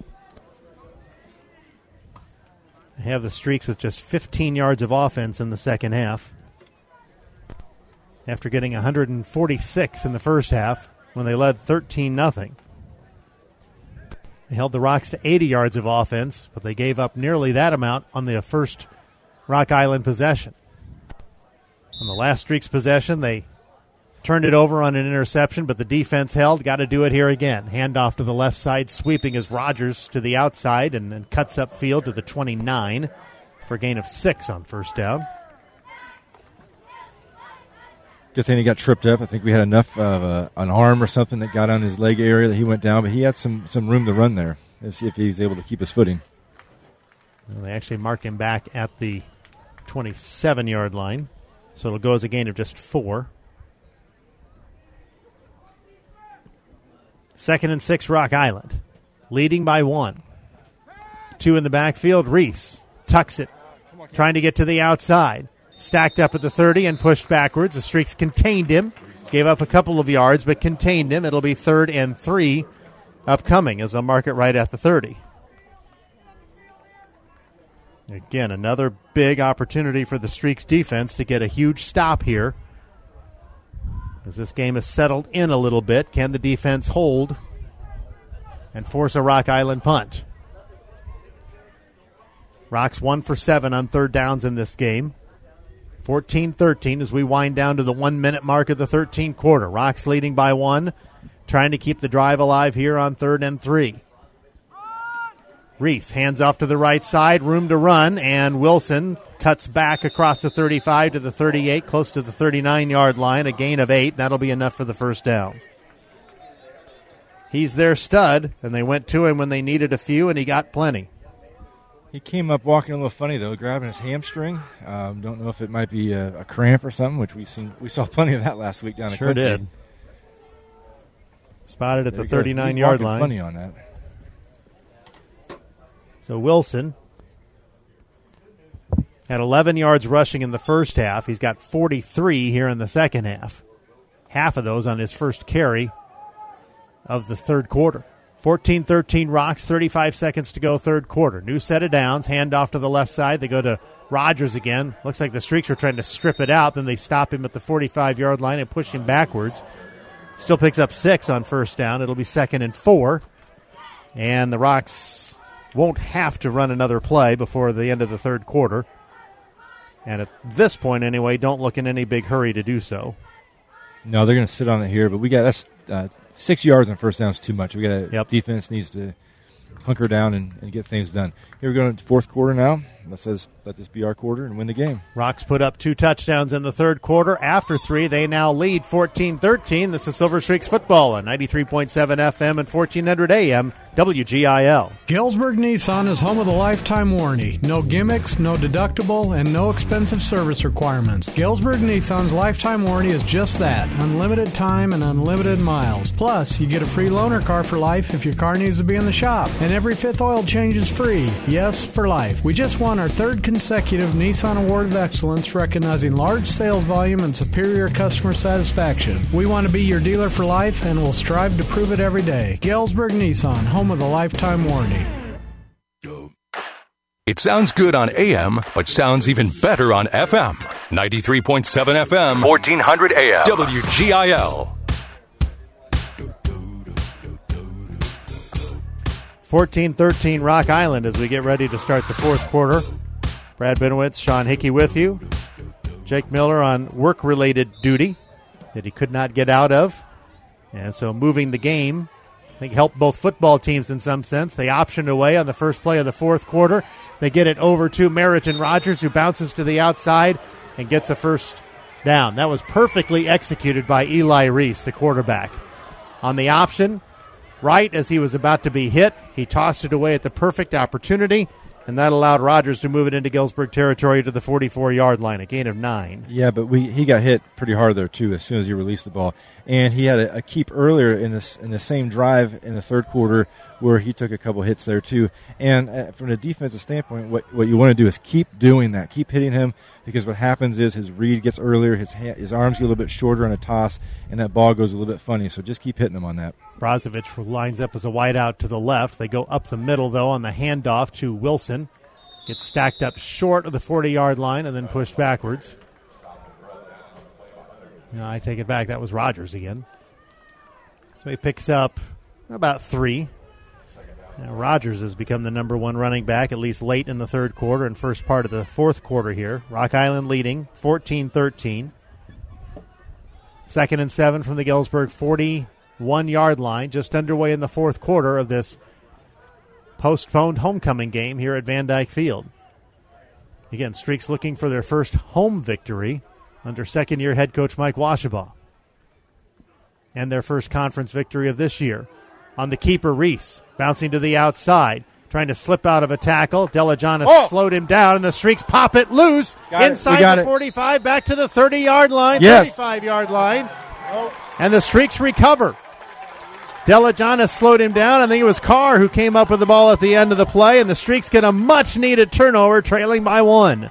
They have the Streaks with just fifteen yards of offense in the second half. After getting one hundred forty-six in the first half when they led thirteen nothing. They held the Rocks to eighty yards of offense, but they gave up nearly that amount on the first Rock Island possession. On the last Streaks possession, they turned it over on an interception, but the defense held. Got to do it here again. Handoff to the left side, sweeping as Rogers to the outside and then cuts up field to the twenty-nine for a gain of six on first down. Good thing he got tripped up. I think we had enough of uh, an arm or something that got on his leg area that he went down, but he had some, some room to run there. Let's see if he's able to keep his footing. Well, they actually marked him back at the twenty-seven-yard line, so it'll go as a gain of just four. Second and six, Rock Island, leading by one. Two in the backfield, Reese tucks it, trying to get to the outside. Stacked up at the thirty and pushed backwards. The Streaks contained him, gave up a couple of yards, but contained him. It'll be third and three upcoming as they'll mark it right at the thirty. Again, another big opportunity for the Streaks defense to get a huge stop here. As this game is settled in a little bit, can the defense hold and force a Rock Island punt? Rocks one for seven on third downs in this game. fourteen thirteen as we wind down to the one-minute mark of the thirteenth quarter. Rocks leading by one, trying to keep the drive alive here on third and three. Reese hands off to the right side, room to run, and Wilson cuts back across the thirty-five to the thirty-eight, close to the thirty-nine-yard line, a gain of eight. That'll be enough for the first down. He's their stud, and they went to him when they needed a few, and he got plenty. He came up walking a little funny, though, grabbing his hamstring. Um, don't know if it might be a, a cramp or something, which we seen we saw plenty of that last week down at Sure Quincy. did. Spotted at There the you go. thirty-nine-yard He's line. funny on that. So Wilson had eleven yards rushing in the first half. He's got forty-three here in the second half. Half of those on his first carry of the third quarter. fourteen thirteen Rocks, thirty-five seconds to go, third quarter. New set of downs, hand off to the left side. They go to Rogers again. Looks like the Streaks were trying to strip it out. Then they stop him at the forty-five-yard line and push him backwards. Still picks up six on first down. It'll be second and four. And the Rocks won't have to run another play before the end of the third quarter. And at this point, anyway, don't look in any big hurry to do so. No, they're going to sit on it here, but we got that's uh, six yards on first down is too much. We got a yep. defense needs to hunker down and, and get things done. Here we go into the fourth quarter now. Let's let, let this be our quarter and win the game. Rocks put up two touchdowns in the third quarter. After three, they now lead fourteen thirteen. This is Silver Streaks football on ninety-three point seven F M and fourteen hundred A M W G I L. Galesburg Nissan is home of the lifetime warranty. No gimmicks, no deductible, and no expensive service requirements. Galesburg Nissan's lifetime warranty is just that, unlimited time and unlimited miles. Plus, you get a free loaner car for life if your car needs to be in the shop. And every fifth oil change is free. Yes, for life. We just won our third consecutive Nissan Award of Excellence, recognizing large sales volume and superior customer satisfaction. We want to be your dealer for life, and we'll strive to prove it every day. Galesburg Nissan, home of the lifetime warranty. It sounds good on A M, but sounds even better on F M. ninety-three point seven F M, fourteen hundred A M, W G I L. fourteen thirteen Rock Island as we get ready to start the fourth quarter. Brad Benowitz, Sean Hickey with you. Jake Miller on work-related duty that he could not get out of. And so moving the game, I think, helped both football teams in some sense. They optioned away on the first play of the fourth quarter. They get it over to Meriton Rogers, who bounces to the outside and gets a first down. That was perfectly executed by Eli Reese, the quarterback. On the option, right as he was about to be hit, he tossed it away at the perfect opportunity, and that allowed Rogers to move it into Galesburg territory to the forty-four-yard line, a gain of nine. Yeah, but we he got hit pretty hard there, too, as soon as he released the ball. And he had a, a keep earlier in this in the same drive in the third quarter where he took a couple hits there, too. And uh, from a defensive standpoint, what, what you want to do is keep doing that. Keep hitting him, because what happens is his read gets earlier, his ha- his arms get a little bit shorter on a toss, and that ball goes a little bit funny. So just keep hitting him on that. Brozovic lines up as a wideout to the left. They go up the middle, though, on the handoff to Wilson. Gets stacked up short of the forty-yard line and then pushed backwards. No, I take it back. That was Rogers again. So he picks up about three. Now Rogers has become the number one running back, at least late in the third quarter and first part of the fourth quarter here. Rock Island leading fourteen thirteen. Second and seven from the Galesburg forty-one-yard line, just underway in the fourth quarter of this postponed homecoming game here at Van Dyke Field. Again, Streaks looking for their first home victory under second-year head coach Mike Washabaugh. And their first conference victory of this year. On the keeper, Reese, bouncing to the outside, trying to slip out of a tackle. Delajonis oh! slowed him down, and the Streaks pop it loose got inside it. the forty-five, back to the thirty-yard line, yes. thirty-five-yard line. Oh. And the Streaks recover. Delajonis slowed him down. I think it was Carr who came up with the ball at the end of the play, and the Streaks get a much-needed turnover, trailing by one.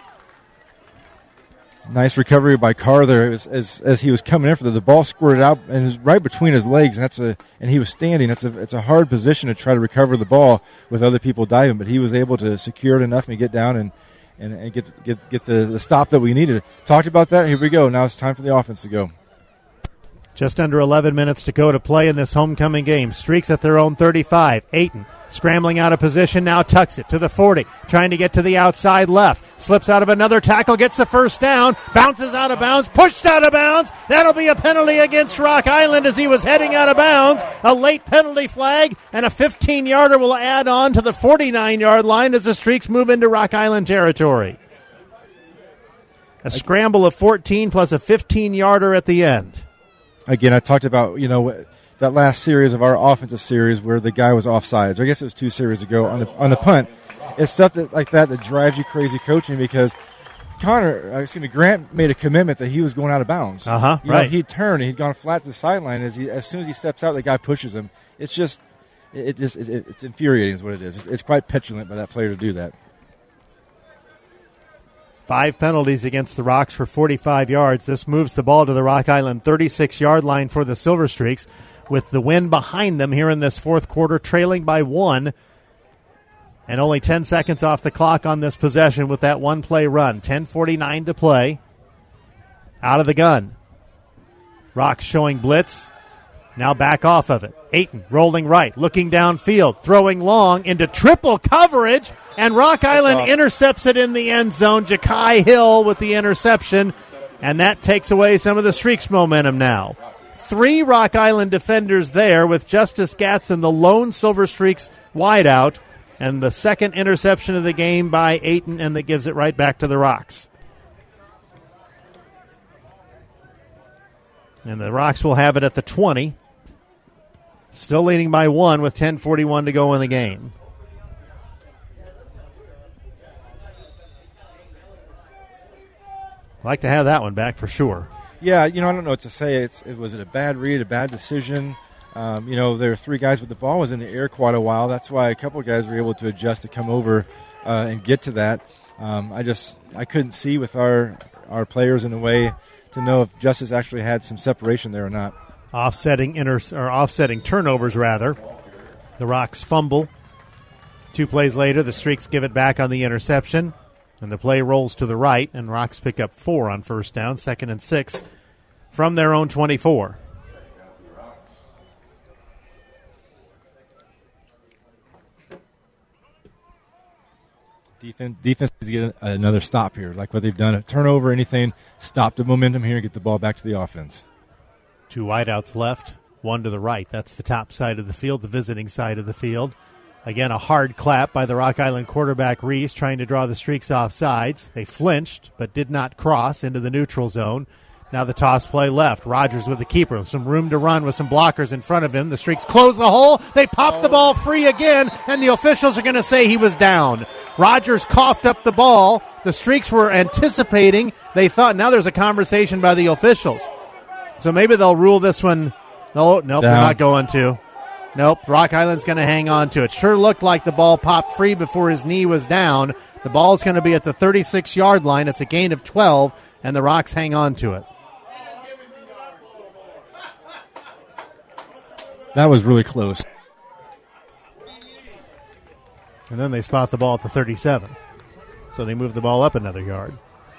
Nice recovery by Carr there. It was, as as he was coming in for the, the ball squirted out and it was right between his legs, and that's a and he was standing. That's a it's a hard position to try to recover the ball with other people diving, but he was able to secure it enough and get down and and, and get get get the, the stop that we needed. Talked about that. Here we go. Now it's time for the offense to go. Just under eleven minutes to go to play in this homecoming game. Streaks at their own thirty-five. Ayton scrambling out of position, now tucks it to the forty, trying to get to the outside left. Slips out of another tackle, gets the first down, bounces out of bounds, pushed out of bounds. That'll be a penalty against Rock Island as he was heading out of bounds. A late penalty flag, and a fifteen-yarder will add on to the forty-nine-yard line as the Streaks move into Rock Island territory. A scramble of fourteen plus a fifteen-yarder at the end. Again, I talked about, you know, that last series of our offensive series where the guy was offsides. I guess it was two series ago on the on the punt. It's stuff that like that that drives you crazy coaching, because Connor, uh, excuse me, Grant made a commitment that he was going out of bounds. Uh huh. You right. know, he turned and he'd gone flat to the sideline. As he as soon as he steps out, the guy pushes him. It's just it, it just it, it's infuriating is what it is. It's, it's quite petulant by that player to do that. Five penalties against the Rocks for forty-five yards. This moves the ball to the Rock Island thirty-six-yard line for the Silver Streaks, with the wind behind them here in this fourth quarter, trailing by one. And only ten seconds off the clock on this possession with that one-play run. ten forty-nine to play. Out of the gun. Rocks showing blitz. Now back off of it. Ayton rolling right, looking downfield, throwing long into triple coverage, and Rock Island intercepts it in the end zone. Ja'Kai Hill with the interception, and that takes away some of the Streaks' momentum now. Three Rock Island defenders there with Justice Gatson, the lone Silver Streaks wideout, and the second interception of the game by Ayton, and that gives it right back to the Rocks. And the Rocks will have it at the twenty. Still leading by one with ten forty-one to go in the game. Like to have that one back for sure. Yeah, you know, I don't know what to say. It's, it was it a bad read, a bad decision? Um, you know, there were three guys, but the ball was in the air quite a while. That's why a couple of guys were able to adjust to come over uh, and get to that. Um, I just I couldn't see with our our players in a way to know if Justice actually had some separation there or not. Offsetting inter- or offsetting turnovers, rather. The Rocks fumble. Two plays later, the Streaks give it back on the interception, and the play rolls to the right, and Rocks pick up four on first down, second and six from their own twenty-four. Defense, defense needs to get another stop here, like what they've done. A turnover, anything, stop the momentum here and get the ball back to the offense. Two wideouts left, one to the right. That's the top side of the field, the visiting side of the field. Again, a hard clap by the Rock Island quarterback, Reese, trying to draw the Streaks off sides. They flinched, but did not cross into the neutral zone. Now the toss play left. Rogers with the keeper. Some room to run with some blockers in front of him. The Streaks close the hole. They pop the ball free again, and the officials are going to say he was down. Rogers coughed up the ball. The Streaks were anticipating. They thought, now there's a conversation by the officials. So maybe they'll rule this one. No, nope, Down. They're not going to. Nope, Rock Island's going to hang on to it. Sure looked like the ball popped free before his knee was down. The ball's going to be at the thirty-six-yard line. It's a gain of twelve, and the Rocks hang on to it. That was really close. And then they spot the ball at the thirty-seven. So they move the ball up another yard.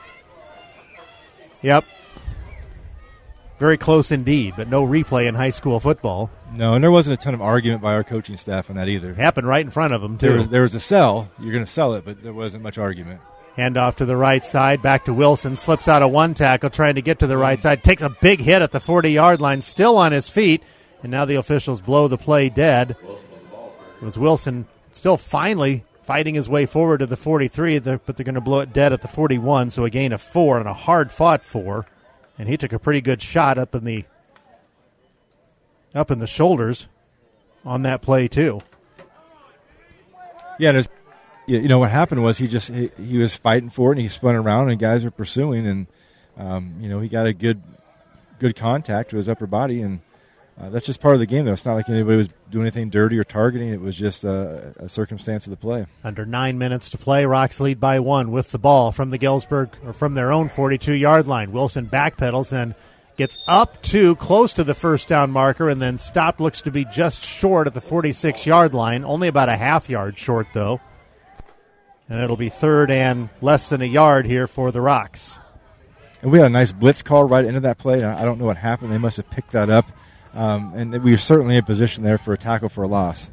Yep. Very close indeed, but no replay in high school football. No, and there wasn't a ton of argument by our coaching staff on that either. Happened right in front of them, too. There was, there was a sell. You're going to sell it, but there wasn't much argument. Handoff to the right side, back to Wilson. Slips out of one tackle, trying to get to the right side. Takes a big hit at the forty-yard line, still on his feet. And now the officials blow the play dead. It was Wilson still finally fighting his way forward to the forty-three, but they're going to blow it dead at the forty-one, so a gain of four and a hard-fought four. And he took a pretty good shot up in the up in the shoulders on that play too. Yeah, there's, you know what happened was he just he, he was fighting for it and he spun around and guys were pursuing and um, you know he got a good good contact to his upper body and uh, that's just part of the game though. It's not like anybody was doing anything dirty or targeting. It was just uh, a circumstance of the play. Under nine minutes to play, Rocks lead by one with the ball from the Galesburg or from their own forty-two-yard line. Wilson backpedals, then gets up to close to the first down marker and then stopped. Looks to be just short at the forty-six-yard line, only about a half yard short though. And it'll be third and less than a yard here for the Rocks. And we had a nice blitz call right into that play. I don't know what happened. They must have picked that up. Um, and we were certainly in position there for a tackle for a loss.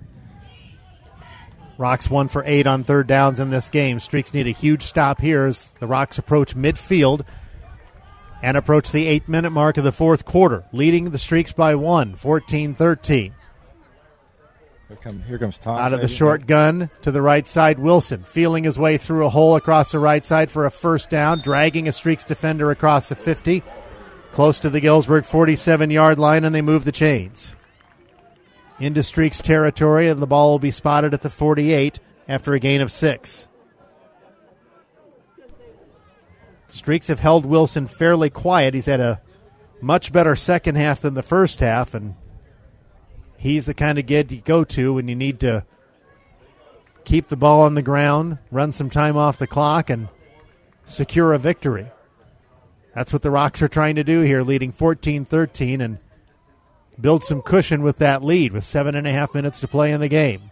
Rocks one for eight on third downs in this game. Streaks need a huge stop here as the Rocks approach midfield and approach the eight-minute mark of the fourth quarter, leading the Streaks by one, fourteen thirteen. Here, come, here comes Toss. Out of the short gun to the right side, Wilson feeling his way through a hole across the right side for a first down, dragging a Streaks defender across the fifty. Close to the Galesburg forty-seven-yard line, and they move the chains. Into Streaks territory, and the ball will be spotted at the forty-eight after a gain of six. Streaks have held Wilson fairly quiet. He's had a much better second half than the first half, and he's the kind of kid you go to when you need to keep the ball on the ground, run some time off the clock, and secure a victory. That's what the Rocks are trying to do here, leading fourteen thirteen, and build some cushion with that lead with seven and a half minutes to play in the game.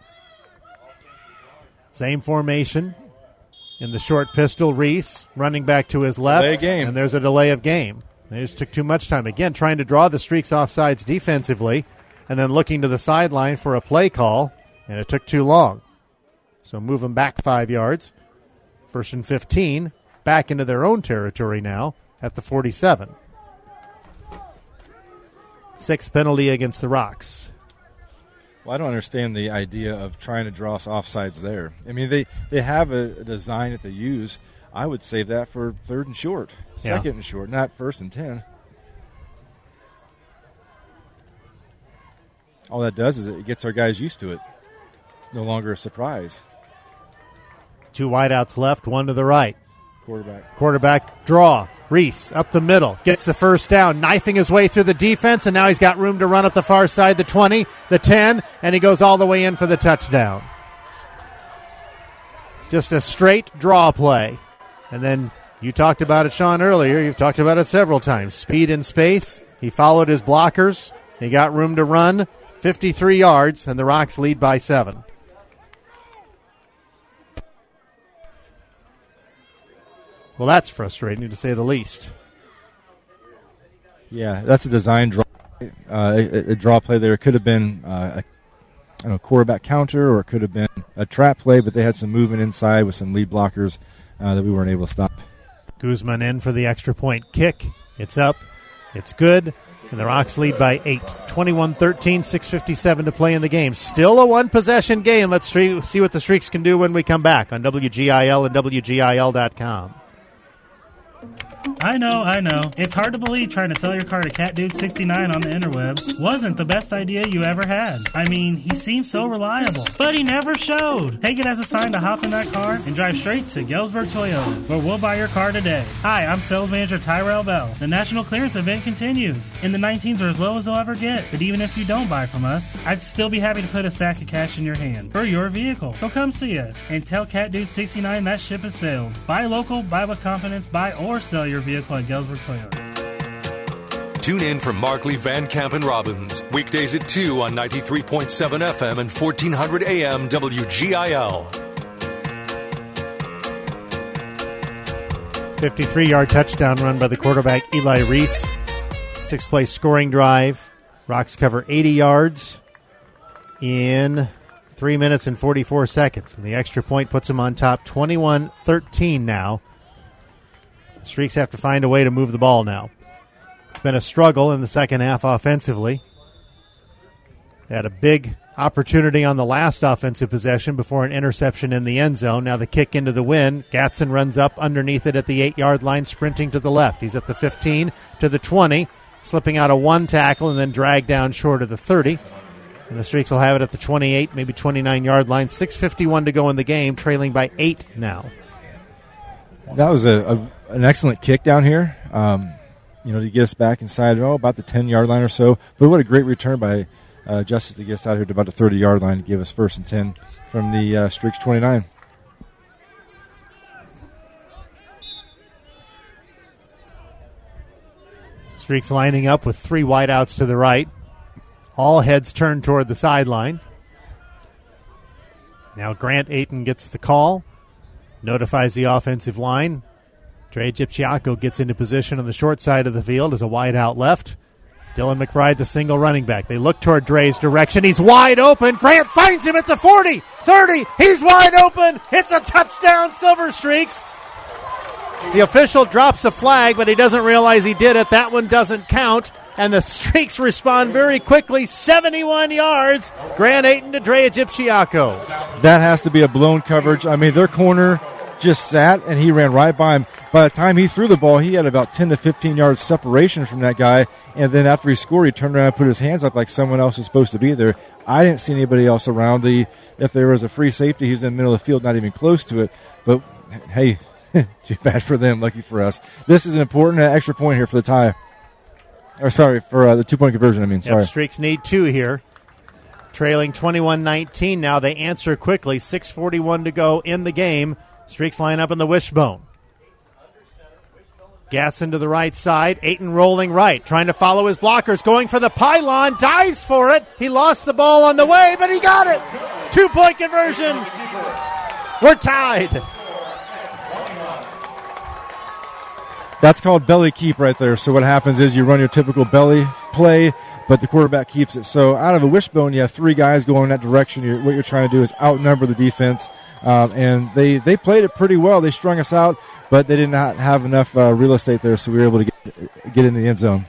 Same formation in the short pistol. Reese running back to his left. Delay of game. And there's a delay of game. They just took too much time. Again, trying to draw the Streaks off sides defensively and then looking to the sideline for a play call, and it took too long. So move them back five yards. First and fifteen, back into their own territory now at the forty-seven. Sixth penalty against the Rocks. Well, I don't understand the idea of trying to draw us offsides there. I mean, they, they have a, a design that they use. I would save that for third and short, second Yeah. and short, not first and ten. All that does is it gets our guys used to it. It's no longer a surprise. Two wideouts left, one to the right. Quarterback. Quarterback draw. Reese up the middle. Gets the first down, knifing his way through the defense, and now he's got room to run up the far side, the twenty, the ten, and he goes all the way in for the touchdown. Just a straight draw play. And then you talked about it, Sean, earlier. You've talked about it several times. Speed in space. He followed his blockers. He got room to run. fifty-three yards, and the Rocks lead by seven. Well, that's frustrating, to say the least. Yeah, that's a design draw, uh, a, a draw play there. It could have been uh, a I don't know, quarterback counter, or it could have been a trap play, but they had some movement inside with some lead blockers uh, that we weren't able to stop. Guzman in for the extra point kick. It's up. It's good. And the Rocks lead by eight. twenty-one thirteen, six fifty-seven to play in the game. Still a one-possession game. Let's see what the Streaks can do when we come back on W G I L and W G I L dot com. I know, I know. It's hard to believe trying to sell your car to Cat Dude sixty-nine on the interwebs wasn't the best idea you ever had. I mean, he seems so reliable, but he never showed. Take it as a sign to hop in that car and drive straight to Galesburg Toyota, where we'll buy your car today. Hi, I'm sales manager Tyrell Bell. The national clearance event continues, and the nineteens are as low as they'll ever get. But even if you don't buy from us, I'd still be happy to put a stack of cash in your hand for your vehicle. So come see us and tell Cat Dude sixty-nine that ship has sailed. Buy local, buy with confidence, buy or sell your vehicle at Galesburg Toyota. Tune in for Markley, Van Camp, and Robbins. Weekdays at two on ninety-three point seven F M and fourteen hundred A M W G I L. fifty-three-yard touchdown run by the quarterback Eli Reese. Six-play scoring drive. Rocks cover eighty yards in three minutes and forty-four seconds. And the extra point puts them on top twenty-one thirteen now. The Streaks have to find a way to move the ball now. It's been a struggle in the second half offensively. They had a big opportunity on the last offensive possession before an interception in the end zone. Now the kick into the wind. Gatson runs up underneath it at the eight-yard line, sprinting to the left. He's at the fifteen to the twenty, slipping out of one tackle and then dragged down short of the thirty. And the Streaks will have it at the twenty-eight, maybe twenty-nine-yard line. six fifty-one to go in the game, trailing by eight now. That was a, a an excellent kick down here, um, you know, to get us back inside, oh, about the ten-yard line or so. But what a great return by uh, Justice to get us out here to about the thirty-yard line to give us first and ten from the uh, Streaks twenty-nine. Streaks lining up with three wideouts to the right. All heads turned toward the sideline. Now Grant Ayton gets the call, notifies the offensive line. Dre Gypciaco gets into position on the short side of the field as a wide out left. Dylan McBride, the single running back. They look toward Dre's direction. He's wide open. Grant finds him at the forty, thirty. He's wide open. It's a touchdown, Silver Streaks. The official drops a flag, but he doesn't realize he did it. That one doesn't count. And the Streaks respond very quickly. seventy-one yards. Grant Ayton to Dre Gypciaco. That has to be a blown coverage. I mean, their corner just sat, and he ran right by him. By the time he threw the ball, he had about ten to fifteen yards separation from that guy. And then after he scored, he turned around and put his hands up like someone else was supposed to be there. I didn't see anybody else around. The If there was a free safety, he's in the middle of the field, not even close to it. But, hey, too bad for them, lucky for us. This is an important uh, extra point here for the tie. Or sorry, for uh, the two-point conversion, I mean. Sorry. Yep, Streaks need two here. trailing twenty-one nineteen now. They answer quickly. six forty-one to go in the game. Streaks line up in the wishbone. Gatson to the right side. Ayton rolling right, trying to follow his blockers, going for the pylon, dives for it. He lost the ball on the way, but he got it. Two-point conversion. We're tied. That's called belly keep right there. So what happens is you run your typical belly play, but the quarterback keeps it. So out of a wishbone, you have three guys going in that direction. You're, what you're trying to do is outnumber the defense. Um, and they, they played it pretty well. They strung us out, but they did not have enough uh, real estate there, so we were able to get, get in the end zone.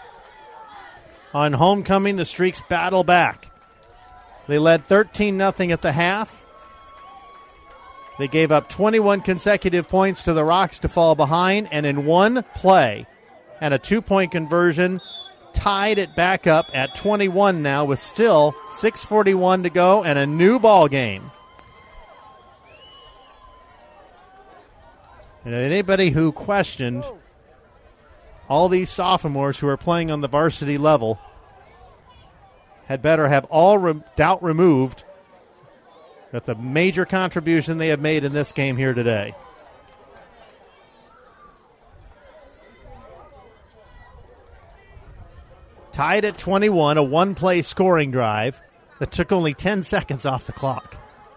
On homecoming, the Streaks battle back. They led thirteen nothing at the half. They gave up twenty-one consecutive points to the Rocks to fall behind, and in one play and a two-point conversion, tied it back up at twenty-one now with still six forty-one to go and a new ball game. And anybody who questioned all these sophomores who are playing on the varsity level had better have all re- doubt removed that the major contribution they have made in this game here today. Tied at twenty-one, a one-play scoring drive that took only ten seconds off the clock.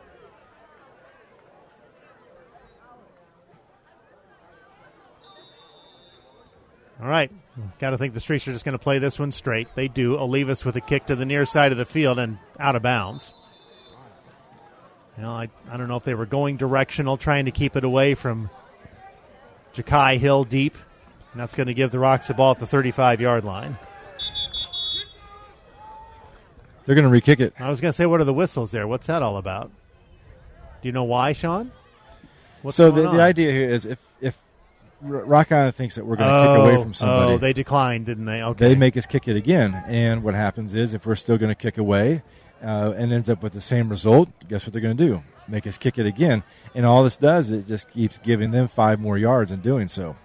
All right, got to think the Streaks are just going to play this one straight. They do. Olivas with a kick to the near side of the field and out of bounds. You know, I, I don't know if they were going directional, trying to keep it away from Ja'Kai Hill deep. And that's going to give the Rocks the ball at the thirty-five-yard line. They're going to re-kick it. I was going to say, what are the whistles there? What's that all about? Do you know why, Sean? What's so going the, on? the idea here is if, if Rock Island thinks that we're going to oh, kick away from somebody. Oh, they declined, didn't they? Okay. They make us kick it again. And what happens is if we're still going to kick away uh, and ends up with the same result, guess what they're going to do? Make us kick it again. And all this does, it just keeps giving them five more yards in doing so.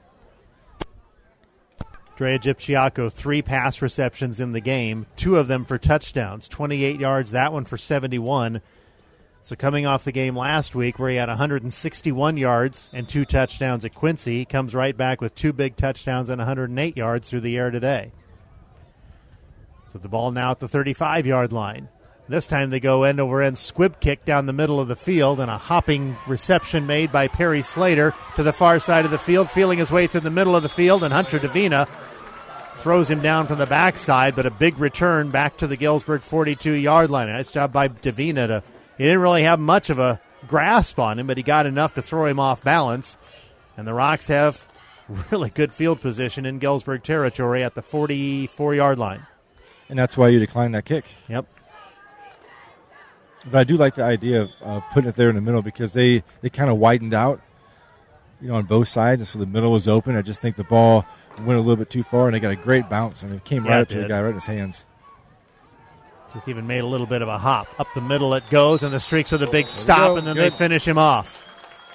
Drea Gipchiaco, three pass receptions in the game, two of them for touchdowns, twenty-eight yards, that one for seventy-one. So coming off the game last week where he had one hundred sixty-one yards and two touchdowns at Quincy, he comes right back with two big touchdowns and one hundred eight yards through the air today. So the ball now at the thirty-five-yard line. This time they go end-over-end squib kick down the middle of the field, and a hopping reception made by Perry Slater to the far side of the field, feeling his way through the middle of the field, and Hunter Davina throws him down from the backside, but a big return back to the Galesburg forty-two-yard line. Nice job by Davina. To, he didn't really have much of a grasp on him, but he got enough to throw him off balance. And the Rocks have really good field position in Galesburg territory at the forty-four-yard line. And that's why you decline that kick. Yep. But I do like the idea of uh, putting it there in the middle because they, they kind of widened out, you know, on both sides, and so the middle was open. I just think the ball went a little bit too far, and they got a great bounce. I mean, it came Yeah, right it up to the did. guy, right in his hands. Just even made a little bit of a hop. Up the middle it goes, and the Streaks with a big stop, go. and then Good. they finish him off.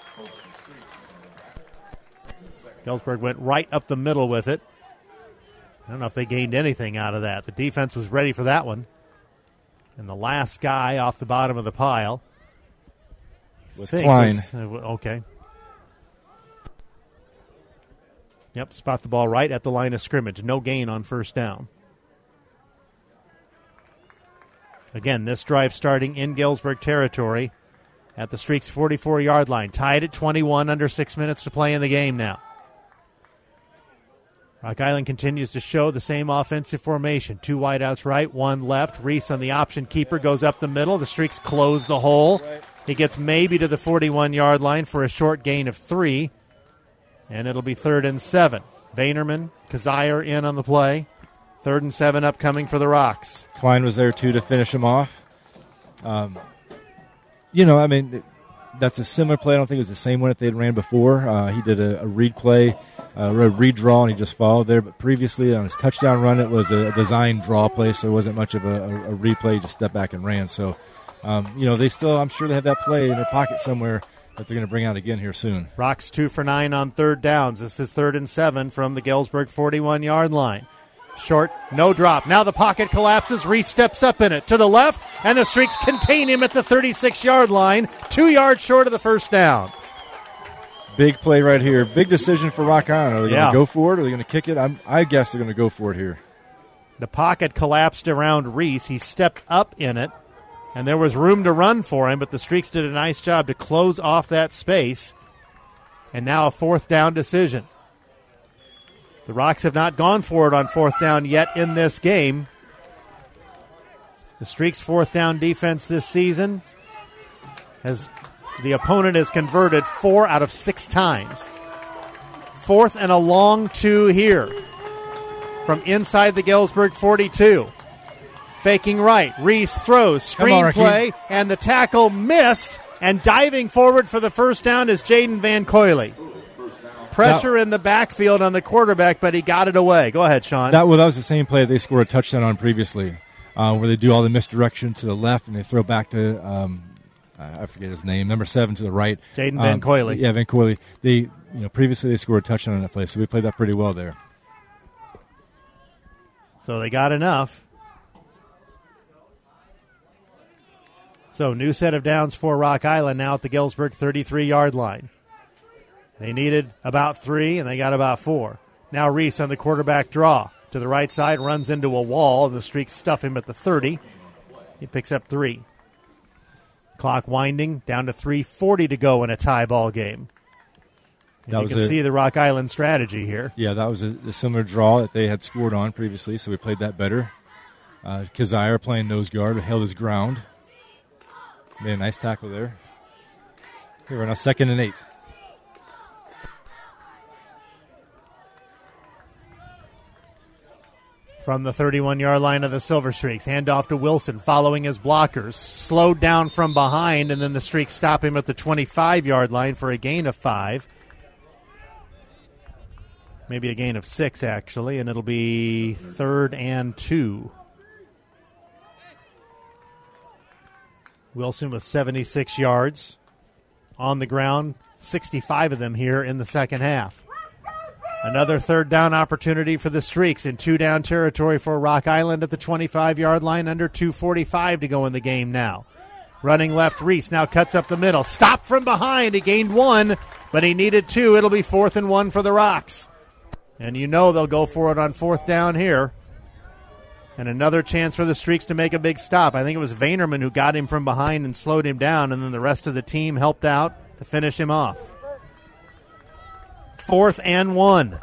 Galesburg went right up the middle with it. I don't know if they gained anything out of that. The defense was ready for that one. And the last guy off the bottom of the pile Was think Klein. was- uh, w- okay. Yep, spot the ball right at the line of scrimmage. No gain on first down. Again, this drive starting in Galesburg territory at the Streaks' forty-four-yard line. Tied at twenty-one, under six minutes to play in the game now. Rock Island continues to show the same offensive formation. Two wideouts right, one left. Reese on the option keeper goes up the middle. The Streaks close the hole. He gets maybe to the forty-one-yard line for a short gain of three. And it'll be third and seven. Vaynerman, Kazire in on the play. Third and seven upcoming for the Rocks. Klein was there, too, to finish him off. Um, you know, I mean, that's a similar play. I don't think it was the same one that they had ran before. Uh, he did a, a read play, uh, a redraw, and he just followed there. But previously on his touchdown run, it was a design draw play, so it wasn't much of a, a, a replay. He just stepped back and ran. So, um, you know, they still, I'm sure they have that play in their pocket somewhere that they're going to bring out again here soon. Rocks two for nine on third downs. This is third and seven from the Galesburg forty-one-yard line. Short, no drop. Now the pocket collapses. Reese steps up in it to the left, and the Streaks contain him at the thirty-six-yard line, two yards short of the first down. Big play right here. Big decision for Rock Island. Are they Yeah. going to go for it? Or are they going to kick it? I'm, I guess they're going to go for it here. The pocket collapsed around Reese. He stepped up in it, and there was room to run for him, but the Streaks did a nice job to close off that space. And now a fourth down decision. The Rocks have not gone for it on fourth down yet in this game. The Streaks' fourth down defense this season has the opponent has converted four out of six times. Fourth and a long two here from inside the Galesburg forty-two. Faking right. Reese throws. Screenplay, and the tackle missed. And diving forward for the first down is Jaden Van Coyley. Pressure That- in the backfield on the quarterback, but he got it away. Go ahead, Sean. That, well, that was the same play they scored a touchdown on previously, uh, where they do all the misdirection to the left and they throw back to, um, I forget his name, number seven to the right. Jaden Van Um, Coyley. Yeah, Van Coyley. They, you know, previously they scored a touchdown on that play, so we played that pretty well there. So they got enough. So new set of downs for Rock Island now at the Galesburg thirty-three-yard line. They needed about three, and they got about four. Now Reese on the quarterback draw. To the right side, runs into a wall, and the Streaks stuff him at the thirty. He picks up three. Clock winding, down to three forty to go in a tie ball game. And That you was can a- see the Rock Island strategy here. Yeah, that was a, a similar draw that they had scored on previously, so we played that better. Uh, Kazire playing nose guard, held his ground. Made a nice tackle there. Here we're now second and eight. From the thirty-one-yard line of the Silver Streaks, handoff to Wilson, following his blockers. Slowed down from behind, and then the Streaks stop him at the twenty-five-yard line for a gain of five. Maybe a gain of six, actually, and it'll be third and two. Wilson with seventy-six yards on the ground, sixty-five of them here in the second half. Another third down opportunity for the Streaks in two-down territory for Rock Island at the twenty-five-yard line, under two forty-five to go in the game now. Running left, Reese now cuts up the middle. Stopped from behind. He gained one, but he needed two. It'll be fourth and one for the Rocks. And you know they'll go for it on fourth down here. And another chance for the Streaks to make a big stop. I think it was Vaynerman who got him from behind and slowed him down, and then the rest of the team helped out to finish him off. Fourth and one.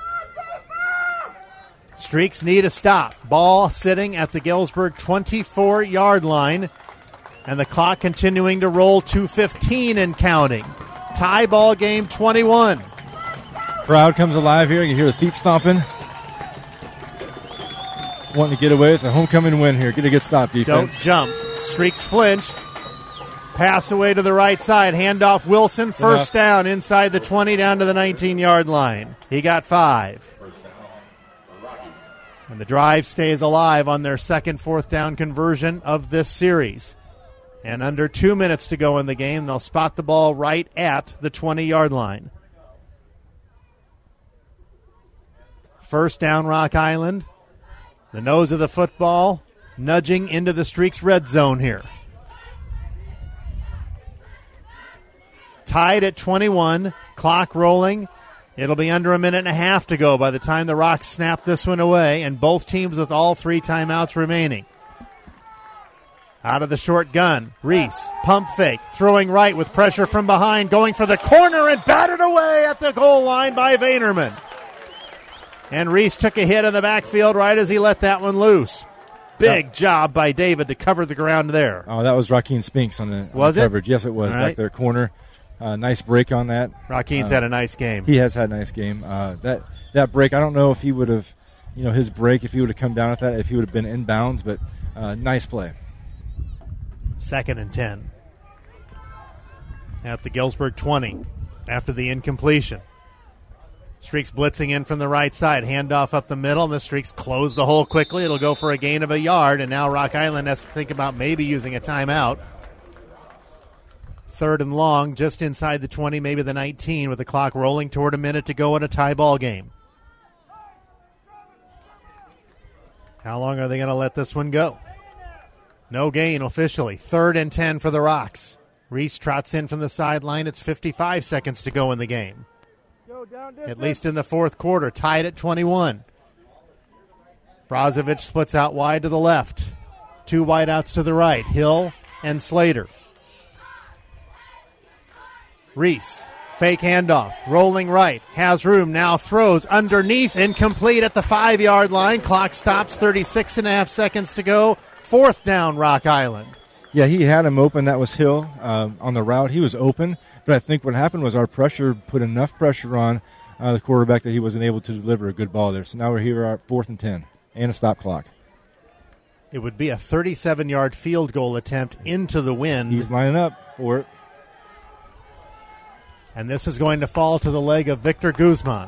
Streaks need a stop. Ball sitting at the Galesburg twenty-four-yard line, and the clock continuing to roll, two fifteen and counting. Tie ball game, twenty-one. Crowd comes alive here. You can hear the feet stomping. Wanting to get away with a homecoming win here. Get a good stop, Don't defense. jump. Streaks flinch. Pass away to the right side. Handoff Wilson. First Enough. down inside the twenty, down to the nineteen-yard line. He got five. And the drive stays alive on their second fourth down conversion of this series. And under two minutes to go in the game, they'll spot the ball right at the twenty-yard line. First down, Rock Island. The nose of the football nudging into the Streaks red zone here. Tied at twenty-one, clock rolling. It'll be under a minute and a half to go by the time the Rocks snap this one away, and both teams with all three timeouts remaining. Out of the short gun, Reese, pump fake, throwing right with pressure from behind, going for the corner and batted away at the goal line by Vaynerman. And Reese took a hit in the backfield right as he let that one loose. Big job by David to cover the ground there. Oh, that was Rakeem Spinks on the, on Was the it? coverage. Yes, it was. All Back right. there, corner. Uh, nice break on that. Rakeem's Uh, had a nice game. He has had a nice game. Uh, that that break, I don't know if he would have, you know, his break, if he would have come down at that, if he would have been inbounds, but uh, nice play. Second and ten. At the Galesburg twenty after the incompletion. Streaks blitzing in from the right side. Handoff up the middle, and the Streaks close the hole quickly. It'll go for a gain of a yard, and now Rock Island has to think about maybe using a timeout. Third and long, just inside the twenty, maybe the nineteen, with the clock rolling toward a minute to go in a tie ball game. How long are they going to let this one go? No gain officially. Third and ten for the Rocks. Reese trots in from the sideline. It's fifty-five seconds to go in the game. At least in the fourth quarter, tied at twenty-one. Brozovic splits out wide to the left. Two wideouts to the right, Hill and Slater. Reese, fake handoff, rolling right, has room, now throws underneath, incomplete at the five-yard line. Clock stops, thirty-six and a half seconds to go. Fourth down, Rock Island. Yeah, he had him open. That was Hill um, on the route. He was open, but I think what happened was our pressure put enough pressure on uh, the quarterback that he wasn't able to deliver a good ball there. So now we're here at fourth and ten and a stop clock. It would be a thirty-seven-yard field goal attempt into the wind. He's lining up for it. And this is going to fall to the leg of Victor Guzman.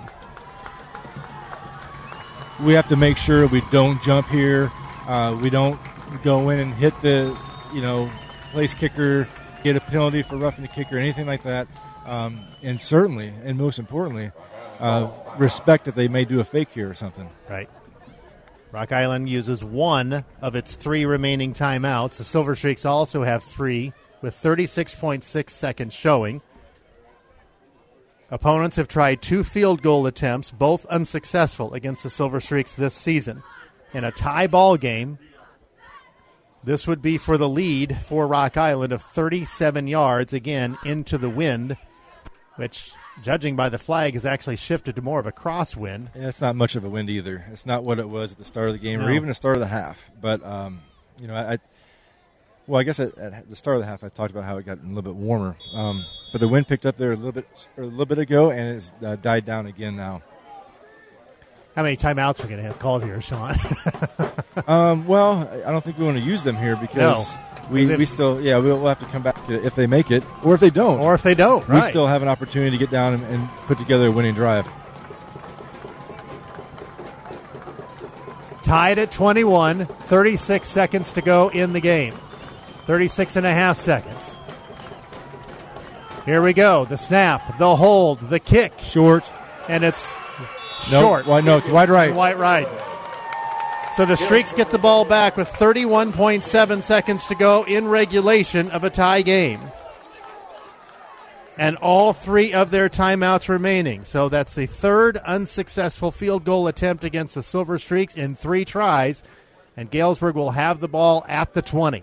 We have to make sure we don't jump here. Uh, we don't go in and hit the, you know, place kicker, get a penalty for roughing the kicker, anything like that. Um, and certainly, and most importantly, uh, respect that they may do a fake here or something. Right. Rock Island uses one of its three remaining timeouts. The Silver Streaks also have three with thirty-six point six seconds showing. Opponents have tried two field goal attempts, both unsuccessful against the Silver Streaks this season. In a tie ball game, this would be for the lead for Rock Island of thirty-seven yards, again, into the wind, which, judging by the flag, has actually shifted to more of a crosswind. Yeah, it's not much of a wind either. It's not what it was at the start of the game No. or even the start of the half. But, um, you know, I, well, I guess at, at the start of the half I talked about how it got a little bit warmer. Um, but the wind picked up there a little bit or a little bit ago, and it's uh, died down again now. How many timeouts are we going to have called here, Sean? um, well, I don't think we want to use them here because No. we, If- we still, yeah, we'll, we'll have to come back to it if they make it or if they don't. Or if they don't, We right. still have an opportunity to get down and, and put together a winning drive. Tied at twenty-one, thirty-six seconds to go in the game. thirty-six and a half seconds. Here we go. The snap, the hold, the kick. Short. And it's No, short. wide- no, it's wide right. Wide right. So the Streaks get the ball back with thirty-one point seven seconds to go in regulation of a tie game. And all three of their timeouts remaining. So that's the third unsuccessful field goal attempt against the Silver Streaks in three tries. And Galesburg will have the ball at the twenty.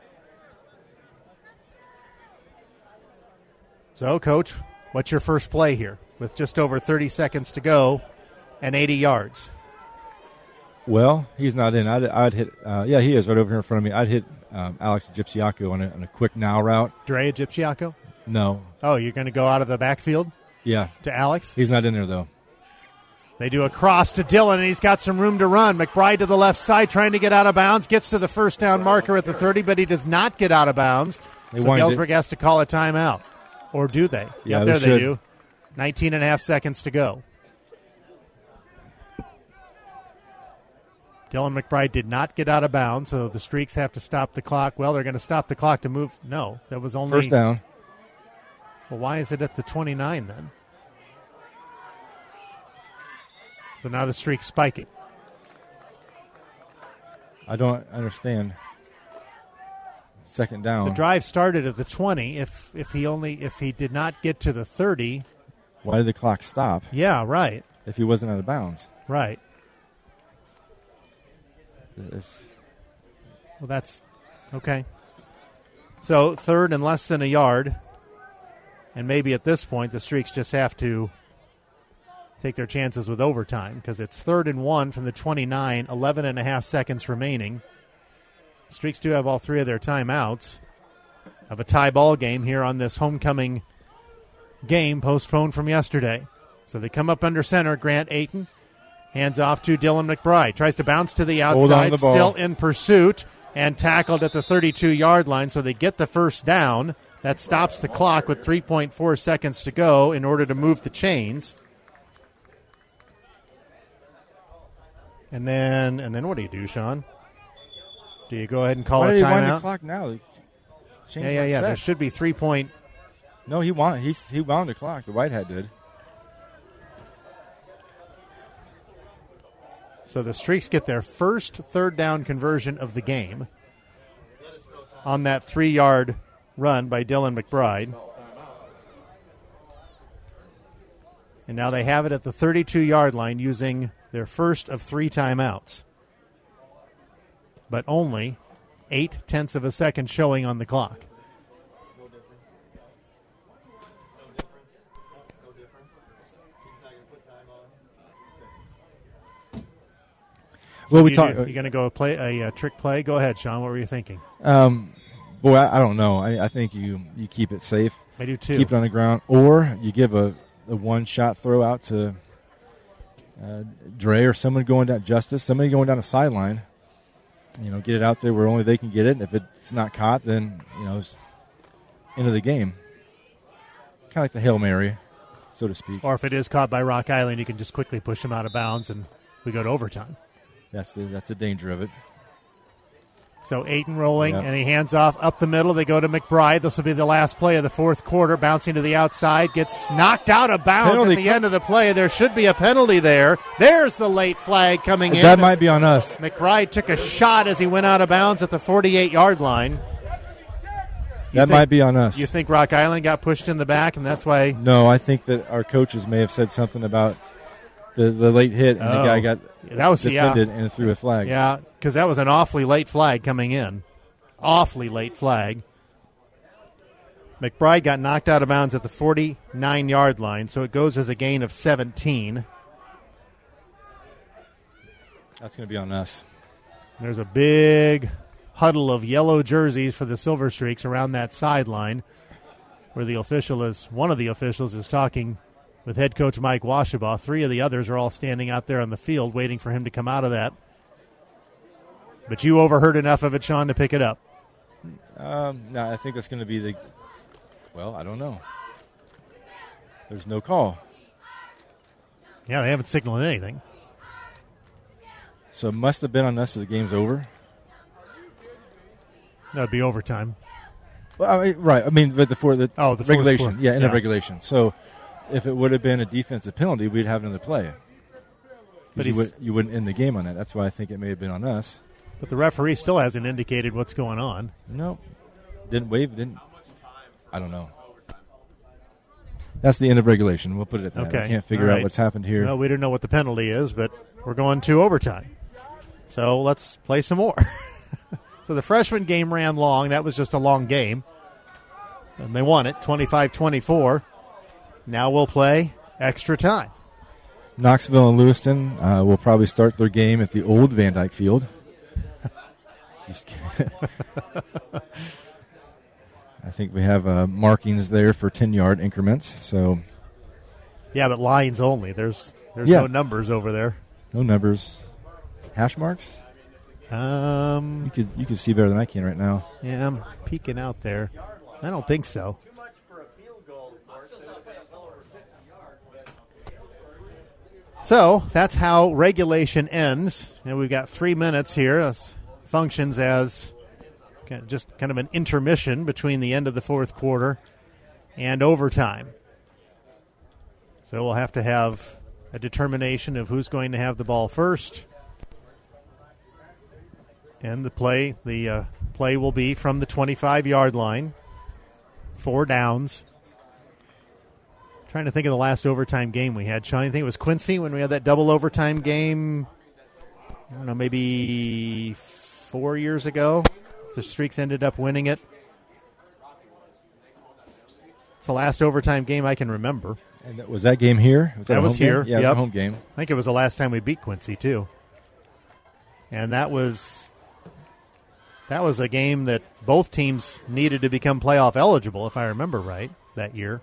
So, Coach, what's your first play here with just over thirty seconds to go and eighty yards? Well, he's not in. I'd, I'd hit, uh, yeah, he is right over here in front of me. I'd hit um, Alex Gypsiaco on a, on a quick now route. Drea Gypsiaco? No. Oh, you're going to go out of the backfield Yeah. to Alex? He's not in there, though. They do a cross to Dylan, and he's got some room to run. McBride to the left side trying to get out of bounds. Gets to the first down marker at the thirty, but he does not get out of bounds. They So wanted Galesburg it. has to call a timeout. Or do they? Yeah, Yep, they there they should. do. nineteen and a half seconds to go. Dylan McBride did not get out of bounds, so the Streaks have to stop the clock. Well, they're going to stop the clock to move. No, that was only First down. Well, why is it at the twenty-nine then? So now the Streaks spiking. I don't understand. Second down. The drive started at the twenty. If if he only if he did not get to the thirty, Why did the clock stop? yeah, right, If he wasn't out of bounds. right. It's, Well, that's okay. So third and less than a yard, and maybe at this point the Streaks just have to take their chances with overtime because it's third and one from the twenty-nine, eleven and a half seconds remaining. Streaks do have all three of their timeouts of a tie ball game here on this homecoming game postponed from yesterday. So they come up under center. Grant Ayton hands off to Dylan McBride. Tries to bounce to the Hold on outside, to the ball. still in pursuit, and tackled at the thirty-two-yard line. So they get the first down. That stops the clock with three point four seconds to go in order to move the chains. And then, and then what do you do, Sean? Do you go ahead and call Why a did he wind the timeout? clock now? They changed Yeah, yeah, what it yeah. There said. should be three point. No, he wound. He's, he wound the clock. The Whitehead did. So the Streaks get their first third down conversion of the game on that three-yard run by Dylan McBride. And now they have it at the thirty-two-yard line using their first of three timeouts. But only eight-tenths of a second showing on the clock. So well, we you, talk. You're going to go play a, a trick play? Go ahead, Sean. What were you thinking? Um, boy, I, I don't know. I, I think you, you keep it safe. I do too. Keep it on the ground, or you give a, a one-shot throw out to uh, Dre or someone going down, Justice, somebody going down a sideline. You know, get it out there where only they can get it. And if it's not caught, then you know, it's end of the game. Kind of like the Hail Mary, so to speak. Or if it is caught by Rock Island, you can just quickly push them out of bounds, and we go to overtime. That's the that's the danger of it. So Ayton rolling, yep. and he hands off up the middle. They go to McBride. This will be the last play of the fourth quarter. Bouncing to the outside, gets knocked out of bounds penalty. At the end of the play. There should be a penalty there. There's the late flag coming that in. That might be on us. McBride took a shot as he went out of bounds at the forty-eight-yard line. You that think, might be on us. You think Rock Island got pushed in the back, and that's why? No, I think that our coaches may have said something about the, the late hit, and oh, the guy got that was, defended yeah. and threw a flag. Yeah, because that was an awfully late flag coming in. Awfully late flag. McBride got knocked out of bounds at the forty-nine-yard line, so it goes as a gain of seventeen. That's going to be on us. There's a big huddle of yellow jerseys for the Silver Streaks around that sideline, where the official is one of the officials is talking with head coach Mike Washabaugh. Three of the others are all standing out there on the field waiting for him to come out of that. But you overheard enough of it, Sean, to pick it up. Um, no, I think that's going to be the. Well, I don't know. There's no call. Yeah, they haven't signaled anything. So it must have been on us. So the game's over. That'd be overtime. Well, I mean, right. I mean, but the for the oh the regulation, fourth, yeah, in yeah. the regulation. So if it would have been a defensive penalty, we'd have another play. But you, would, you wouldn't end the game on that. That's why I think it may have been on us. But the referee still hasn't indicated what's going on. No. Didn't wave, didn't. I don't know. That's the end of regulation. We'll put it at that. Okay. I can't figure right. out what's happened here. Well, we don't know what the penalty is, but we're going to overtime. So let's play some more. So the freshman game ran long. That was just a long game. And they won it, twenty-five twenty-four. Now we'll play extra time. Knoxville and Lewiston uh, will probably start their game at the old Van Dyke Field. Just I think we have uh, markings there for ten-yard increments. So, yeah, but lines only. There's there's yeah. no numbers over there. No numbers. Hash marks? Um, you could you could see better than I can right now. Yeah, I'm peeking out there. I don't think so. So that's how regulation ends. And we've got three minutes here. This functions as just kind of an intermission between the end of the fourth quarter and overtime. So we'll have to have a determination of who's going to have the ball first. And the play, the uh, play will be from the twenty-five-yard line. Four downs. Trying to think of the last overtime game we had, Sean. I think it was Quincy when we had that double overtime game. I don't know, maybe four years ago. The Streaks ended up winning it. It's the last overtime game I can remember. And that, was that game here? Was that, that a was home here. Game? Yeah, yep. it was a home game. I think it was the last time we beat Quincy too. And that was that was a game that both teams needed to become playoff eligible, if I remember right, that year.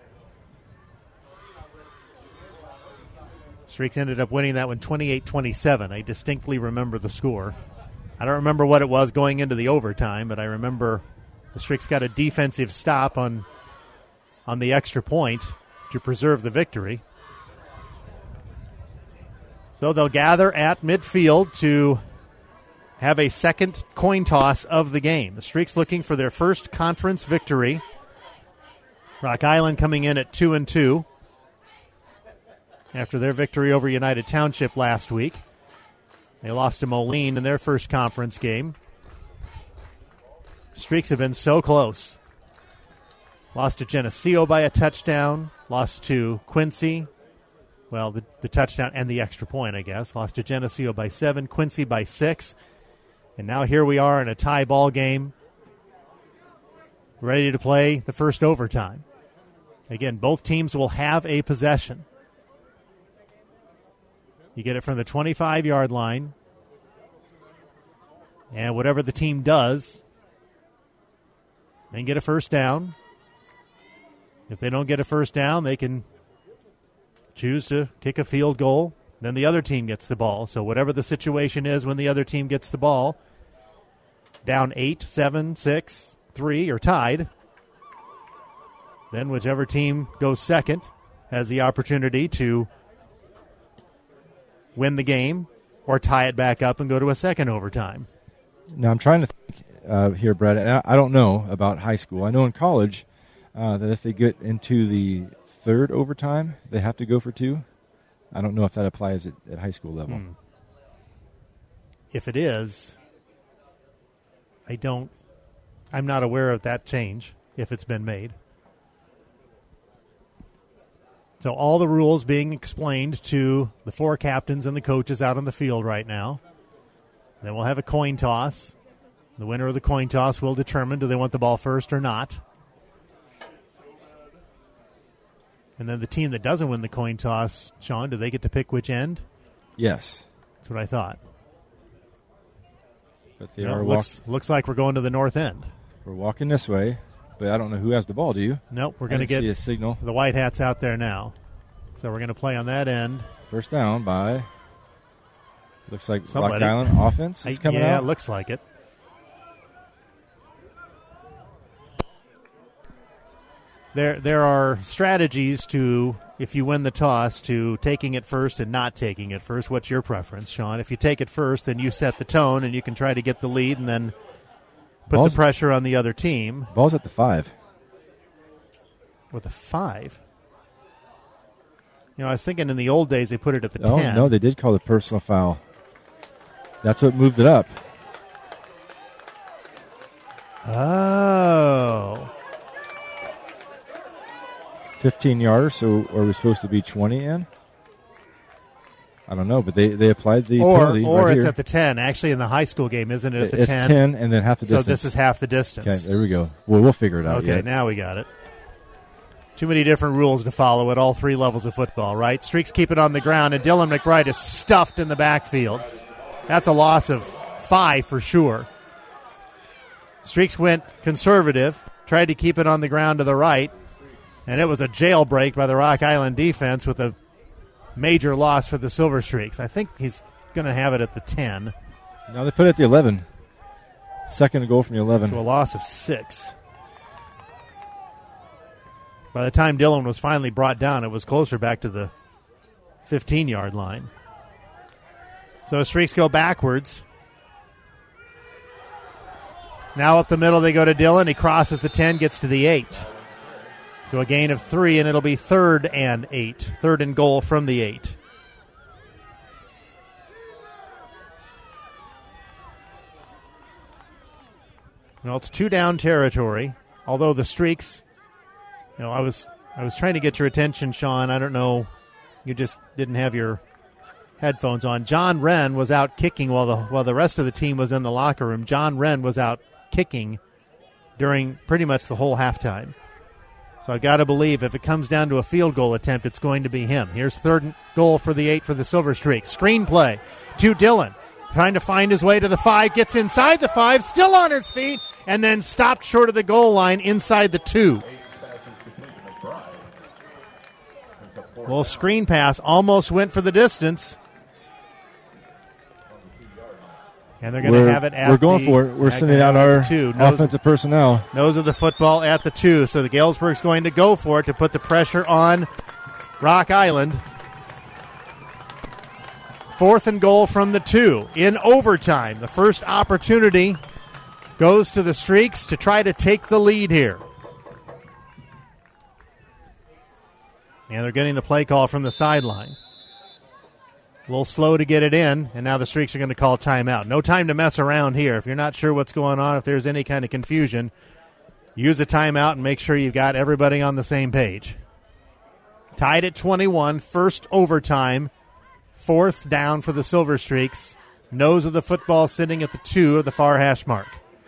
Streaks ended up winning that one twenty-eight twenty-seven. I distinctly remember the score. I don't remember what it was going into the overtime, but I remember the Streaks got a defensive stop on on the extra point to preserve the victory. So they'll gather at midfield to have a second coin toss of the game. The Streaks looking for their first conference victory. Rock Island coming in at two and two. After their victory over United Township last week. They lost to Moline in their first conference game. Streaks have been so close. Lost to Geneseo by a touchdown. Lost to Quincy. Well, the, the touchdown and the extra point, I guess. Lost to Geneseo by seven. Quincy by six. And now here we are in a tie ball game. Ready to play the first overtime. Again, both teams will have a possession. You get it from the twenty-five-yard line. And whatever the team does, they get a first down. If they don't get a first down, they can choose to kick a field goal. Then the other team gets the ball. So whatever the situation is when the other team gets the ball, down eight, seven, six, three, or tied, then whichever team goes second has the opportunity to win the game or tie it back up and go to a second overtime. Now, I'm trying to think uh, here, Brett. And I, I don't know about high school. I know in college uh, that if they get into the third overtime, they have to go for two. I don't know if that applies at, at high school level. Hmm. If it is, I don't, I'm not aware of that change if it's been made. So all the rules being explained to the four captains and the coaches out on the field right now. Then we'll have a coin toss. The winner of the coin toss will determine do they want the ball first or not. And then the team that doesn't win the coin toss, Sean, do they get to pick which end? Yes. That's what I thought. But they No, are looks, walk- looks like we're going to the north end. We're walking this way, but I don't know who has the ball, do you? Nope, we're I going to didn't get see a signal. the White Hats out there now. So we're going to play on that end. First down by, looks like Somebody. Rock Island offense is I- coming yeah, out. it looks like it. There, there are strategies to, if you win the toss, to taking it first and not taking it first. What's your preference, Sean? If you take it first, then you set the tone and you can try to get the lead and then put Ball's- the pressure on the other team. Ball's at the five. With a five? You know, I was thinking in the old days they put it at the Oh, ten. no, they did call it personal foul. That's what moved it up. Oh. fifteen-yarder, so are we supposed to be twenty in? I don't know, but they, they applied the Or, penalty or right it's here. at the ten. Actually, in the high school game, isn't it at the It's ten? ten and then half the distance. So this is half the distance. Okay, there we go. Well, we'll figure it out. Okay, yet. now we got it. Too many different rules to follow at all three levels of football, right? Streaks keep it on the ground, and Dylan McBride is stuffed in the backfield. That's a loss of five for sure. Streaks went conservative, tried to keep it on the ground to the right, and it was a jailbreak by the Rock Island defense with a major loss for the Silver Streaks. I think he's going to have it at the ten. No, they put it at the eleven. Second goal from the eleven. So a loss of six. By the time Dillon was finally brought down, it was closer back to the fifteen-yard line. So Streaks go backwards. Now up the middle they go to Dillon. He crosses the ten, gets to the eight. So a gain of three, and it'll be third and eight. Third and goal from the eight. Well, it's two down territory, although the Streaks, you know, I was I was trying to get your attention, Sean. I don't know, you just didn't have your headphones on. John Wren was out kicking while the while the rest of the team was in the locker room. John Wren was out kicking during pretty much the whole halftime. So I got to believe if it comes down to a field goal attempt, it's going to be him. Here's third goal for the eight for the Silver Streaks. Screenplay to Dillon. Trying to find his way to the five. Gets inside the five. Still on his feet. And then stopped short of the goal line inside the two. Well, screen pass almost went for the distance. And they're going We're- to have it at we're going the, for it. We're at- sending out at our the two. Nose- offensive personnel. Nose of the football at the two. So the Galesburg's going to go for it to put the pressure on Rock Island. Fourth and goal from the two in overtime. The first opportunity goes to the Streaks to try to take the lead here. And they're getting the play call from the sideline. A little slow to get it in, and now the Streaks are going to call timeout. No time to mess around here. If you're not sure what's going on, if there's any kind of confusion, use a timeout and make sure you've got everybody on the same page. Tied at twenty-one, first overtime, fourth down for the Silver Streaks. Nose of the football sitting at the two of the far hash mark.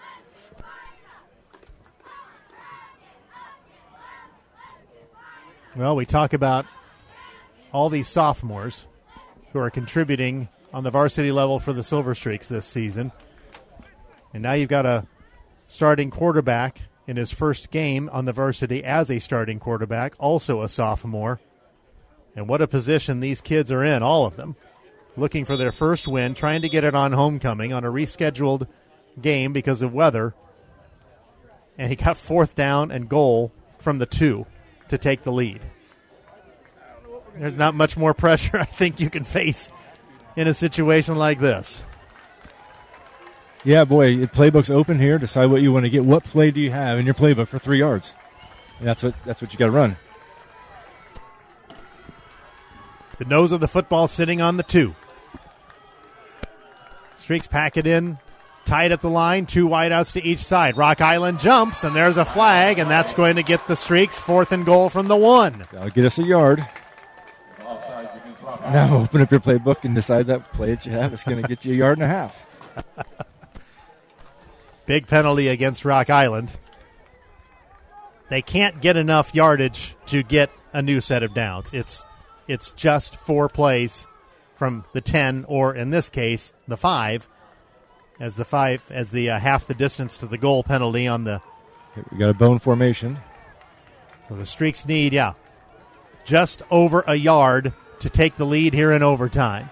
Well, we talk about all these sophomores who are contributing on the varsity level for the Silver Streaks this season. And now you've got a starting quarterback in his first game on the varsity as a starting quarterback, also a sophomore. And what a position these kids are in, all of them, looking for their first win, trying to get it on homecoming on a rescheduled game because of weather. And he got fourth down and goal from the two to take the lead. There's not much more pressure I think you can face in a situation like this. Yeah, boy, your playbook's open here. Decide what you want to get. What play do you have in your playbook for three yards? And that's what that's what you got to run. The nose of the football sitting on the two. Streaks pack it in, tight at the line, two wideouts to each side. Rock Island jumps, and there's a flag, and that's going to get the Streaks fourth and goal from the one. That'll get us a yard. Now open up your playbook and decide that play that you have is going to get you a yard and a half. Big penalty against Rock Island. They can't get enough yardage to get a new set of downs. It's it's just four plays from the ten, or in this case, the five, as the five as the uh, half the distance to the goal penalty on the. We got a bone formation. So the Streaks need, yeah, just over a yard to take the lead here in overtime.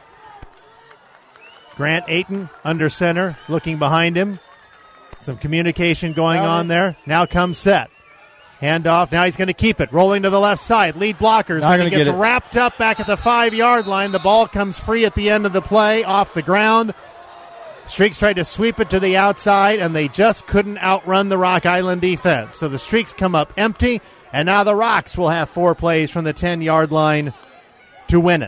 Grant Ayton under center, looking behind him. Some communication going on there. Now comes set. Handoff. Now he's going to keep it. Rolling to the left side. Lead blockers. Not and he gets wrapped up back at the five-yard line. The ball comes free at the end of the play off the ground. Streaks tried to sweep it to the outside, and they just couldn't outrun the Rock Island defense. So the Streaks come up empty, and now the Rocks will have four plays from the ten-yard line to win it.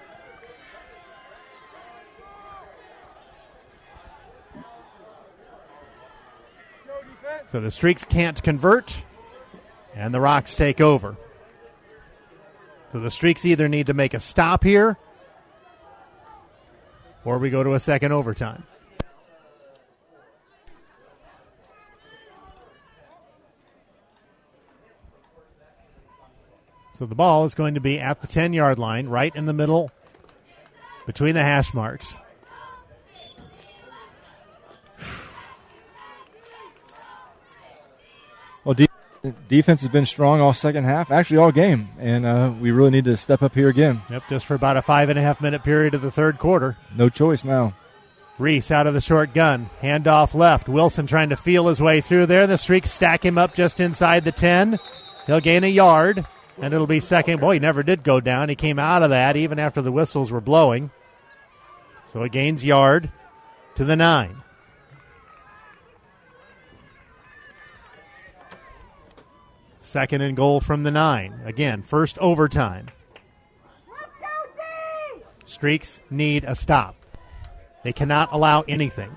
So the Streaks can't convert, and the Rocks take over. So the Streaks either need to make a stop here, or we go to a second overtime. So the ball is going to be at the ten-yard line, right in the middle between the hash marks. Well, de- defense has been strong all second half, actually all game, and uh, we really need to step up here again. Yep, just for about a five-and-a-half-minute period of the third quarter. No choice now. Reese out of the short gun. Handoff left. Wilson trying to feel his way through there. The Streaks stack him up just inside the ten. He'll gain a yard. And it'll be second. Boy, he never did go down. He came out of that even after the whistles were blowing. So it gains yard to the nine. Second and goal from the nine. Again, first overtime. Streaks need a stop. They cannot allow anything.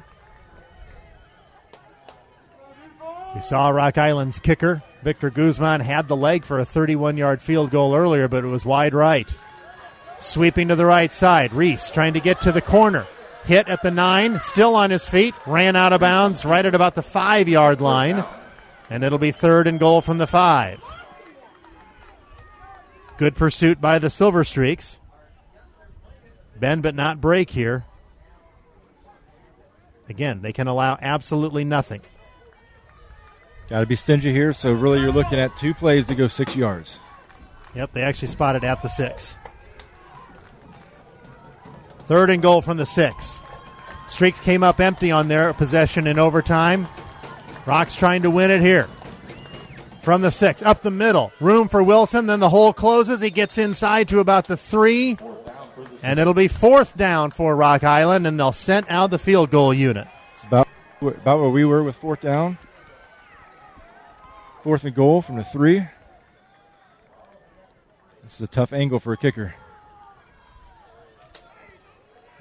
We saw Rock Island's kicker, Victor Guzman, had the leg for a thirty-one-yard field goal earlier, but it was wide right. Sweeping to the right side. Reese trying to get to the corner. Hit at the nine, still on his feet. Ran out of bounds right at about the five-yard line. And it'll be third and goal from the five. Good pursuit by the Silver Streaks. Bend but not break here. Again, they can allow absolutely nothing. Got to be stingy here, so really you're looking at two plays to go six yards. Yep, they actually spotted at the six. Third and goal from the six. Streaks came up empty on their possession in overtime. Rocks trying to win it here. From the six, up the middle. Room for Wilson, then the hole closes. He gets inside to about the three. And it'll be fourth down for Rock Island, and they'll send out the field goal unit. It's about, about where we were with fourth down. Fourth and goal from the three. This is a tough angle for a kicker.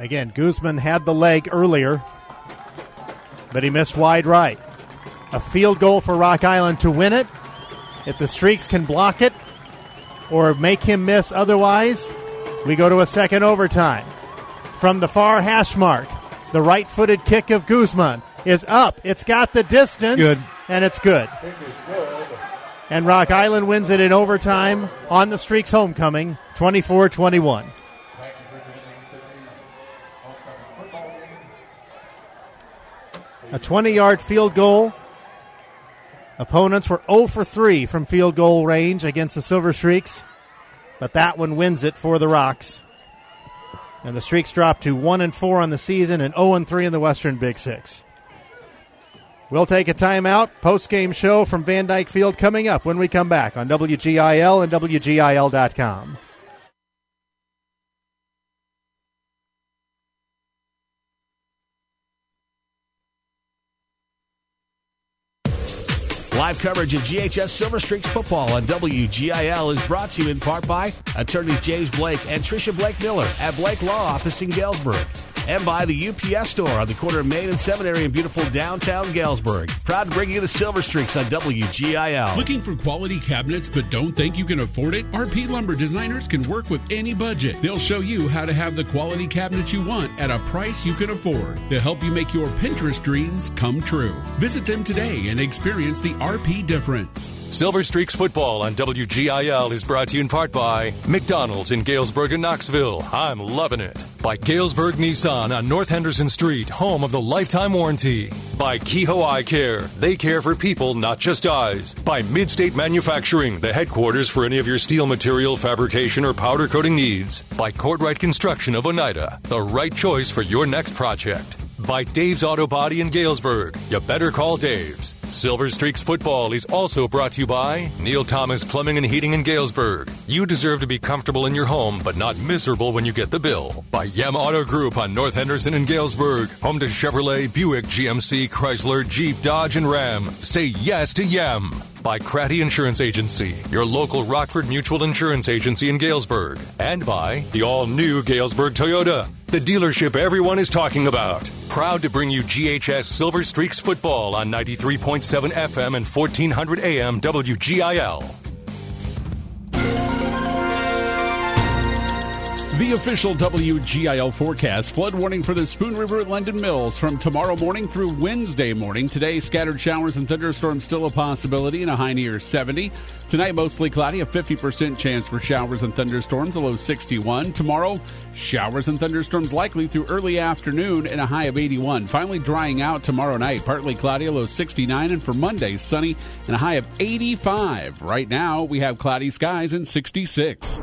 Again, Guzman had the leg earlier, but he missed wide right. A field goal for Rock Island to win it. If the Streaks can block it or make him miss otherwise, we go to a second overtime. From the far hash mark, the right-footed kick of Guzman is up. It's got the distance, good. And it's good. And Rock Island wins it in overtime on the Streaks homecoming, twenty-four twenty-one. A twenty-yard field goal. Opponents were zero for three from field goal range against the Silver Streaks, but that one wins it for the Rocks. And the Streaks drop to one and four on the season and zero and three in the Western Big Six. We'll take a timeout. Post-game show from Van Dyke Field coming up when we come back on W G I L and W G I L dot com. Live coverage of G H S Silver Streaks football on W G I L is brought to you in part by attorneys James Blake and Tricia Blake Miller at Blake Law Office in Galesburg. And by the U P S store on the corner of Main and Seminary in beautiful downtown Galesburg. Proud to bring you the Silver Streaks on W G I L. Looking for quality cabinets but don't think you can afford it? R P Lumber Designers can work with any budget. They'll show you how to have the quality cabinet you want at a price you can afford. They'll help you make your Pinterest dreams come true. Visit them today and experience the R P difference. Silver Streaks football on W G I L is brought to you in part by McDonald's in Galesburg and Knoxville. I'm loving it. By Galesburg Nissan on North Henderson Street, home of the lifetime warranty. By Kehoe Eye Care. They care for people, not just eyes. By Midstate Manufacturing, the headquarters for any of your steel material fabrication or powder coating needs. By Courtright Construction of Oneida, the right choice for your next project. By Dave's Auto Body in Galesburg. You better call Dave's. Silver Streaks football is also brought to you by Neil Thomas Plumbing and Heating in Galesburg. You deserve to be comfortable in your home, but not miserable when you get the bill. By Yem Auto Group on North Henderson in Galesburg. Home to Chevrolet, Buick, G M C, Chrysler, Jeep, Dodge, and Ram. Say yes to Yem. By Cratty Insurance Agency, your local Rockford Mutual Insurance Agency in Galesburg. And by the all-new Galesburg Toyota, the dealership everyone is talking about. Proud to bring you G H S Silver Streaks football on ninety-three point seven F M and fourteen hundred A M W G I L. The official W G I L forecast. Flood warning for the Spoon River at London Mills from tomorrow morning through Wednesday morning. Today, scattered showers and thunderstorms still a possibility and a high near seventy. Tonight, mostly cloudy, a fifty percent chance for showers and thunderstorms, a low sixty-one. Tomorrow, showers and thunderstorms likely through early afternoon and a high of eighty-one. Finally drying out tomorrow night, partly cloudy, a low sixty-nine. And for Monday, sunny and a high of eighty-five. Right now, we have cloudy skies and sixty-six.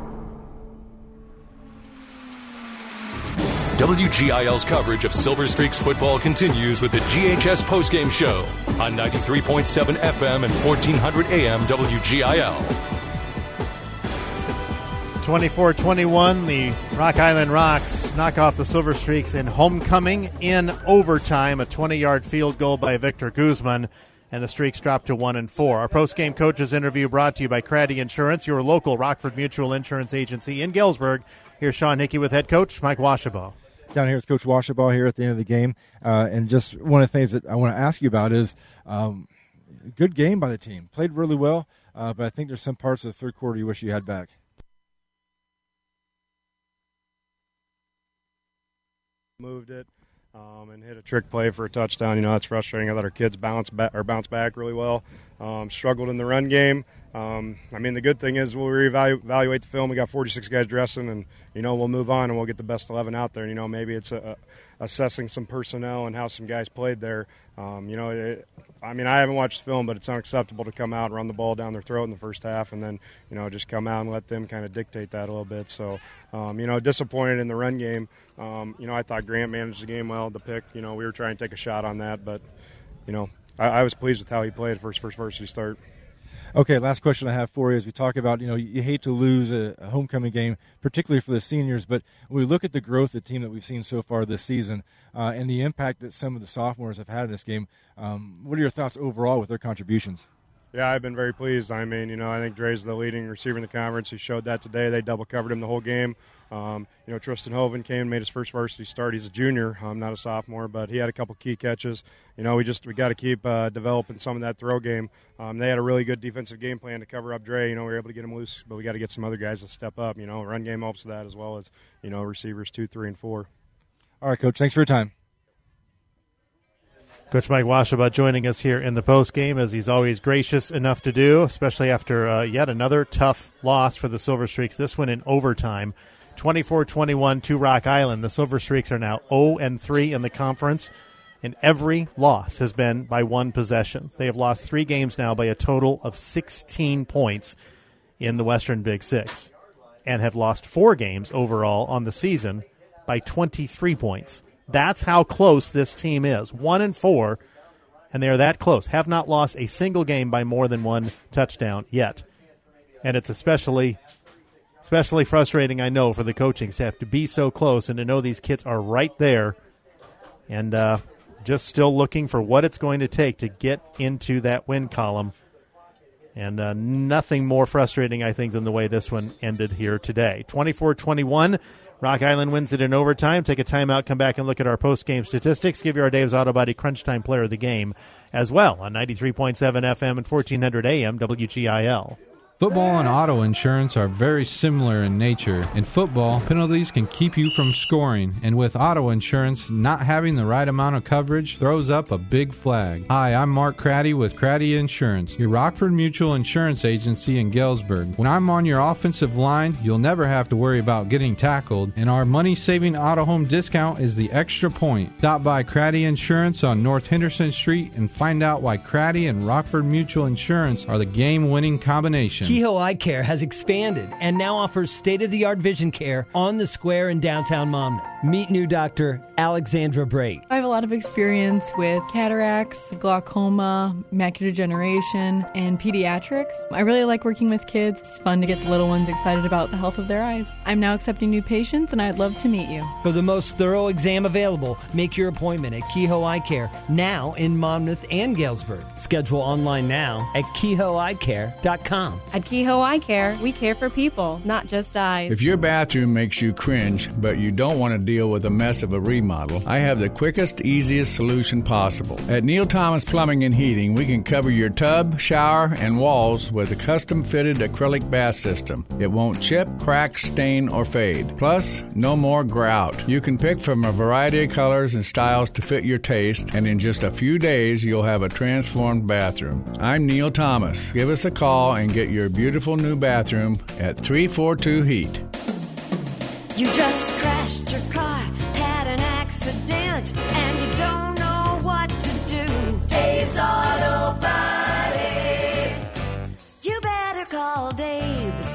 W G I L's coverage of Silver Streaks football continues with the G H S postgame show on ninety-three point seven F M and fourteen hundred A M W G I L. twenty-four twenty-one, the Rock Island Rocks knock off the Silver Streaks in homecoming in overtime. A twenty-yard field goal by Victor Guzman, and the Streaks drop to one and four. Our post-game coaches interview brought to you by Craddy Insurance, your local Rockford Mutual Insurance Agency in Galesburg. Here's Sean Hickey with head coach Mike Washabaugh. Down here with Coach Washabaugh here at the end of the game. Uh, and just one of the things that I want to ask you about is um, good game by the team. Played really well, uh, but I think there's some parts of the third quarter you wish you had back. Moved it um, and hit a trick play for a touchdown. You know, that's frustrating. I let our kids bounce back or bounce back really well. Um, struggled in the run game. Um, I mean, the good thing is we'll reevaluate the film. We got forty-six guys dressing, and, you know, we'll move on and we'll get the best eleven out there. You know, maybe it's a, a assessing some personnel and how some guys played there. Um, you know, it, I mean, I haven't watched the film, but it's unacceptable to come out and run the ball down their throat in the first half and then, you know, just come out and let them kind of dictate that a little bit. So, um, you know, disappointed in the run game. Um, you know, I thought Grant managed the game well. The pick, you know, we were trying to take a shot on that, but, you know, I, I was pleased with how he played for his first varsity start. Okay, last question I have for you is we talk about, you know, you hate to lose a, a homecoming game, particularly for the seniors, but when we look at the growth of the team that we've seen so far this season uh, and the impact that some of the sophomores have had in this game, um, what are your thoughts overall with their contributions? Yeah, I've been very pleased. I mean, you know, I think Dre's the leading receiver in the conference. He showed that today. They double covered him the whole game. Um, you know, Tristan Hoven came and made his first varsity start. He's a junior, um, not a sophomore, but he had a couple key catches. You know, we just we got to keep uh, developing some of that throw game. Um, they had a really good defensive game plan to cover up Dre. You know, we were able to get him loose, but we got to get some other guys to step up. You know, run game helps with that as well as, you know, receivers two, three, and four. All right, Coach. Thanks for your time. Coach Mike Washabot joining us here in the postgame, as he's always gracious enough to do, especially after uh, yet another tough loss for the Silver Streaks, this one in overtime. twenty-four twenty-one to Rock Island. The Silver Streaks are now oh and three in the conference, and every loss has been by one possession. They have lost three games now by a total of sixteen points in the Western Big Six, and have lost four games overall on the season by twenty-three points. That's how close this team is. One and four, and they are that close. Have not lost a single game by more than one touchdown yet. And it's especially especially frustrating, I know, for the coaching staff to be so close and to know these kids are right there and uh, just still looking for what it's going to take to get into that win column. And uh, nothing more frustrating, I think, than the way this one ended here today. twenty-four twenty-one. Rock Island wins it in overtime. Take a timeout, come back and look at our post-game statistics. Give you our Dave's Auto Body Crunch Time Player of the Game as well on ninety-three point seven F M and fourteen hundred A M W G I L. Football and auto insurance are very similar in nature. In football, penalties can keep you from scoring, and with auto insurance, not having the right amount of coverage throws up a big flag. Hi, I'm Mark Craddy with Craddy Insurance, your Rockford Mutual Insurance Agency in Galesburg. When I'm on your offensive line, you'll never have to worry about getting tackled, and our money-saving auto home discount is the extra point. Stop by Craddy Insurance on North Henderson Street and find out why Craddy and Rockford Mutual Insurance are the game-winning combination. Kehoe Eye Care has expanded and now offers state-of-the-art vision care on the square in downtown Monmouth. Meet new doctor Alexandra Brait. I have a lot of experience with cataracts, glaucoma, macular degeneration, and pediatrics. I really like working with kids. It's fun to get the little ones excited about the health of their eyes. I'm now accepting new patients, and I'd love to meet you. For the most thorough exam available, make your appointment at Kehoe Eye Care, now in Monmouth and Galesburg. Schedule online now at kehoe eye care dot com. At Kehoe Eye Care, we care for people, not just eyes. If your bathroom makes you cringe, but you don't want to deal with the mess of a remodel, I have the quickest, easiest solution possible. At Neil Thomas Plumbing and Heating, we can cover your tub, shower, and walls with a custom-fitted acrylic bath system. It won't chip, crack, stain, or fade. Plus, no more grout. You can pick from a variety of colors and styles to fit your taste, and in just a few days, you'll have a transformed bathroom. I'm Neil Thomas. Give us a call and get your beautiful new bathroom at three four two heat. You just crashed your car, had an accident, and you don't know what to do. Dave's Auto Body. You better call Dave's.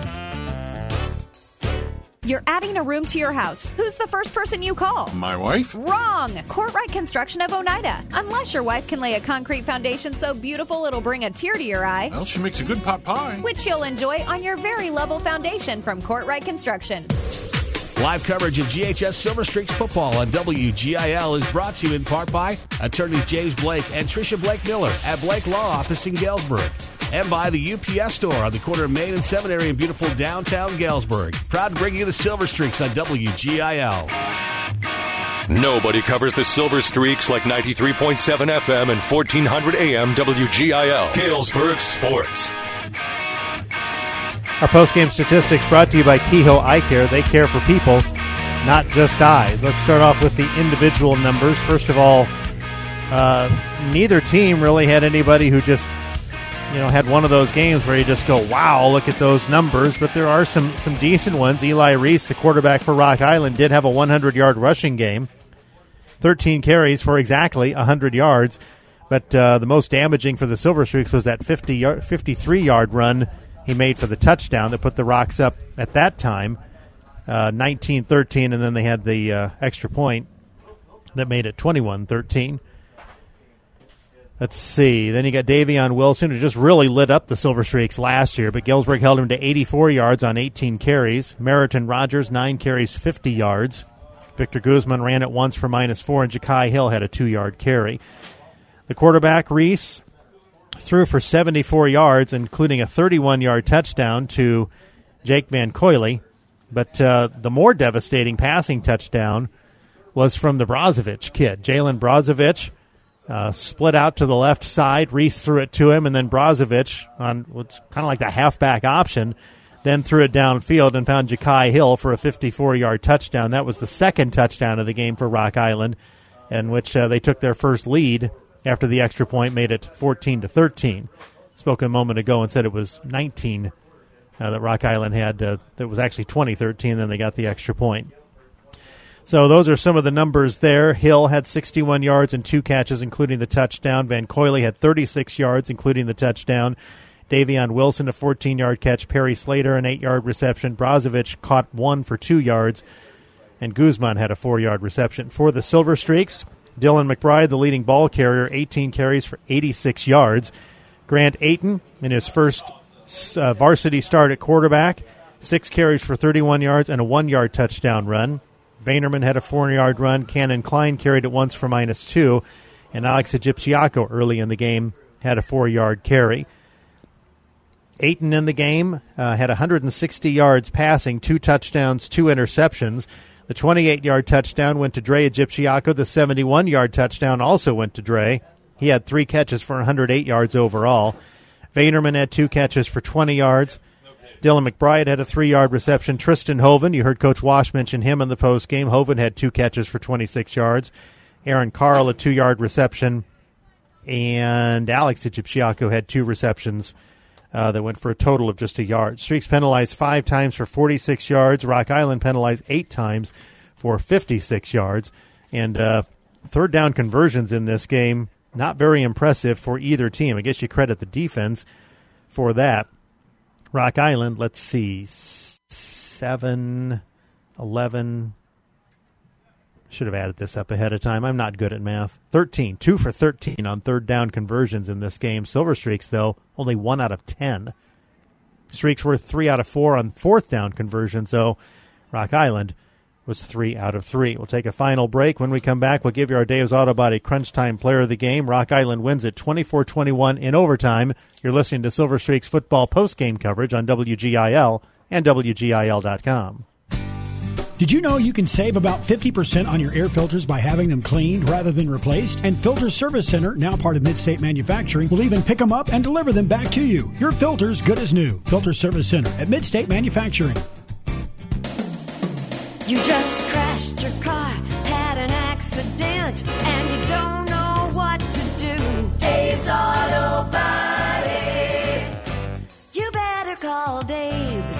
You're adding a room to your house. Who's the first person you call? My wife? Wrong! Courtright Construction of Oneida. Unless your wife can lay a concrete foundation so beautiful it'll bring a tear to your eye. Well, she makes a good pot pie. Which you'll enjoy on your very level foundation from Courtright Construction. Live coverage of G H S Silver Streaks football on W G I L is brought to you in part by attorneys James Blake and Tricia Blake Miller at Blake Law Office in Galesburg. And by the U P S store on the corner of Main and Seminary in beautiful downtown Galesburg. Proud to bring you the Silver Streaks on W G I L. Nobody covers the Silver Streaks like ninety-three point seven F M and fourteen hundred A M W G I L. Galesburg Sports. Our post-game statistics brought to you by Kehoe Eye Care. They care for people, not just eyes. Let's start off with the individual numbers. First of all, uh, neither team really had anybody who just, you know, had one of those games where you just go, wow, look at those numbers. But there are some some decent ones. Eli Reese, the quarterback for Rock Island, did have a hundred-yard rushing game. thirteen carries for exactly one hundred yards. But uh, the most damaging for the Silver Streaks was that fifty-three-yard run he made for the touchdown that put the Rocks up at that time, uh, nineteen thirteen, and then they had the uh, extra point that made it twenty-one thirteen. Let's see. Then you got Davion Wilson, who just really lit up the Silver Streaks last year, but Galesburg held him to eighty-four yards on eighteen carries. Meriton Rogers, nine carries, fifty yards. Victor Guzman ran it once for minus four, and Ja'Kai Hill had a two-yard carry. The quarterback, Reese, threw for seventy-four yards, including a thirty-one-yard touchdown to Jake Van Coyle. But uh, the more devastating passing touchdown was from the Brozovic kid. Jalen Brozovic uh, split out to the left side. Reese threw it to him, and then Brozovic, on what's kind of like the halfback option, then threw it downfield and found Ja'Kai Hill for a fifty-four-yard touchdown. That was the second touchdown of the game for Rock Island, in which uh, they took their first lead after the extra point, made it fourteen to thirteen. Spoke a moment ago and said it was nineteen uh, that Rock Island had. Uh, that was actually twenty thirteen, then they got the extra point. So those are some of the numbers there. Hill had sixty-one yards and two catches, including the touchdown. Van Coyle had thirty-six yards, including the touchdown. Davion Wilson, a fourteen-yard catch. Perry Slater, an eight-yard reception. Brozovic caught one for two yards. And Guzman had a four-yard reception. For the Silver Streaks, Dylan McBride, the leading ball carrier, eighteen carries for eighty-six yards. Grant Ayton, in his first uh, varsity start at quarterback, six carries for thirty-one yards and a one-yard touchdown run. Vaynerman had a four-yard run. Cannon Klein carried it once for minus two. And Alex Egipciaco early in the game had a four-yard carry. Ayton in the game uh, had one hundred sixty yards passing, two touchdowns, two interceptions. The twenty-eight-yard touchdown went to Dre Egipciaco. The seventy-one-yard touchdown also went to Dre. He had three catches for one hundred eight yards overall. Vaynerman had two catches for twenty yards. Dylan McBride had a three-yard reception. Tristan Hoven, you heard Coach Wash mention him in the postgame. Hoven had two catches for twenty-six yards. Aaron Carl, a two-yard reception. And Alex Egipciaco had two receptions uh, that went for a total of just a yard. Streaks penalized five times for forty-six yards. Rock Island penalized eight times for fifty-six yards. And uh, third down conversions in this game, not very impressive for either team. I guess you credit the defense for that. Rock Island, let's see, seven, eleven. Should have added this up ahead of time. I'm not good at math. thirteen, two for thirteen on third down conversions in this game. Silver Streaks, though, only one out of ten. Streaks were three out of four on fourth down conversions, so Rock Island was three out of three. We'll take a final break. When we come back, we'll give you our Dave's Auto Body Crunch Time player of the game. Rock Island wins it twenty-four twenty-one in overtime. You're listening to Silver Streaks football post-game coverage on W G I L and W G I L dot com. Did you know you can save about fifty percent on your air filters by having them cleaned rather than replaced? And Filter Service Center, now part of Midstate Manufacturing, will even pick them up and deliver them back to you. Your filter's good as new. Filter Service Center at Midstate Manufacturing. You just crashed your car, had an accident, and you don't know what to do. Dave's Auto Body. You better call Dave's.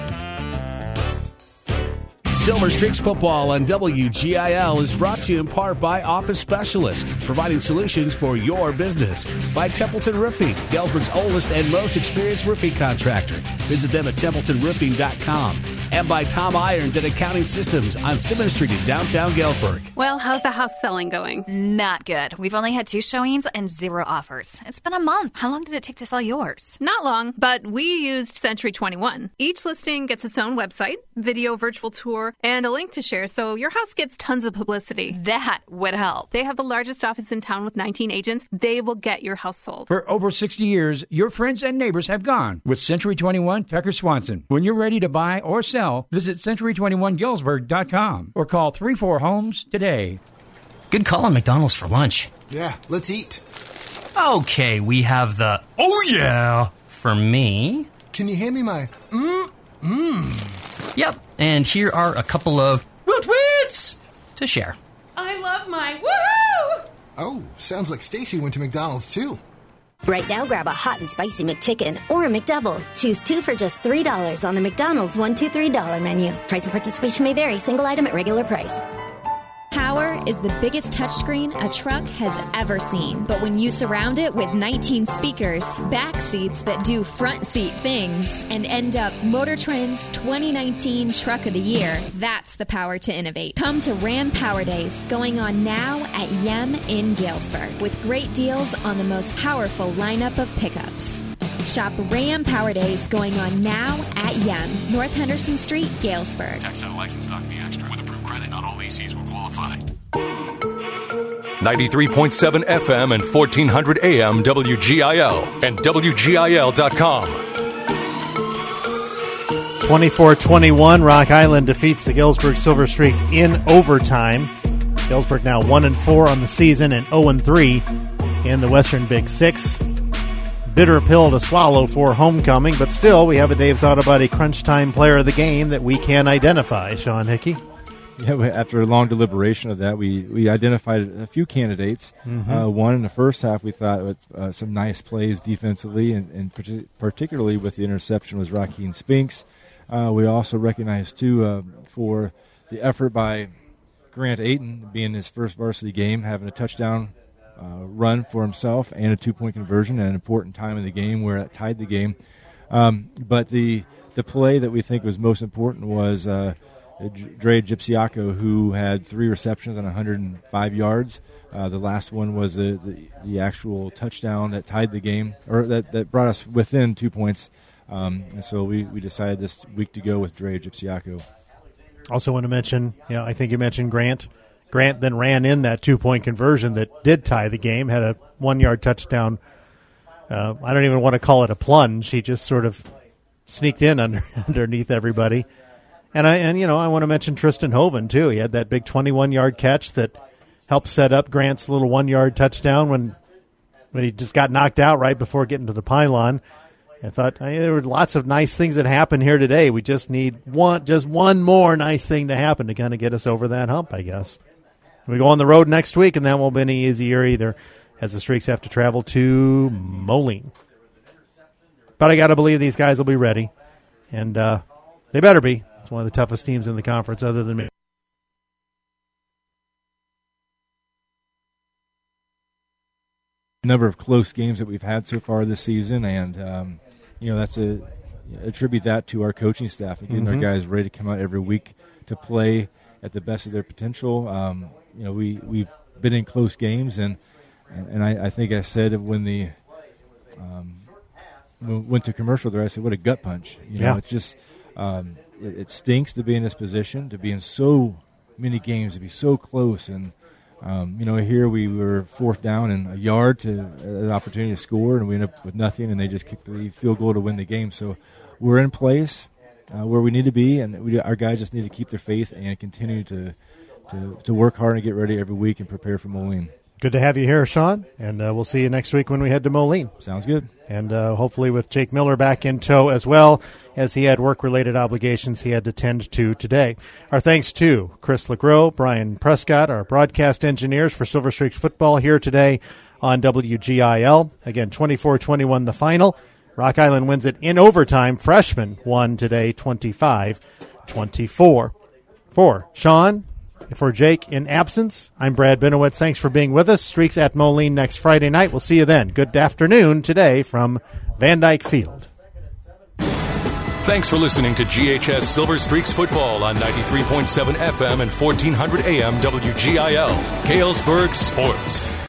Silver Streaks football on W G I L is brought to you in part by Office Specialists, providing solutions for your business. By Templeton Roofing, Galesburg's oldest and most experienced roofing contractor. Visit them at templeton roofing dot com. And by Tom Irons and Accounting Systems on Simmons Street in downtown Galesburg. Well, how's the house selling going? Not good. We've only had two showings and zero offers. It's been a month. How long did it take to sell yours? Not long, but we used Century twenty-one. Each listing gets its own website, video virtual tour, and a link to share, so your house gets tons of publicity. That would help. They have the largest office in town with nineteen agents. They will get your house sold. For over sixty years, your friends and neighbors have gone with Century twenty-one Tucker Swanson. When you're ready to buy or sell, visit century twenty-one galesburg dot com or call three four homes today. Good call on McDonald's for lunch. Yeah, let's eat. Okay, we have the oh yeah for me. Can you hand me my mmm mmm? Yep, and here are a couple of woot woots to share. I love my woohoo! Oh, sounds like Stacy went to McDonald's too. Right now, grab a hot and spicy McChicken or a McDouble. Choose two for just three dollars on the McDonald's one two three dollar menu. Price and participation may vary. Single item at regular price. Power is the biggest touchscreen a truck has ever seen. But when you surround it with nineteen speakers, back seats that do front seat things, and end up Motor Trend's twenty nineteen Truck of the Year, that's the power to innovate. Come to Ram Power Days, going on now at Yem in Galesburg, with great deals on the most powerful lineup of pickups. Shop Ram Power Days going on now at Yem, North Henderson Street, Galesburg. Tax out license, not fee extra. With approved credit, not all A Cs will qualify. ninety-three point seven F M and fourteen hundred A M W G I L and W G I L dot com. twenty-four twenty-one, Rock Island defeats the Galesburg Silver Streaks in overtime. Galesburg now one and four on the season and oh and three in the Western Big Six. Bitter pill to swallow for homecoming, but still we have a Dave's Auto Body Crunch Time player of the game that we can identify. Sean Hickey. Yeah, after a long deliberation of that, we, we identified a few candidates. Mm-hmm. Uh, one in the first half, we thought with uh, some nice plays defensively, and, and partic- particularly with the interception was Raheem Spinks. Uh, we also recognized, too, uh, for the effort by Grant Ayton, being his first varsity game, having a touchdown uh, run for himself and a two-point conversion at an important time in the game where it tied the game. Um, but the the play that we think was most important was uh, Dre Gypsiaco, who had three receptions on one hundred five yards. Uh, the last one was a, the, the actual touchdown that tied the game, or that, that brought us within two points. Um, and so we, we decided this week to go with Dre Gypsiaco. Also want to mention, yeah, I think you mentioned Grant. Grant then ran in that two-point conversion that did tie the game, had a one-yard touchdown. Uh, I don't even want to call it a plunge. He just sort of sneaked in under, underneath everybody. And, I, and you know, I want to mention Tristan Hoven, too. He had that big twenty-one-yard catch that helped set up Grant's little one-yard touchdown when when he just got knocked out right before getting to the pylon. I thought I mean, there were lots of nice things that happened here today. We just need one, just one more nice thing to happen to kind of get us over that hump, I guess. We go on the road next week, and that won't be any easier either, as the Streaks have to travel to Moline. But I got to believe these guys will be ready, and uh, they better be. It's one of the toughest teams in the conference, other than me. Number of close games that we've had so far this season, and um, you know that's a attribute that to our coaching staff and getting Mm-hmm. our guys ready to come out every week to play at the best of their potential. Um, you know, we we've been in close games, and and I, I think I said when the um, when we went to commercial there, I said, "What a gut punch!" You know, Yeah. it's just um, it, it stinks to be in this position, to be in so many games, to be so close, and. Um, you know, here we were fourth down and a yard to uh, an opportunity to score, and we ended up with nothing, and they just kicked the field goal to win the game. So we're in place uh, where we need to be, and we, our guys just need to keep their faith and continue to, to to work hard and get ready every week and prepare for Moline. Good to have you here, Sean, and uh, we'll see you next week when we head to Moline. Sounds good. And uh, hopefully with Jake Miller back in tow as well, as he had work-related obligations he had to tend to today. Our thanks to Chris LeGros, Brian Prescott, our broadcast engineers for Silver Streaks football here today on W G I L. Again, twenty-four twenty-one the final. Rock Island wins it in overtime. Freshman won today twenty-five twenty-four. For Sean, for Jake in absence, I'm Brad Benowitz. Thanks for being with us. Streaks at Moline next Friday night. We'll see you then. Good afternoon today from Van Dyke Field. Thanks for listening to G H S Silver Streaks football on ninety-three point seven F M and fourteen hundred A M W G I L, Galesburg Sports.